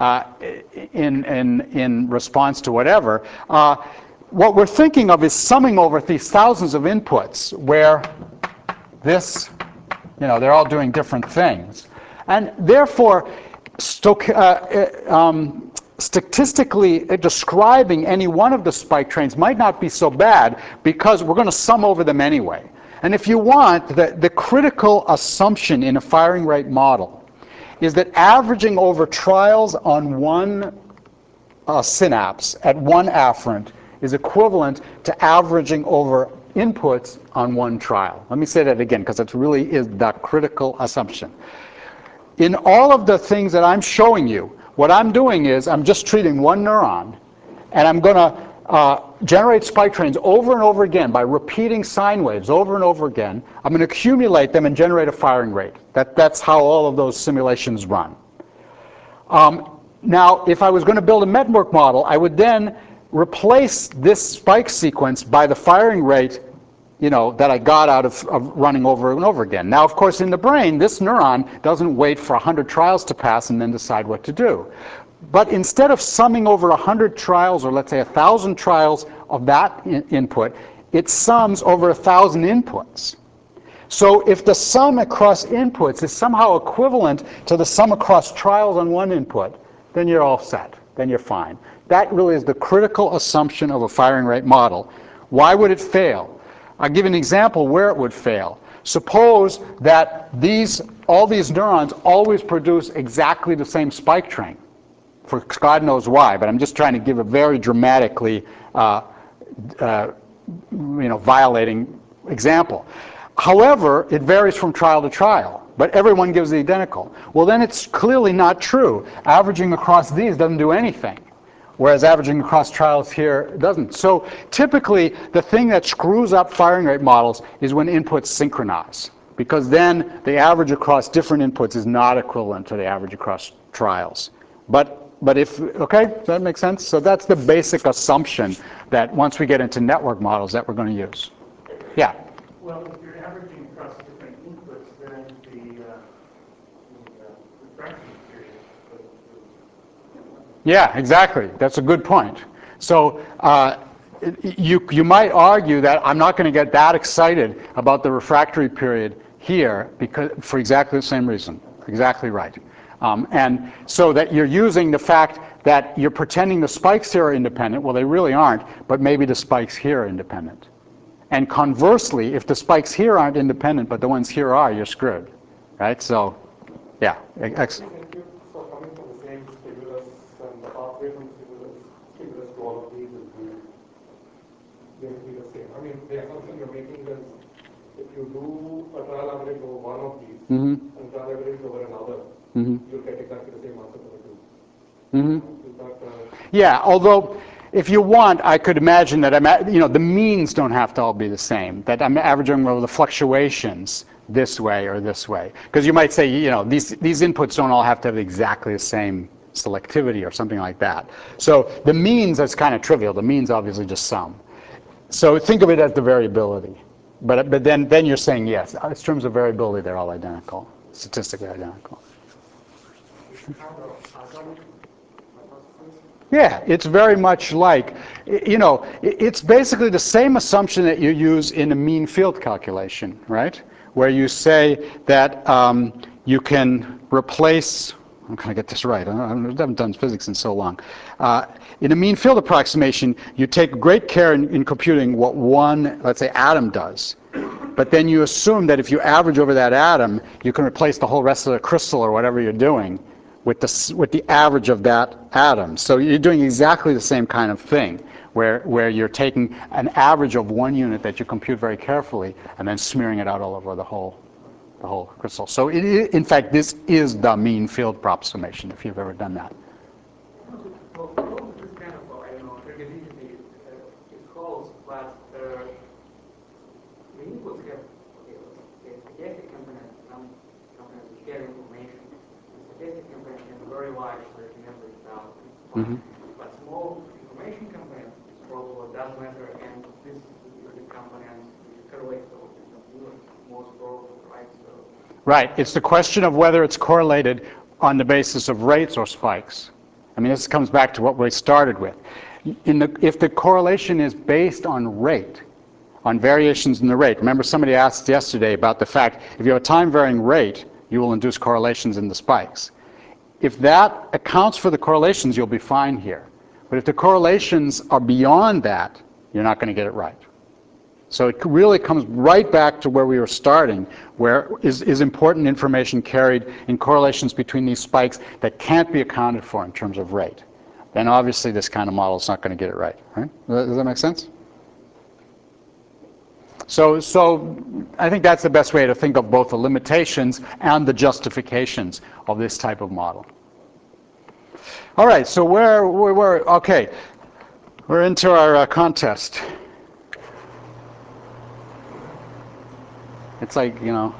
in response to whatever, what we're thinking of is summing over these thousands of inputs where this, they're all doing different things. And therefore, statistically describing any one of the spike trains might not be so bad because we're going to sum over them anyway. And if you want, the critical assumption in a firing rate model is that averaging over trials on one synapse at one afferent is equivalent to averaging over inputs on one trial. Let me say that again, because it really is the critical assumption. In all of the things that I'm showing you, what I'm doing is I'm just treating one neuron, and I'm going to generate spike trains over and over again by repeating sine waves over and over again. I'm going to accumulate them and generate a firing rate. That's how all of those simulations run. Now, if I was going to build a network model, I would then replace this spike sequence by the firing rate, that I got out of running over and over again. Now, of course, in the brain, this neuron doesn't wait for 100 trials to pass and then decide what to do. But instead of summing over 100 trials, or let's say 1,000 trials of that input, it sums over 1,000 inputs. So if the sum across inputs is somehow equivalent to the sum across trials on one input, then you're all set. Then you're fine. That really is the critical assumption of a firing rate model. Why would it fail? I'll give an example where it would fail. Suppose that all these neurons always produce exactly the same spike train. For God knows why, but I'm just trying to give a very dramatically violating example. However, it varies from trial to trial, but everyone gives the identical. Well, then it's clearly not true. Averaging across these doesn't do anything, whereas averaging across trials here doesn't. So typically, the thing that screws up firing rate models is when inputs synchronize, because then the average across different inputs is not equivalent to the average across trials. But if, okay, does that make sense? So that's the basic assumption that once we get into network models that we're going to use. Yeah? Well, if you're averaging across different inputs, then the refraction period goes. Yeah, exactly. That's a good point. So you might argue that I'm not going to get that excited about the refractory period here because for exactly the same reason. Exactly right. And so that you're using the fact that you're pretending the spikes here are independent. Well, they really aren't, but maybe the spikes here are independent. And conversely, if the spikes here aren't independent, but the ones here are, you're screwed. Right? So, yeah. Excellent. So coming from the same stimulus and the pathway from stimulus to all of these is basically the same. I mean, the assumption you're making is if you do a trial average over one of these and trial average over another, you'll get exactly the same answer for the two. Yeah, although if you want, I could imagine that the means don't have to all be the same. That I'm averaging over the fluctuations this way or this way. Because you might say, these inputs don't all have to have exactly the same selectivity or something like that. So the means, that's kind of trivial. The means obviously just sum. So think of it as the variability. But then you're saying, yes, in terms of variability, they're all identical, statistically identical. Yeah, it's very much like, it's basically the same assumption that you use in a mean field calculation, right? Where you say that you can replace, I'm going to get this right, I haven't done physics in so long. In a mean field approximation, you take great care in computing what one, let's say, atom does. But then you assume that if you average over that atom, you can replace the whole rest of the crystal or whatever you're doing with the average of that atom. So you're doing exactly the same kind of thing, where you're taking an average of one unit that you compute very carefully and then smearing it out all over the whole crystal. So in fact, this is the mean field approximation, if you've ever done that. Well, this kind of, periodicity it holds, but the inputs have stochastic component, some components which carry information. The stochastic component can be very large, so you can average it out. But small information component is probably what does matter, and this is the component which correlates to most probable, right? So. Right. It's the question of whether it's correlated on the basis of rates or spikes. I mean, this comes back to what we started with. If the correlation is based on rate, on variations in the rate. Remember somebody asked yesterday about the fact if you have a time-varying rate, you will induce correlations in the spikes. If that accounts for the correlations, you'll be fine here. But if the correlations are beyond that, you're not going to get it right. So it really comes right back to where we were starting, where is important information carried in correlations between these spikes that can't be accounted for in terms of rate. Then obviously this kind of model is not going to get it right. Does that make sense? So I think that's the best way to think of both the limitations and the justifications of this type of model. All right, so okay. We're into our contest. It's like, you know.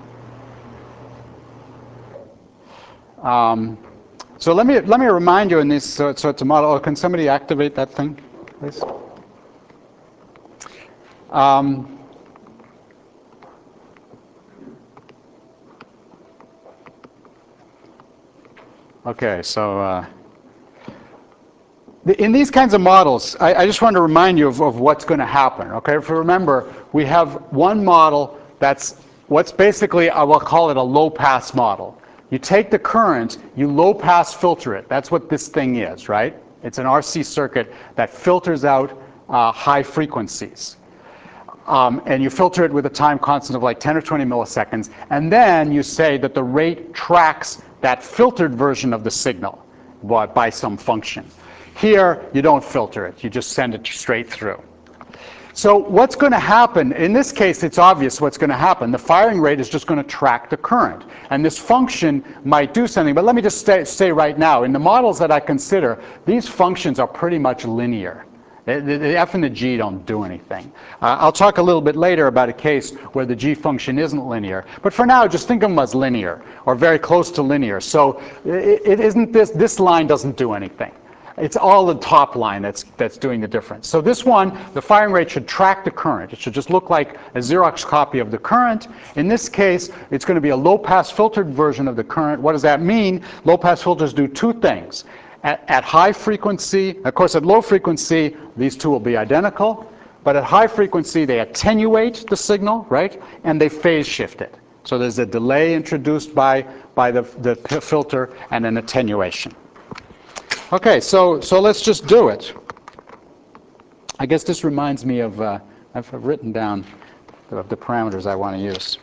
So let me remind you in this. So it's a model. Oh, can somebody activate that thing, please? Okay, so in these kinds of models, I just want to remind you of what's going to happen. Okay, if you remember, we have one model that's what's basically, I will call it a low-pass model. You take the current, you low-pass filter it. That's what this thing is, right? It's an RC circuit that filters out high frequencies. And you filter it with a time constant of like 10 or 20 milliseconds. And then you say that the rate tracks that filtered version of the signal by some function. Here, you don't filter it. You just send it straight through. So what's going to happen, in this case, it's obvious what's going to happen. The firing rate is just going to track the current. And this function might do something. But let me just say right now, in the models that I consider, these functions are pretty much linear. The f and the g don't do anything. I'll talk a little bit later about a case where the g function isn't linear. But for now, just think of them as linear, or very close to linear. So it isn't this line doesn't do anything. It's all the top line that's doing the difference. So this one, the firing rate should track the current. It should just look like a Xerox copy of the current. In this case, it's going to be a low-pass filtered version of the current. What does that mean? Low-pass filters do two things. At high frequency, of course, at low frequency, these two will be identical. But at high frequency, they attenuate the signal, right? And they phase shift it. So there's a delay introduced by the filter and an attenuation. Okay, so let's just do it. I guess this reminds me of, I've written down the parameters I want to use.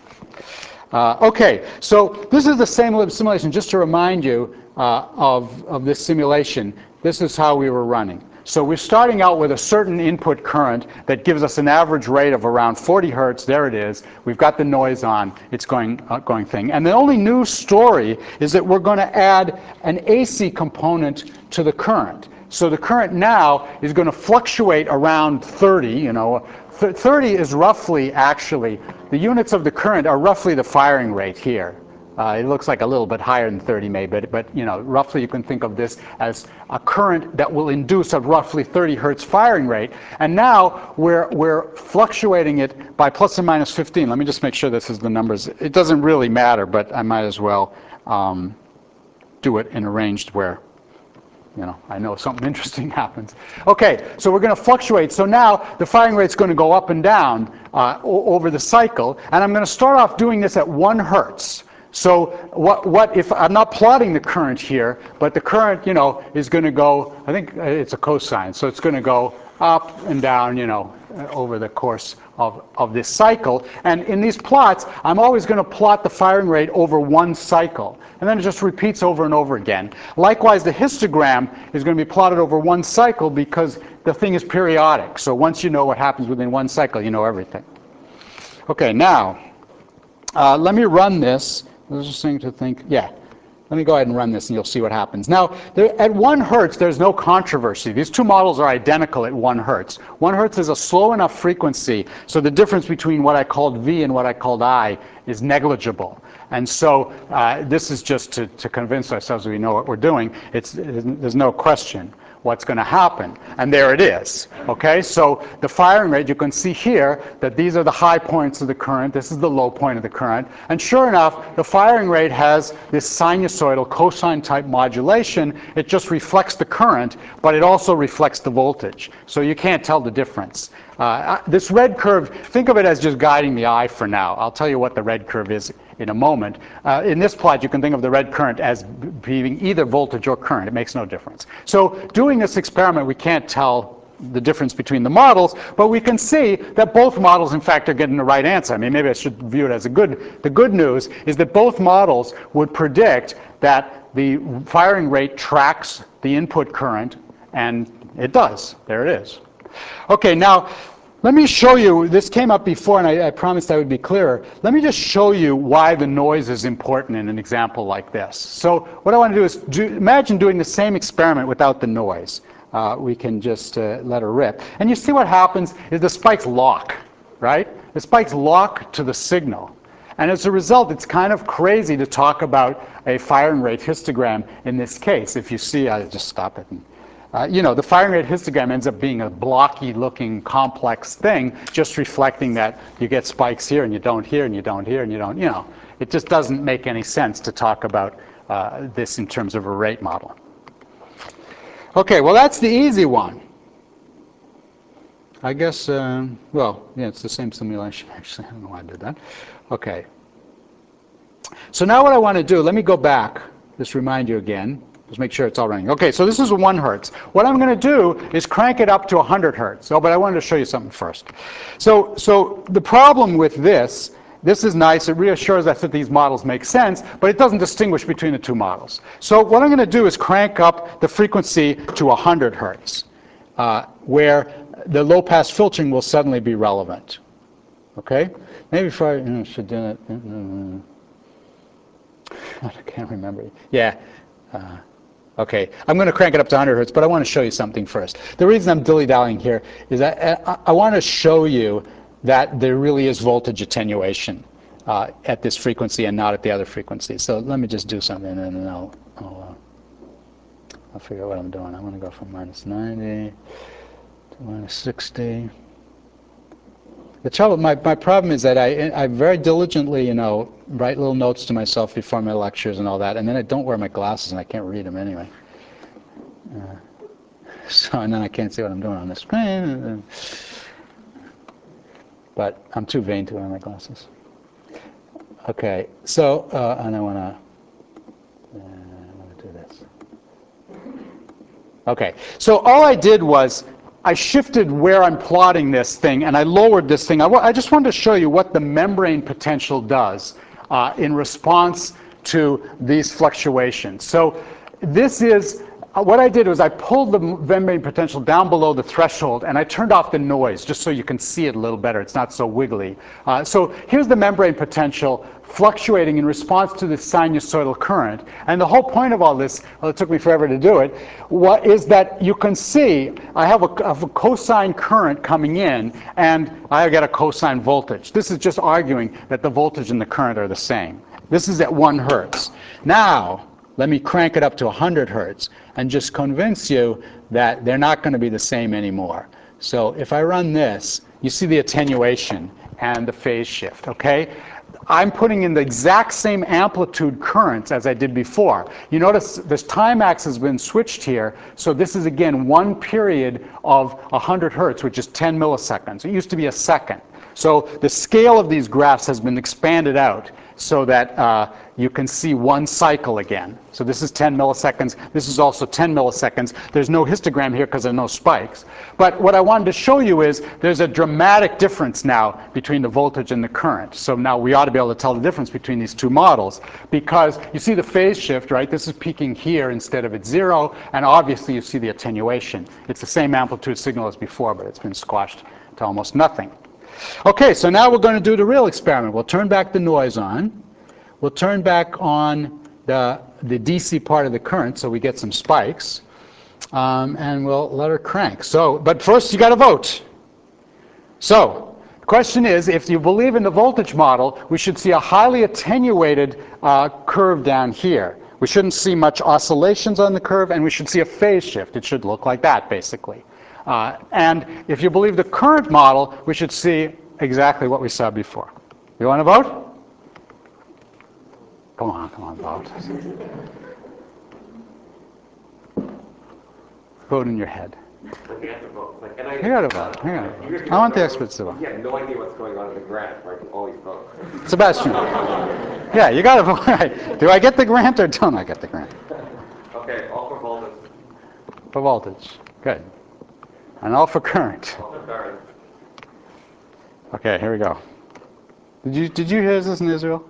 Okay, so this is the same simulation. Just to remind you of this simulation, this is how we were running. So we're starting out with a certain input current that gives us an average rate of around 40 hertz. There it is. We've got the noise on. It's going thing. And the only new story is that we're going to add an AC component to the current. So the current now is going to fluctuate around 30. You know, 30 is roughly, actually, the units of the current are roughly the firing rate here. It looks like a little bit higher than 30 maybe, but you know, roughly you can think of this as a current that will induce a roughly 30 hertz firing rate. And now we're fluctuating it by plus or minus 15. Let me just make sure this is the numbers. It doesn't really matter, but I might as well do it in a range where, you know, I know something interesting happens. Okay, so we're going to fluctuate. So now the firing rate's going to go up and down over the cycle. And I'm going to start off doing this at 1 hertz. So what if I'm not plotting the current here, but the current, you know, is going to go, I think it's a cosine, so it's going to go up and down, you know, over the course of this cycle. And in these plots, I'm always going to plot the firing rate over 1 cycle. And then it just repeats over and over again. Likewise, the histogram is going to be plotted over 1 cycle because the thing is periodic. So once you know what happens within 1 cycle, you know everything. Okay, now, let me run this. I was just saying to think, yeah. Let me go ahead and run this and you'll see what happens. Now, at 1 hertz, there's no controversy. These two models are identical at 1 hertz. 1 hertz is a slow enough frequency, so the difference between what I called V and what I called I is negligible. And so this is just to convince ourselves we know what we're doing. There's no question what's going to happen. And there it is. Okay, so the firing rate, you can see here that these are the high points of the current. This is the low point of the current. And sure enough, the firing rate has this sinusoidal cosine type modulation. It just reflects the current, but it also reflects the voltage. So you can't tell the difference. This red curve, think of it as just guiding the eye for now. I'll tell you what the red curve is in a moment. In this plot, you can think of the red current as being either voltage or current. It makes no difference. So doing this experiment, we can't tell the difference between the models, but we can see that both models, in fact, are getting the right answer. I mean, maybe I should view it as the good news is that both models would predict that the firing rate tracks the input current, and it does. There it is. Okay, now, let me show you, this came up before and I promised I would be clearer. Let me just show you why the noise is important in an example like this. So what I want to do is imagine doing the same experiment without the noise. we can just let her rip. And you see what happens is the spikes lock, right? The spikes lock to the signal. And as a result, it's kind of crazy to talk about a firing rate histogram in this case. If you see, I'll just stop it. You know, the firing rate histogram ends up being a blocky-looking, complex thing, just reflecting that you get spikes here and you don't here and you don't here and you don't, you know. It just doesn't make any sense to talk about this in terms of a rate model. Okay, well, that's the easy one. I guess, well, yeah, it's the same simulation, actually. I don't know why I did that. Okay. So now what I want to do, let me go back, just remind you again. Just make sure it's all running. Okay, so this is 1 hertz. What I'm going to do is crank it up to 100 hertz. Oh, but I wanted to show you something first. So the problem with this is nice. It reassures us that these models make sense, but it doesn't distinguish between the 2 models. So what I'm going to do is crank up the frequency to 100 hertz, where the low-pass filtering will suddenly be relevant. Okay? Maybe if I should do it. I can't remember. Yeah. Okay, I'm going to crank it up to 100 hertz, but I want to show you something first. The reason I'm dilly-dallying here is that I want to show you that there really is voltage attenuation at this frequency and not at the other frequencies. So let me just do something, and then I'll figure out what I'm doing. I want to go from -90 to -60. The trouble, my problem is that I very diligently, you know, write little notes to myself before my lectures and all that, and then I don't wear my glasses and I can't read them anyway. And then I can't see what I'm doing on the screen. But I'm too vain to wear my glasses. Okay, so, and I want to do this. Okay, so all I did was I shifted where I'm plotting this thing, and I lowered this thing. I just wanted to show you what the membrane potential does in response to these fluctuations. So this is, what I did was I pulled the membrane potential down below the threshold, and I turned off the noise, just so you can see it a little better. It's not so wiggly. So here's the membrane potential fluctuating in response to the sinusoidal current. And the whole point of all this, well, it took me forever to do it, is that you can see I have a cosine current coming in, and I get a cosine voltage. This is just arguing that the voltage and the current are the same. This is at 1 hertz. Now, let me crank it up to 100 hertz and just convince you that they're not going to be the same anymore. So if I run this, you see the attenuation and the phase shift, okay? I'm putting in the exact same amplitude currents as I did before. You notice this time axis has been switched here, so this is again 1 period of 100 hertz, which is 10 milliseconds. It used to be a second. So the scale of these graphs has been expanded out so that you can see 1 cycle again. So this is 10 milliseconds. This is also 10 milliseconds. There's no histogram here because there are no spikes. But what I wanted to show you is there's a dramatic difference now between the voltage and the current. So now we ought to be able to tell the difference between these 2 models, because you see the phase shift, right? This is peaking here instead of at 0, and obviously you see the attenuation. It's the same amplitude signal as before, but it's been squashed to almost nothing. Okay, so now we're going to do the real experiment. We'll turn back the noise on. We'll turn back on the DC part of the current so we get some spikes. And we'll let her crank. So, but first you got to vote. So, the question is, if you believe in the voltage model, we should see a highly attenuated curve down here. We shouldn't see much oscillations on the curve, and we should see a phase shift. It should look like that, basically. And if you believe the current model, we should see exactly what we saw before. You want to vote? Come on, vote. Vote in your head. Like you have to vote. Like, and You got to vote. I want the experts to vote. You have no idea what's going on in the graph, right? You always vote. Sebastian. Yeah, you got to vote. Right. Do I get the grant or don't I get the grant? Okay, all for voltage. For voltage. Good. And all for current. All for current. Okay, here we go. Did you hear this in Israel?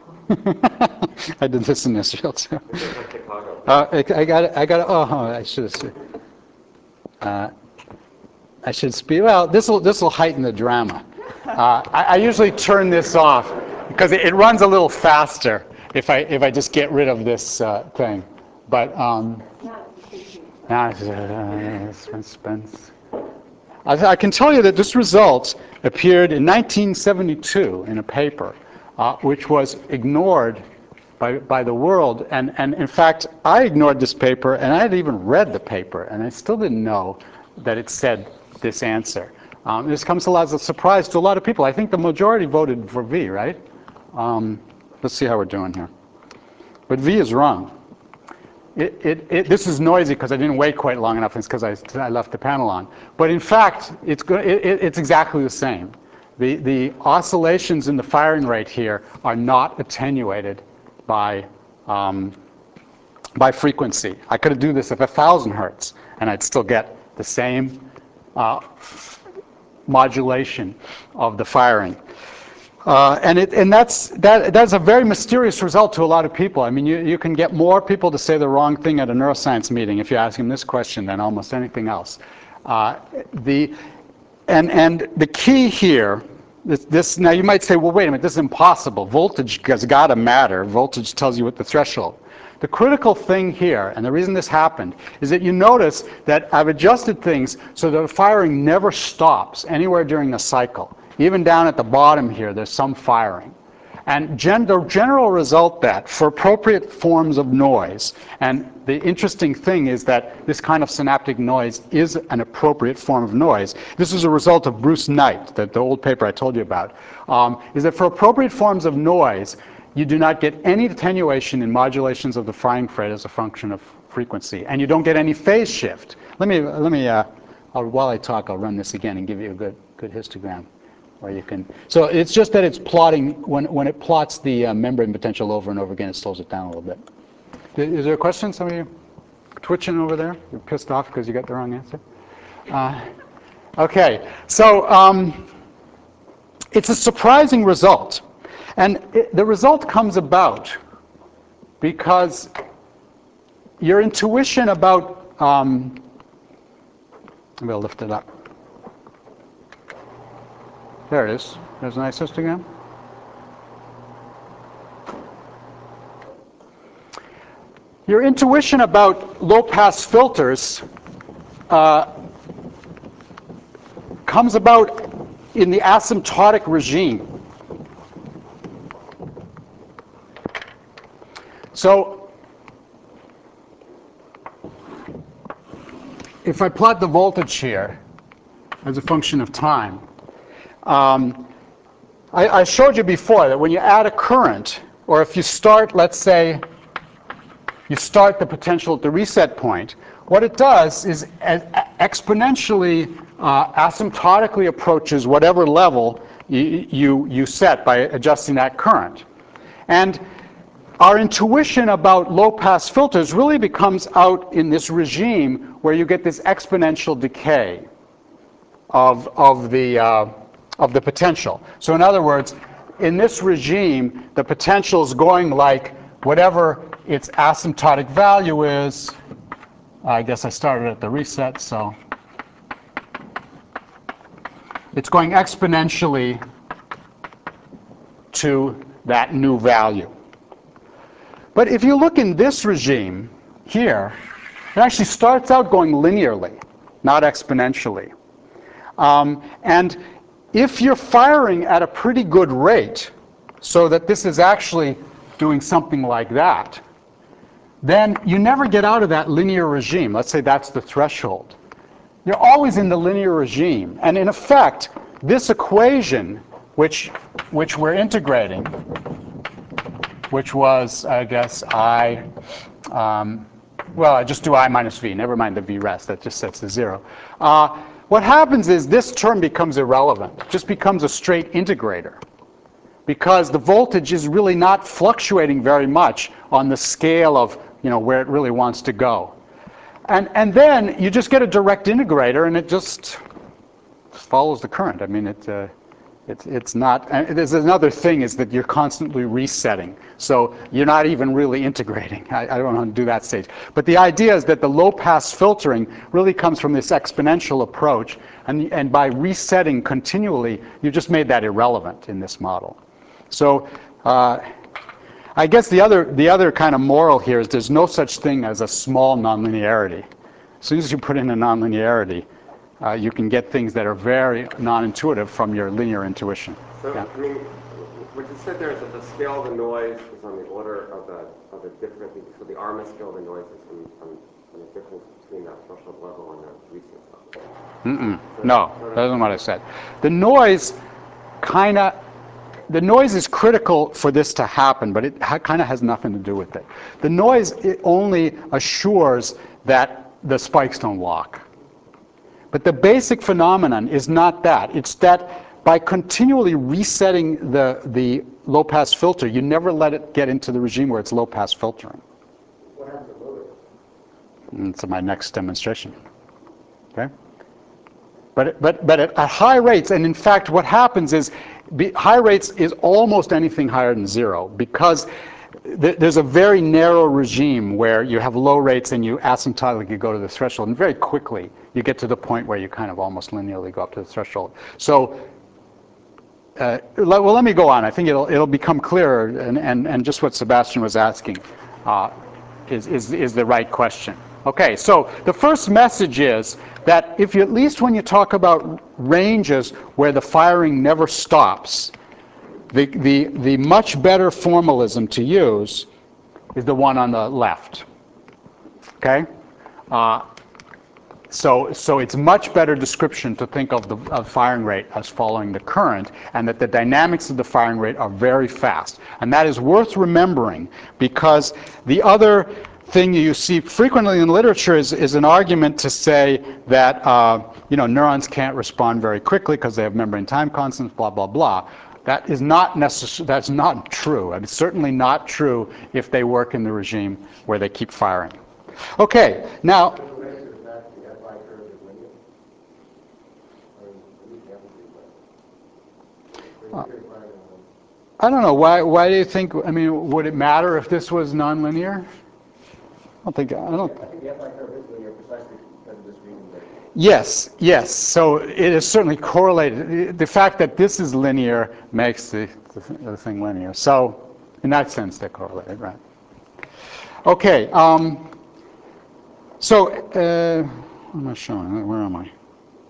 I did this in Israel too. This is like Chicago. I got it. Oh, I should have. I should speed. Well, this will heighten the drama. I usually turn this off because it runs a little faster if I just get rid of this thing. But Suspense. I can tell you that this result appeared in 1972 in a paper, which was ignored by the world. And in fact, I ignored this paper, and I had even read the paper, and I still didn't know that it said this answer. This comes as a surprise to a lot of people. I think the majority voted for V, right? Let's see how we're doing here. But V is wrong. This is noisy because I didn't wait quite long enough. It's because I left the panel on. But in fact, it's exactly the same. The oscillations in the firing rate here are not attenuated by frequency. I could do this at 1,000 hertz, and I'd still get the same modulation of the firing. And that's a very mysterious result to a lot of people. I mean, you can get more people to say the wrong thing at a neuroscience meeting if you ask them this question than almost anything else. The key here, now you might say, well, wait a minute, this is impossible. Voltage has got to matter. Voltage tells you what the threshold. The critical thing here, and the reason this happened, is that you notice that I've adjusted things so that the firing never stops anywhere during the cycle. Even down at the bottom here, there's some firing. And the general result that for appropriate forms of noise, and the interesting thing is that this kind of synaptic noise is an appropriate form of noise. This is a result of Bruce Knight, the old paper I told you about, is that for appropriate forms of noise, you do not get any attenuation in modulations of the firing rate as a function of frequency, and you don't get any phase shift. While I talk, I'll run this again and give you a good histogram. Where you can, so it's just that it's plotting, when it plots the membrane potential over and over again, it slows it down a little bit. Is there a question? Some of you twitching over there? You're pissed off because you got the wrong answer? Okay, so it's a surprising result. And the result comes about because your intuition about, I'm going to lift it up. There it is. There's a nice histogram. Your intuition about low-pass filters comes about in the asymptotic regime. So if I plot the voltage here as a function of time, I showed you before that when you add a current, or if you start, let's say, you start the potential at the reset point, what it does is exponentially, asymptotically approaches whatever level you set by adjusting that current. And our intuition about low-pass filters really becomes out in this regime where you get this exponential decay of the potential. So in other words, in this regime, the potential is going like whatever its asymptotic value is. I guess I started at the reset, so it's going exponentially to that new value. But if you look in this regime here, it actually starts out going linearly, not exponentially. And if you're firing at a pretty good rate, so that this is actually doing something like that, then you never get out of that linear regime. Let's say that's the threshold. You're always in the linear regime. And in effect, this equation, which we're integrating, which was, I guess, I just do I minus v. Never mind the v rest. That just sets to 0. What happens is this term becomes irrelevant. It just becomes a straight integrator, because the voltage is really not fluctuating very much on the scale of where it really wants to go. And then you just get a direct integrator, and it just follows the current. I mean, it's not. And there's another thing is that you're constantly resetting, so you're not even really integrating. I don't know how to do that stage. But the idea is that the low-pass filtering really comes from this exponential approach, and by resetting continually, you just made that irrelevant in this model. So I guess the other kind of moral here is there's no such thing as a small nonlinearity. As soon as you put in a nonlinearity, you can get things that are very non-intuitive from your linear intuition. So, Yeah. I mean, what you said there is that the scale of the noise is on the order of the difference, so the RMS scale of the noise is on the difference between that threshold level and the recent level. No, that isn't what I said. The noise the noise is critical for this to happen, but it kind of has nothing to do with it. The noise, it only assures that the spikes don't lock. But the basic phenomenon is not that. It's that by continually resetting the low-pass filter, you never let it get into the regime where it's low-pass filtering. What happens to low rate? And it's my next demonstration. Okay? But at high rates, and in fact what happens is high rates is almost anything higher than zero, because there's a very narrow regime where you have low rates and you asymptotically go to the threshold, and very quickly you get to the point where you kind of almost linearly go up to the threshold. So, well, let me go on. I think it'll become clearer, and just what Sebastian was asking is the right question. Okay, so the first message is that if you, at least when you talk about ranges where the firing never stops, the much better formalism to use is the one on the left. Okay? So it's much better description to think of the firing rate as following the current, and that the dynamics of the firing rate are very fast. And that is worth remembering, because the other thing you see frequently in literature is an argument to say that neurons can't respond very quickly because they have membrane time constants, blah, blah, blah. That is not that's not true. And it's certainly not true if they work in the regime where they keep firing. Okay, now. I don't know. Why do you think? I mean, would it matter if this was nonlinear? I think the FI curve is linear precisely because of this reason. Yes. So it is certainly correlated. The fact that this is linear makes the thing linear. So in that sense, they're correlated, right? Okay. What am I showing? Where am I?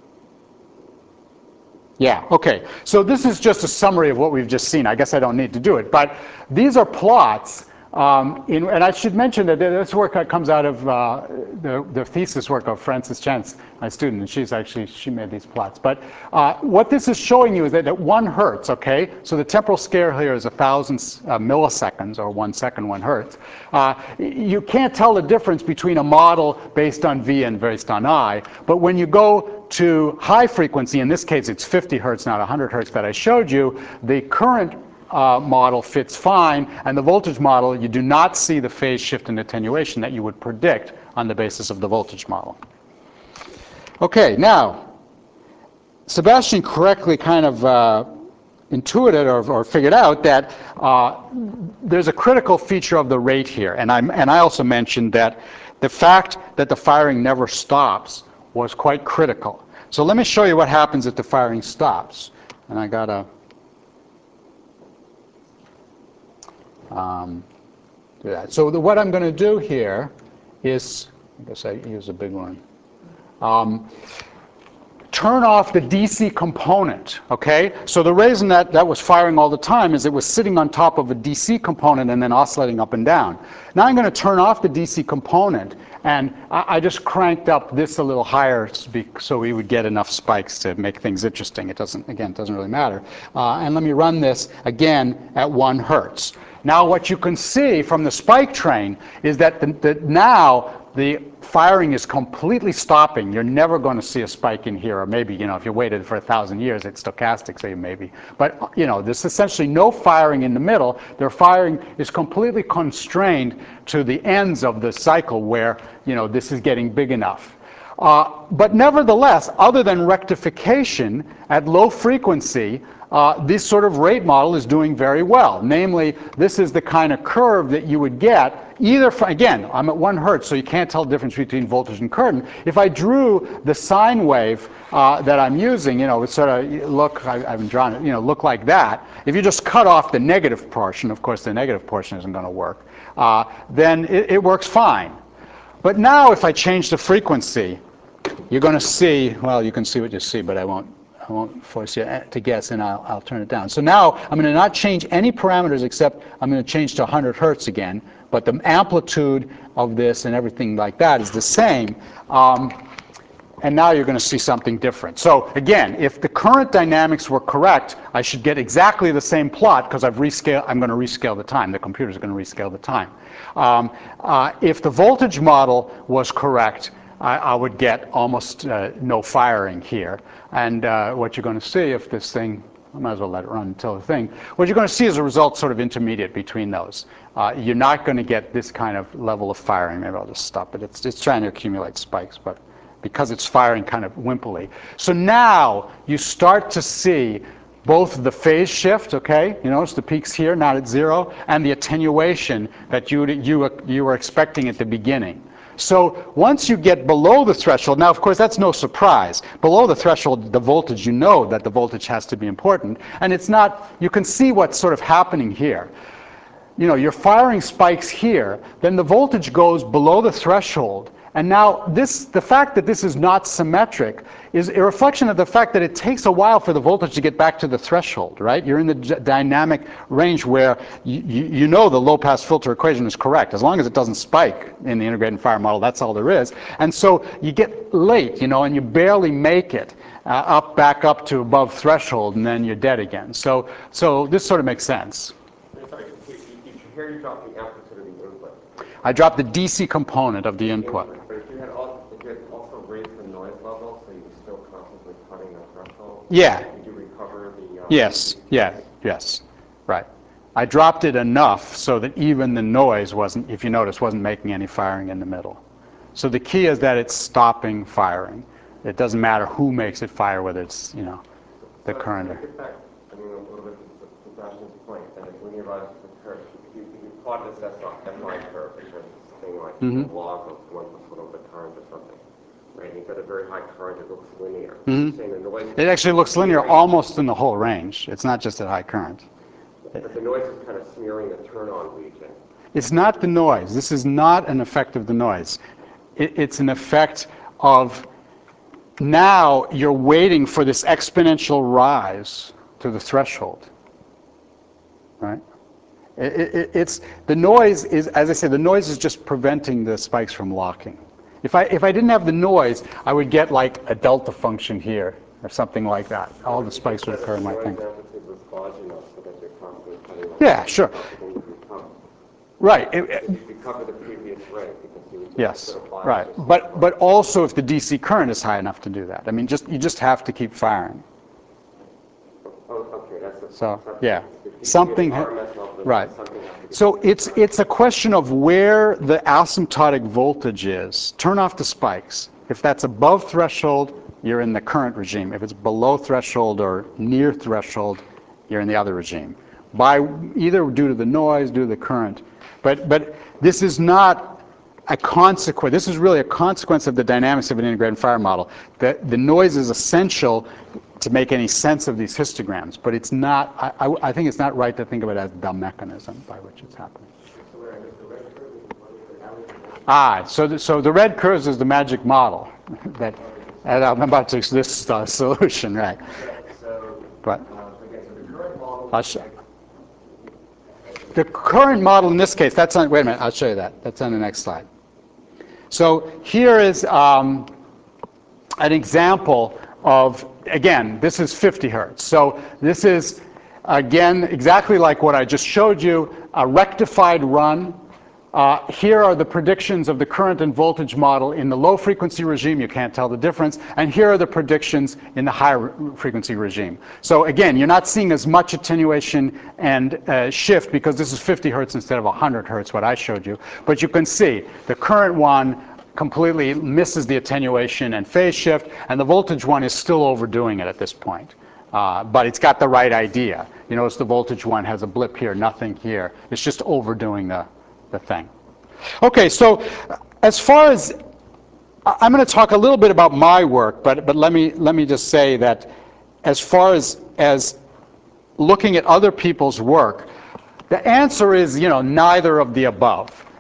Yeah, okay. So this is just a summary of what we've just seen. I guess I don't need to do it. But these are plots. And I should mention that this work comes out of the thesis work of Frances Chance, my student, and she made these plots. But what this is showing you is that at 1 hertz, okay, so the temporal scale here is 1,000 milliseconds, or 1 second, 1 hertz. You can't tell the difference between a model based on V and based on I, but when you go to high frequency, in this case it's 50 hertz, not 100 hertz that I showed you, the current model fits fine, and the voltage model, you do not see the phase shift and attenuation that you would predict on the basis of the voltage model. Okay, now, Sebastian correctly kind of intuited or figured out that there's a critical feature of the rate here, and I also mentioned that the fact that the firing never stops was quite critical. So let me show you what happens if the firing stops. And I got a do that. So what I'm going to do here is, I guess I use a big one, turn off the DC component, okay? So the reason that was firing all the time is it was sitting on top of a DC component and then oscillating up and down. Now I'm going to turn off the DC component, and I just cranked up this a little higher so we would get enough spikes to make things interesting. It doesn't really matter. And let me run this again at 1 hertz. Now what you can see from the spike train is that now the firing is completely stopping. You're never going to see a spike in here, or maybe, if you waited for 1,000 years, it's stochastic, so maybe. But, there's essentially no firing in the middle. Their firing is completely constrained to the ends of the cycle where, this is getting big enough. But nevertheless, other than rectification at low frequency, this sort of rate model is doing very well. Namely, this is the kind of curve that you would get either from, again, I'm at 1 hertz, so you can't tell the difference between voltage and current. If I drew the sine wave that I'm using, it would sort of look, I haven't drawn it, look like that. If you just cut off the negative portion, of course the negative portion isn't going to work, then it works fine. But now if I change the frequency, you're going to see, well, you can see what you see, but I won't force you to guess, and I'll turn it down. So now I'm going to not change any parameters except I'm going to change to 100 hertz again, but the amplitude of this and everything like that is the same. And now you're going to see something different. So again, if the current dynamics were correct, I should get exactly the same plot because I'm going to rescale the time. The computer's going to rescale the time. If the voltage model was correct, I would get almost no firing here. And what you're going to see if this thing, I might as well let it run until the thing, what you're going to see is a result sort of intermediate between those. You're not going to get this kind of level of firing. Maybe I'll just stop it. It's trying to accumulate spikes, but because it's firing kind of wimpily. So now you start to see both the phase shift, okay? You notice the peaks here, not at 0, and the attenuation that you were expecting at the beginning. So once you get below the threshold, now of course that's no surprise. Below the threshold, the voltage, you know that the voltage has to be important. And it's not, you can see what's sort of happening here. You know, you're firing spikes here, then the voltage goes below the threshold. And now the fact that this is not symmetric is a reflection of the fact that it takes a while for the voltage to get back to the threshold, right? You're in the dynamic range where you know the low-pass filter equation is correct. As long as it doesn't spike in the integrated fire model, that's all there is. And so you get late, you know, and you barely make it back up to above threshold, and then you're dead again. So this sort of makes sense. Here you drop the amplitude of the input. I dropped the DC component of the input. But if you had also raised the noise level, so you were still constantly cutting the threshold, yeah. Did you recover the... Yes, yes, right. I dropped it enough so that even the noise wasn't, if you notice, wasn't making any firing in the middle. So the key is that it's stopping firing. It doesn't matter who makes it fire, whether it's, you know, the current. To get back, I mean, a little bit to Sebastian's point, that when you arrive at the curve, you plot this S-line curve, which is something like a log of 1 plus 1 over the current or something. Right? You've got a very high current, it looks linear. Saying the noise It actually looks linear almost in the whole range. It's not just at high current. But the noise is kind of smearing the turn-on region. It's not the noise. This is not an effect of the noise. It's an effect of now you're waiting for this exponential rise to the threshold. Right? It's the noise is, as I said, the noise is just preventing the spikes from locking. If I didn't have the noise, I would get like a delta function here or something like that. All the spikes would occur in my thing. Yeah, sure. Right. Recover the previous rate because you yes. Right. But also if the DC current is high enough to do that. I mean, you just have to keep firing. Okay, that's so yeah, something. Right. So it's a question of where the asymptotic voltage is. Turn off the spikes. If that's above threshold, you're in the current regime. If it's below threshold or near threshold, you're in the other regime. By either due to the noise, due to the current. But this is not a consequence. This is really a consequence of the dynamics of an integrated fire model. The noise is essential to make any sense of these histograms, but it's not. I think it's not right to think of it as the mechanism by which it's happening. So the red curves is the magic model that I'm about to this solution, right? But I'll show. The current model in this case, that's on, wait a minute, I'll show you that. That's on the next slide. So here is an example of, again, this is 50 hertz. So this is, again, exactly like what I just showed you, a rectified run. Here are the predictions of the current and voltage model in the low frequency regime. You can't tell the difference. And here are the predictions in the high frequency regime. So again, you're not seeing as much attenuation and shift because this is 50 hertz instead of 100 hertz, what I showed you. But you can see the current one completely misses the attenuation and phase shift, and the voltage one is still overdoing it at this point. But it's got the right idea. You notice the voltage one has a blip here, nothing here. It's just overdoing the thing. Okay, so as far as I'm going to talk a little bit about my work, but let me just say that as far as looking at other people's work, the answer is, you know, neither of the above.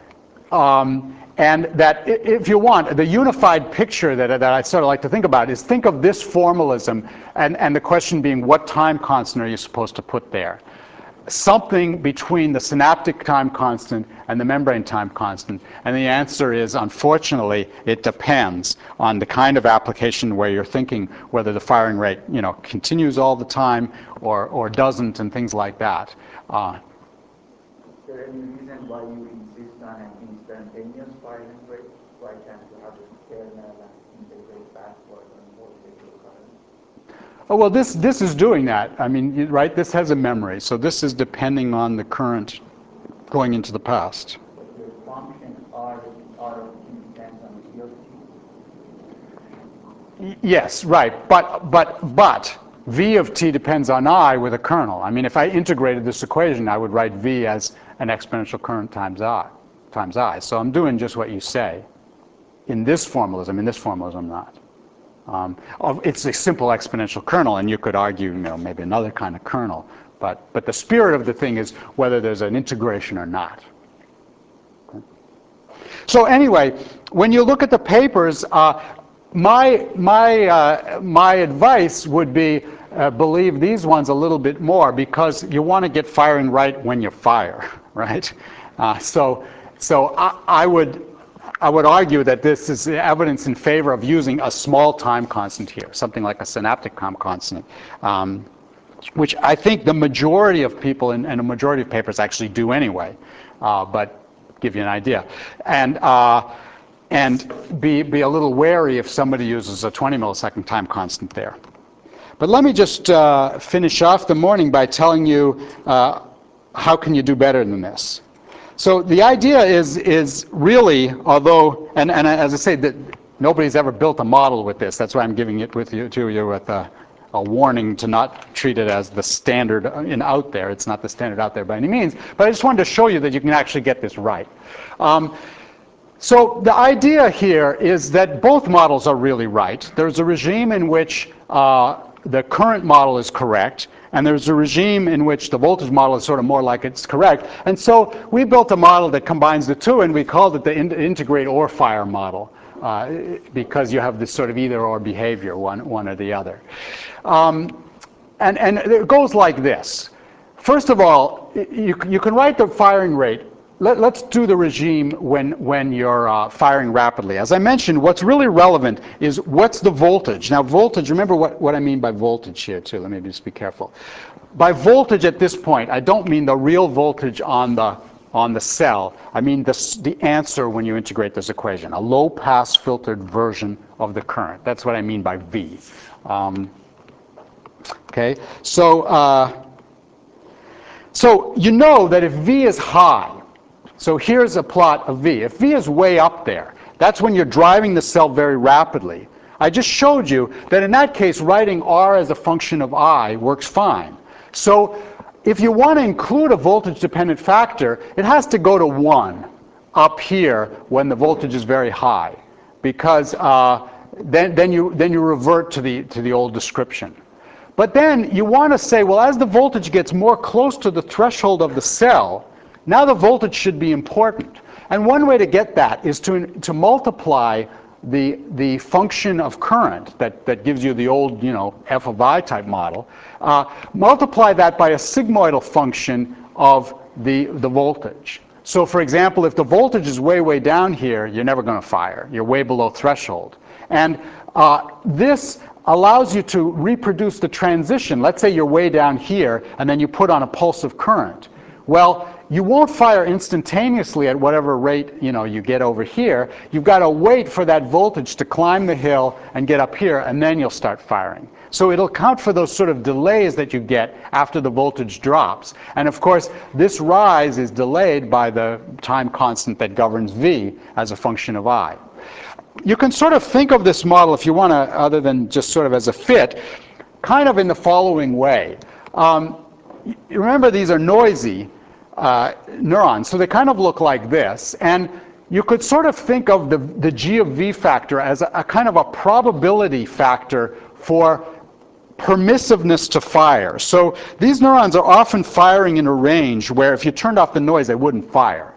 And that, if you want, the unified picture that I sort of like to think about is think of this formalism, and the question being, what time constant are you supposed to put there? Something between the synaptic time constant and the membrane time constant. And the answer is, unfortunately, it depends on the kind of application where you're thinking whether the firing rate, continues all the time or doesn't, and things like that. Is there any reason why you insist on an instantaneous firing rate? Why can't you have it parallel and integrate backward and voltage or current? Oh, well, this is doing that. I mean, right, this has a memory. So this is depending on the current going into the past. But your function R of t depends on V of t? Yes, right. But V of t depends on I with a kernel. I mean, if I integrated this equation, I would write V as an exponential current times I. So I'm doing just what you say. In this formalism, not. It's a simple exponential kernel, and you could argue, maybe another kind of kernel. But the spirit of the thing is whether there's an integration or not. Okay. So anyway, when you look at the papers, my advice would be believe these ones a little bit more, because you want to get firing right when you fire, right? So I would argue that this is evidence in favor of using a small time constant here, something like a synaptic time constant, which I think the majority of people and a majority of papers actually do anyway, but give you an idea. And be a little wary if somebody uses a 20 millisecond time constant there. But let me just finish off the morning by telling you how can you do better than this. So the idea is really, although, and as I say, that nobody's ever built a model with this. That's why I'm giving it to you with a warning to not treat it as the standard out there. It's not the standard out there by any means. But I just wanted to show you that you can actually get this right. So the idea here is that both models are really right. There's a regime in which the current model is correct, and there's a regime in which the voltage model is sort of more like it's correct. And so we built a model that combines the two, and we called it the integrate or fire model, because you have this sort of either or behavior, one or the other. And it goes like this. First of all, you can write the firing rate. Let's do the regime when you're firing rapidly. As I mentioned, what's really relevant is what's the voltage. Now, voltage, remember what I mean by voltage here, too. Let me just be careful. By voltage at this point, I don't mean the real voltage on the cell. I mean the answer when you integrate this equation, a low-pass filtered version of the current. That's what I mean by V. Okay, so you know that if V is high, so here's a plot of V. If V is way up there, that's when you're driving the cell very rapidly. I just showed you that in that case, writing R as a function of I works fine. So if you want to include a voltage-dependent factor, it has to go to 1 up here when the voltage is very high, because then you revert to the old description. But then you want to say, well, as the voltage gets more close to the threshold of the cell, now the voltage should be important. And one way to get that is to multiply the function of current that gives you the old, f of I type model, multiply that by a sigmoidal function of the voltage. So for example, if the voltage is way down here, you're never going to fire. You're way below threshold. And this allows you to reproduce the transition. Let's say you're way down here, and then you put on a pulse of current. Well, you won't fire instantaneously at whatever rate you get over here. You've got to wait for that voltage to climb the hill and get up here, and then you'll start firing. So it'll account for those sort of delays that you get after the voltage drops. And of course, this rise is delayed by the time constant that governs V as a function of I. You can sort of think of this model, if you want to, other than just sort of as a fit, kind of in the following way. Remember, these are noisy neurons, so they kind of look like this. And you could sort of think of the G of V factor as a kind of a probability factor for permissiveness to fire. So these neurons are often firing in a range where if you turned off the noise, they wouldn't fire.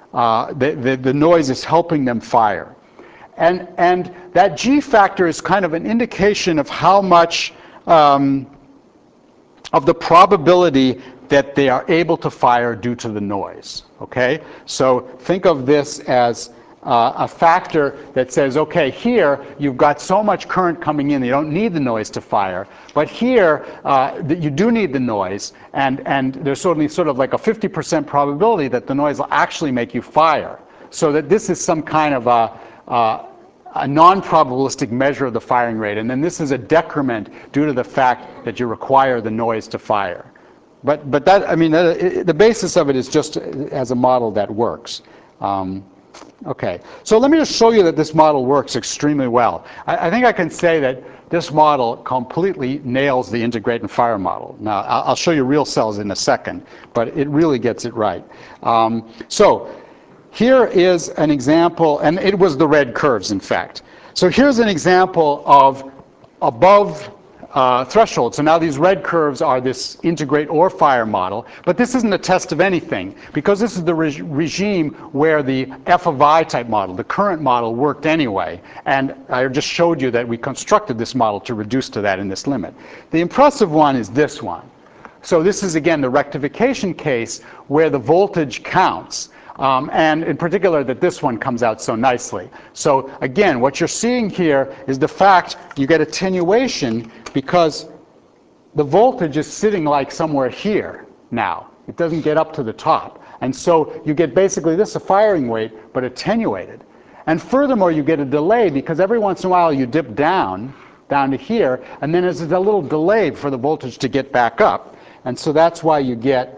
the noise is helping them fire. And that G factor is kind of an indication of how much of the probability that they are able to fire due to the noise, okay? So think of this as a factor that says, okay, here you've got so much current coming in, you don't need the noise to fire, but here you do need the noise, and there's sort of like a 50% probability that the noise will actually make you fire. So that this is some kind of a non-probabilistic measure of the firing rate, and then this is a decrement due to the fact that you require the noise to fire. But that, I mean, the basis of it is just as a model that works. Okay, so let me just show you that this model works extremely well. I think I can say that this model completely nails the integrate and fire model. Now, I'll show you real cells in a second, but it really gets it right. So here is an example, and it was the red curves, in fact. So here's an example of above threshold. So now these red curves are this integrate or fire model, but this isn't a test of anything, because this is the regime where the f of I type model, the current model, worked anyway. And I just showed you that we constructed this model to reduce to that in this limit. The impressive one is this one. So this is, again, the rectification case where the voltage counts. And in particular that this one comes out so nicely. So again, what you're seeing here is the fact you get attenuation because the voltage is sitting like somewhere here now. It doesn't get up to the top. And so you get basically this, a firing weight, but attenuated. And furthermore, you get a delay because every once in a while you dip down to here, and then there's a little delay for the voltage to get back up. And so that's why you get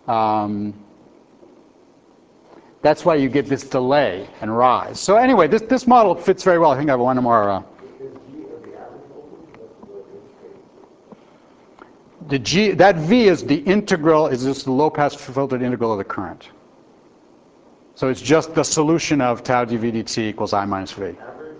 this delay and rise. So anyway, this model fits very well. I think I have one more. The G, that V is the integral, is just the low-pass filtered integral of the current. So it's just the solution of tau dV dt equals I minus V.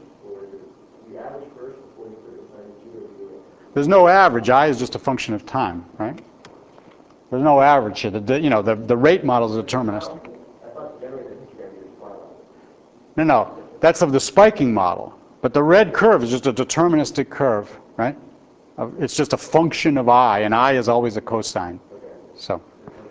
There's no average. I is just a function of time, right? There's no average here. The rate model is deterministic. No, that's of the spiking model. But the red curve is just a deterministic curve, right? It's just a function of I, and I is always a cosine. So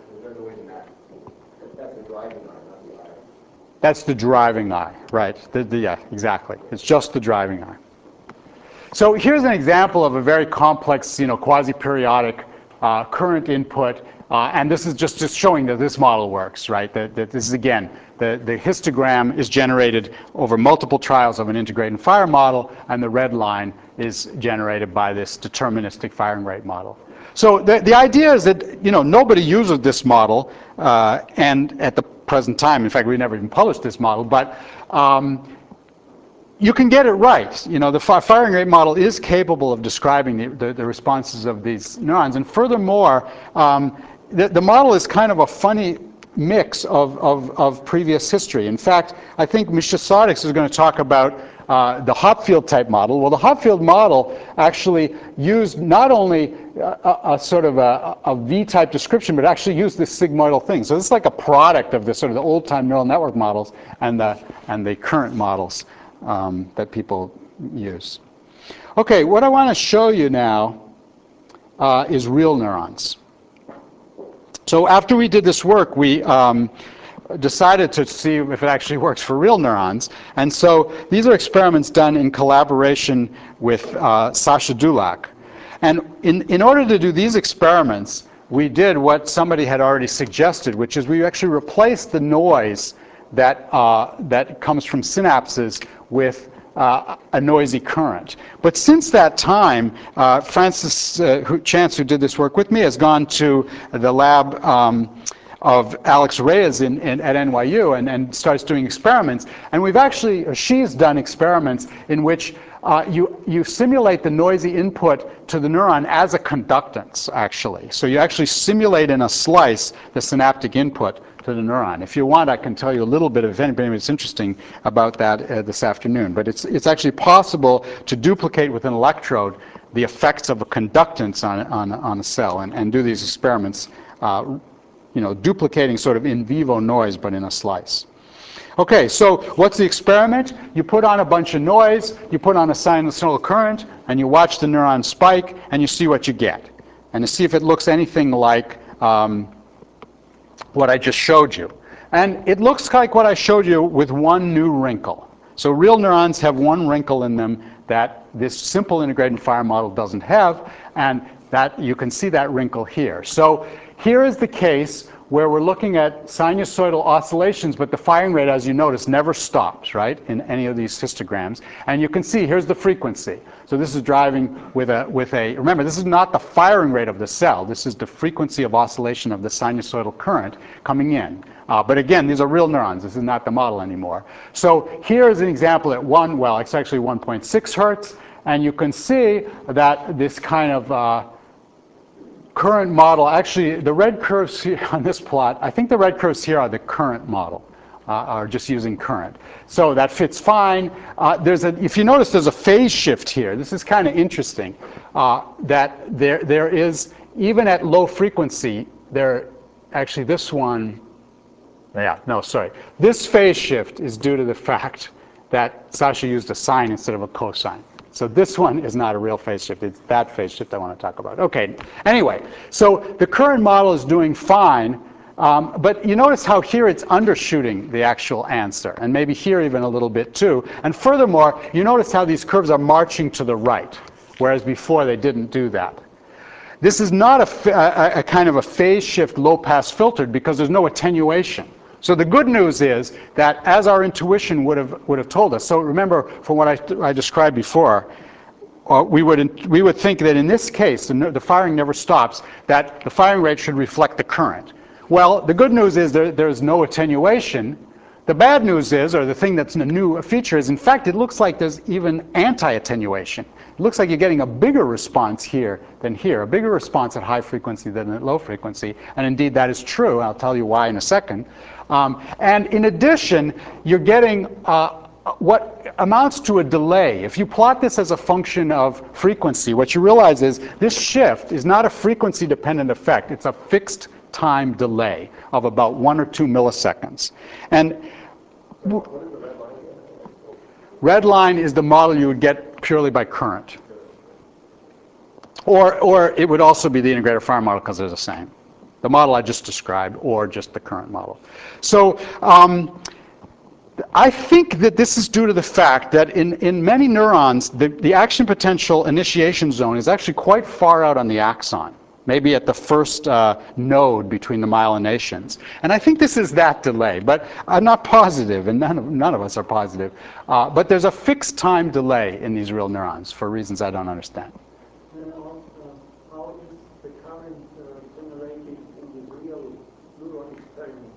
that's the driving I, right? Yeah, exactly. It's just the driving I. So here's an example of a very complex, quasi-periodic current input. And this is just showing that this model works, right? That this is, again, the histogram is generated over multiple trials of an integrate and fire model, and the red line is generated by this deterministic firing rate model. So the idea is that, nobody uses this model, and at the present time, in fact, we never even published this model, but you can get it right. The firing rate model is capable of describing the responses of these neurons, and furthermore, the model is kind of a funny mix of previous history. In fact, I think Misha Sardix is going to talk about the Hopfield type model. Well, the Hopfield model actually used not only a sort of a V-type description, but actually used this sigmoidal thing. So this is like a product of the sort of the old-time neural network models and the current models that people use. Okay, what I want to show you now is real neurons. So after we did this work, we decided to see if it actually works for real neurons. And so these are experiments done in collaboration with Sasha Dulac. And in order to do these experiments, we did what somebody had already suggested, which is we actually replaced the noise that comes from synapses with a noisy current. But since that time, Francis Chance, who did this work with me, has gone to the lab of Alex Reyes at NYU and starts doing experiments. And we've actually, or she's done experiments in which you simulate the noisy input to the neuron as a conductance, actually. So you actually simulate in a slice the synaptic input to the neuron. If you want, I can tell you a little bit, if anybody is interesting, about that this afternoon. But it's actually possible to duplicate with an electrode the effects of a conductance on a cell and do these experiments, duplicating sort of in vivo noise, but in a slice. Okay, so what's the experiment? You put on a bunch of noise, you put on a sinusoidal current, and you watch the neuron spike, and you see what you get. And to see if it looks anything like what I just showed you. And it looks like what I showed you with one new wrinkle. So real neurons have one wrinkle in them that this simple integrated fire model doesn't have, and that you can see that wrinkle here. So here is the case where we're looking at sinusoidal oscillations, but the firing rate, as you notice, never stops, right, in any of these histograms. And you can see, here's the frequency. So this is driving with a, remember, this is not the firing rate of the cell. This is the frequency of oscillation of the sinusoidal current coming in. But again, these are real neurons. This is not the model anymore. So here is an example at well, it's actually 1.6 hertz. And you can see that this kind of current model, actually the red curves here on this plot, I think the red curves here are the current model, are just using current. So that fits fine. If you notice, there's a phase shift here. This is kind of interesting, that there is, even at low frequency, actually this one, this phase shift is due to the fact that Sasha used a sine instead of a cosine. So this one is not a real phase shift. It's that phase shift I want to talk about. Okay, anyway, so the current model is doing fine, but you notice how here it's undershooting the actual answer, and maybe here even a little bit too. And furthermore, you notice how these curves are marching to the right, whereas before they didn't do that. This is not a kind of a phase shift low-pass filtered because there's no attenuation. So the good news is that, as our intuition would have told us, so remember from what I described before, we would think that in this case, the firing never stops, that the firing rate should reflect the current. Well, the good news is there's no attenuation. The bad news is, or the thing that's a new feature is, in fact, it looks like there's even anti-attenuation. It looks like you're getting a bigger response here than here, a bigger response at high frequency than at low frequency. And indeed, that is true. I'll tell you why in a second. And in addition, you're getting what amounts to a delay. If you plot this as a function of frequency, what you realize is this shift is not a frequency-dependent effect. It's a fixed time delay of about 1 or 2 milliseconds. And red line is the model you would get purely by current. Or it would also be the integrated fire model because they're the same. The model I just described, or just the current model. So I think that this is due to the fact that in many neurons, the action potential initiation zone is actually quite far out on the axon, maybe at the first node between the myelinations. And I think this is that delay, but I'm not positive, and none of us are positive. But there's a fixed time delay in these real neurons for reasons I don't understand. How is the current generated in the real neuron experiment?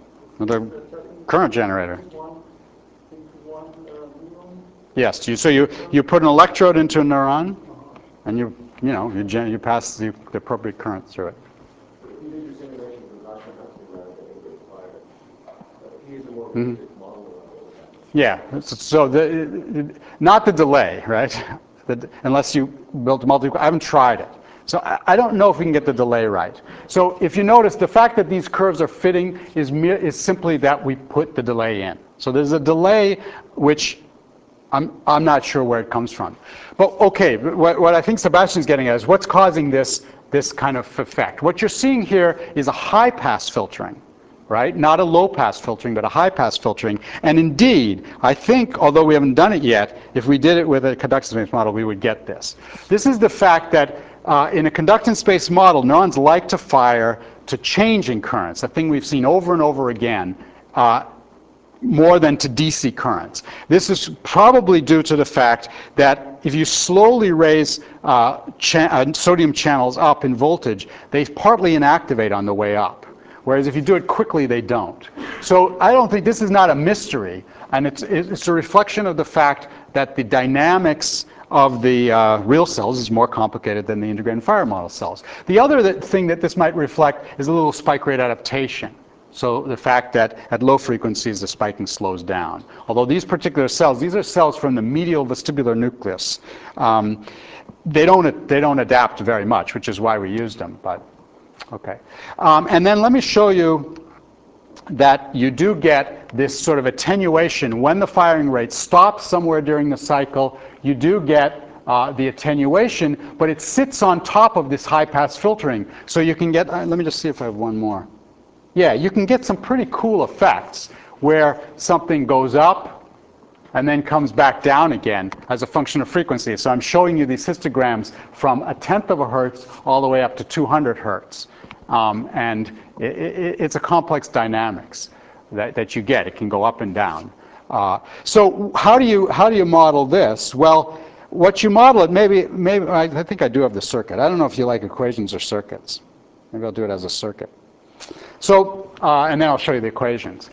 The current generator. Into one neuron? Yes. So you put an electrode into a neuron, and you pass the appropriate current through it. You did your simulation with Dr. Hudson integrated fire. He is a more Mm-hmm. basic model of that. Yeah. So not the delay, right? Unless you built multiple. I haven't tried it. So I don't know if we can get the delay right. So if you notice, the fact that these curves are fitting is simply that we put the delay in. So there's a delay which I'm not sure where it comes from. But okay, what I think Sebastian's getting at is what's causing this kind of effect. What you're seeing here is a high-pass filtering, right? Not a low-pass filtering, but a high-pass filtering. And indeed, I think, although we haven't done it yet, if we did it with a conductance-based model, we would get this. This is the fact that in a conductance-based model, neurons like to fire to changing currents, a thing we've seen over and over again, more than to DC currents. This is probably due to the fact that if you slowly raise sodium channels up in voltage, they partly inactivate on the way up. Whereas if you do it quickly, they don't. So I don't think this is not a mystery, and it's a reflection of the fact that the dynamics of the real cells is more complicated than the integrated fire model cells. The other thing that this might reflect is a little spike rate adaptation. So the fact that at low frequencies the spiking slows down. Although these particular cells, these are cells from the medial vestibular nucleus. They don't adapt very much, which is why we used them. But okay, and then let me show you that you do get this sort of attenuation. When the firing rate stops somewhere during the cycle, you do get the attenuation, but it sits on top of this high-pass filtering. So you can get, let me just see if I have one more. Yeah, you can get some pretty cool effects where something goes up and then comes back down again as a function of frequency. So I'm showing you these histograms from 1/10 of a hertz all the way up to 200 hertz. And it's a complex dynamics that you get. It can go up and down. So how do you model this? Well, what you model it, maybe I think I do have the circuit. I don't know if you like equations or circuits. Maybe I'll do it as a circuit. So, and then I'll show you the equations.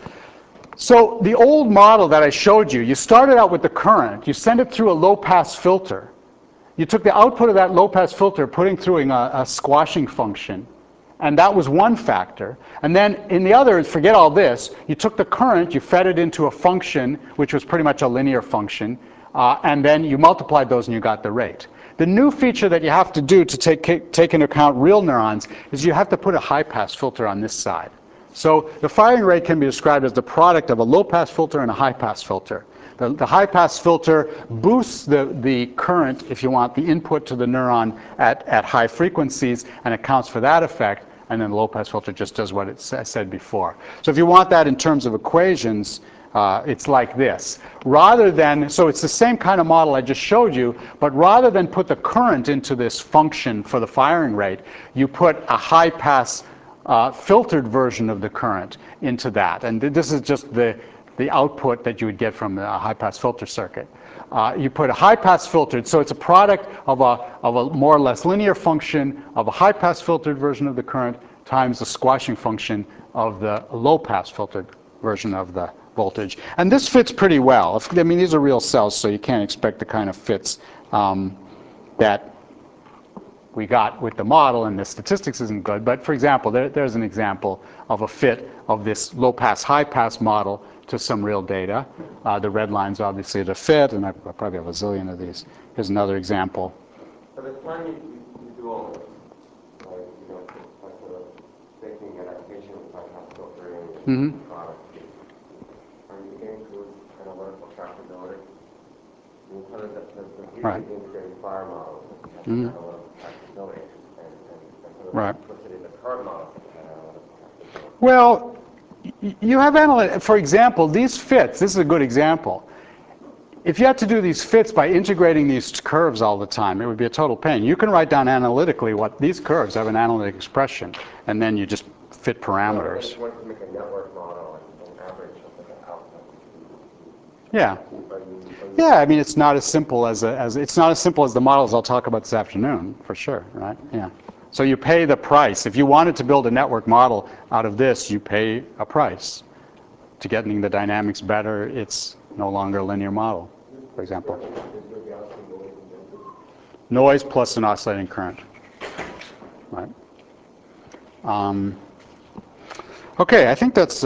So the old model that I showed you, you started out with the current. You send it through a low-pass filter. You took the output of that low-pass filter, putting through a squashing function. And that was one factor. And then in the other, forget all this, you took the current, you fed it into a function, which was pretty much a linear function, and then you multiplied those and you got the rate. The new feature that you have to do to take into account real neurons is you have to put a high-pass filter on this side. So the firing rate can be described as the product of a low-pass filter and a high-pass filter. The high-pass filter boosts the current, if you want, the input to the neuron at high frequencies and accounts for that effect, and then the low-pass filter just does what it said before. So if you want that in terms of equations, it's like this. Rather than, so it's the same kind of model I just showed you, but rather than put the current into this function for the firing rate, you put a high-pass filtered version of the current into that. And this is just the output that you would get from a high-pass filter circuit. You put a high-pass filtered, so it's a product of a more or less linear function of a high-pass filtered version of the current times the squashing function of the low-pass filtered version of the voltage. And this fits pretty well. I mean, these are real cells, so you can't expect the kind of fits that we got with the model, and the statistics isn't good. But for example, there's an example of a fit of this low-pass, high-pass model to some real data. The red line's obviously the fit, and I probably have a zillion of these. Here's another example. By the time you do all this, like, you know, by sort of taking an application with high-pass filtering product, are you beginning to lose analytical tractability? I mean, kind of the beauty of the integrated fire model is that you have analytical tractability, and sort of puts it in the current model and analytical tractability. Well, you have for example, these fits, this is a good example. If you had to do these fits by integrating these curves all the time, it would be a total pain. You can write down analytically what these curves have an analytic expression, and then you just fit parameters. If you want to make a network model and average something out. Yeah. Yeah, I mean, it's not as simple as it's not as simple as the models I'll talk about this afternoon, for sure, right? Yeah. So you pay the price. If you wanted to build a network model out of this, you pay a price. To getting the dynamics better, it's no longer a linear model, for example. Noise plus an oscillating current. Right. Okay, I think that's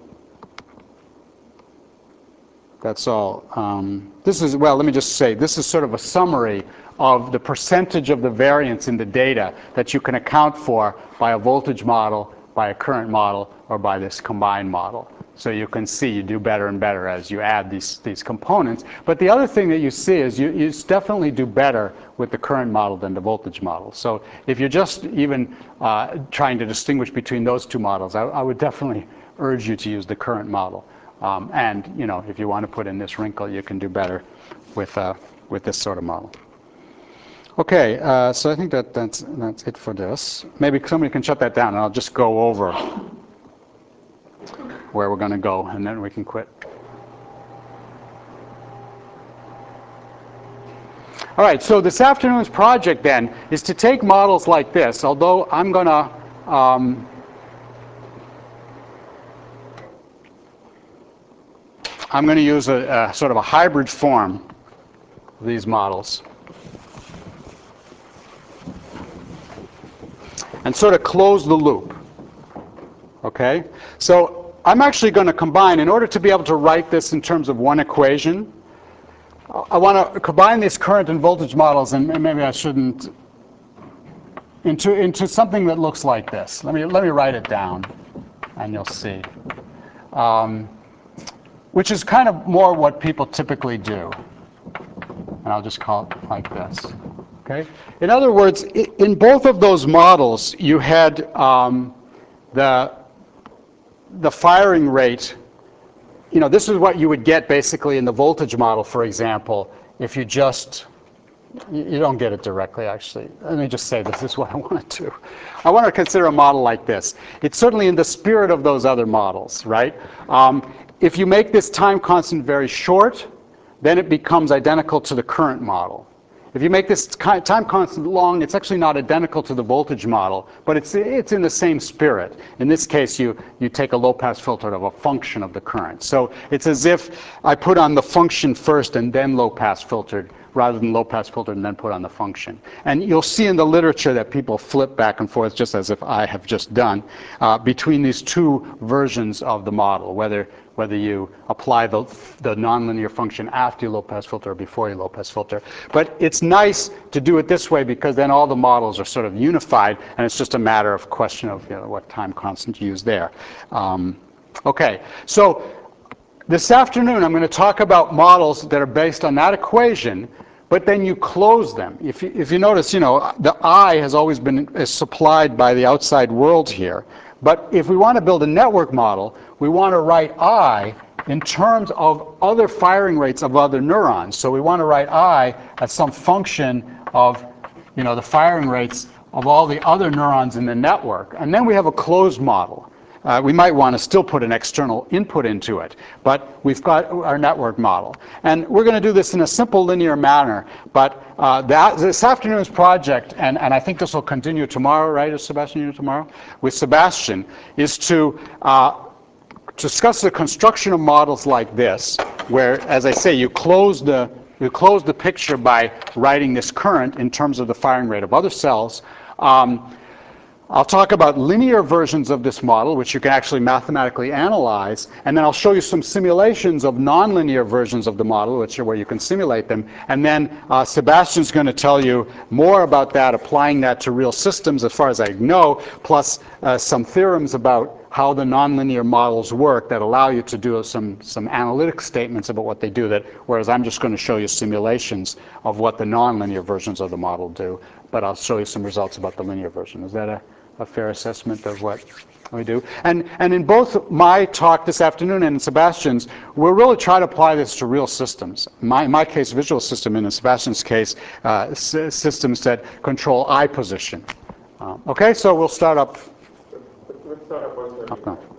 all. This is, well, let me just say, this is sort of a summary of the percentage of the variance in the data that you can account for by a voltage model, by a current model, or by this combined model. So you can see you do better and better as you add these components. But the other thing that you see is you definitely do better with the current model than the voltage model. So if you're just even trying to distinguish between those two models, I would definitely urge you to use the current model. And you know, if you want to put in this wrinkle, you can do better with this sort of model. Okay, so I think that's it for this. Maybe somebody can shut that down, and I'll just go over where we're going to go, and then we can quit. All right, so this afternoon's project then is to take models like this, although I'm going to use a sort of a hybrid form of these models and sort of close the loop. Okay? So I'm actually going to combine, in order to be able to write this in terms of one equation, I want to combine these current and voltage models, and maybe I shouldn't, into something that looks like this. Let me write it down, and you'll see. which is kind of more what people typically do. And I'll just call it like this. Okay? In other words, in both of those models, you had the firing rate. You know, this is what you would get basically in the voltage model, for example, if you just, you don't get it directly, actually. Let me just say this is what I want to do. I want to consider a model like this. It's certainly in the spirit of those other models, right? If you make this time constant very short, then it becomes identical to the current model. If you make this time constant long, it's actually not identical to the voltage model, but it's in the same spirit. In this case, you take a low-pass filter of a function of the current. So it's as if I put on the function first and then low-pass filtered, rather than low-pass filtered and then put on the function. And you'll see in the literature that people flip back and forth, just as if I have just done, between these two versions of the model, whether you apply the nonlinear function after you low-pass filter or before you low-pass filter. But it's nice to do it this way because then all the models are sort of unified, and it's just a matter of question of what time constant you use there. Okay, so this afternoon I'm going to talk about models that are based on that equation, but then you close them. If you notice, the I has always been supplied by the outside world here. But if we want to build a network model, we want to write I in terms of other firing rates of other neurons. So we want to write I as some function of the firing rates of all the other neurons in the network. And then we have a closed model. We might want to still put an external input into it, but we've got our network model. And we're going to do this in a simple linear manner, but this afternoon's project, and I think this will continue tomorrow, right? Is Sebastian here tomorrow? With Sebastian, is to discuss the construction of models like this, where, as I say, you close the picture by writing this current in terms of the firing rate of other cells. I'll talk about linear versions of this model, which you can actually mathematically analyze, and then I'll show you some simulations of nonlinear versions of the model, which are where you can simulate them. And then Sebastian's going to tell you more about that, applying that to real systems as far as I know, plus some theorems about how the nonlinear models work that allow you to do some analytic statements about what they do, whereas I'm just going to show you simulations of what the nonlinear versions of the model do, but I'll show you some results about the linear version. Is that a fair assessment of what we do? And in both my talk this afternoon and in Sebastian's, we'll really try to apply this to real systems. In my case, visual system, and in Sebastian's case, systems that control eye position. Okay, so we'll start up. Let's start up one second.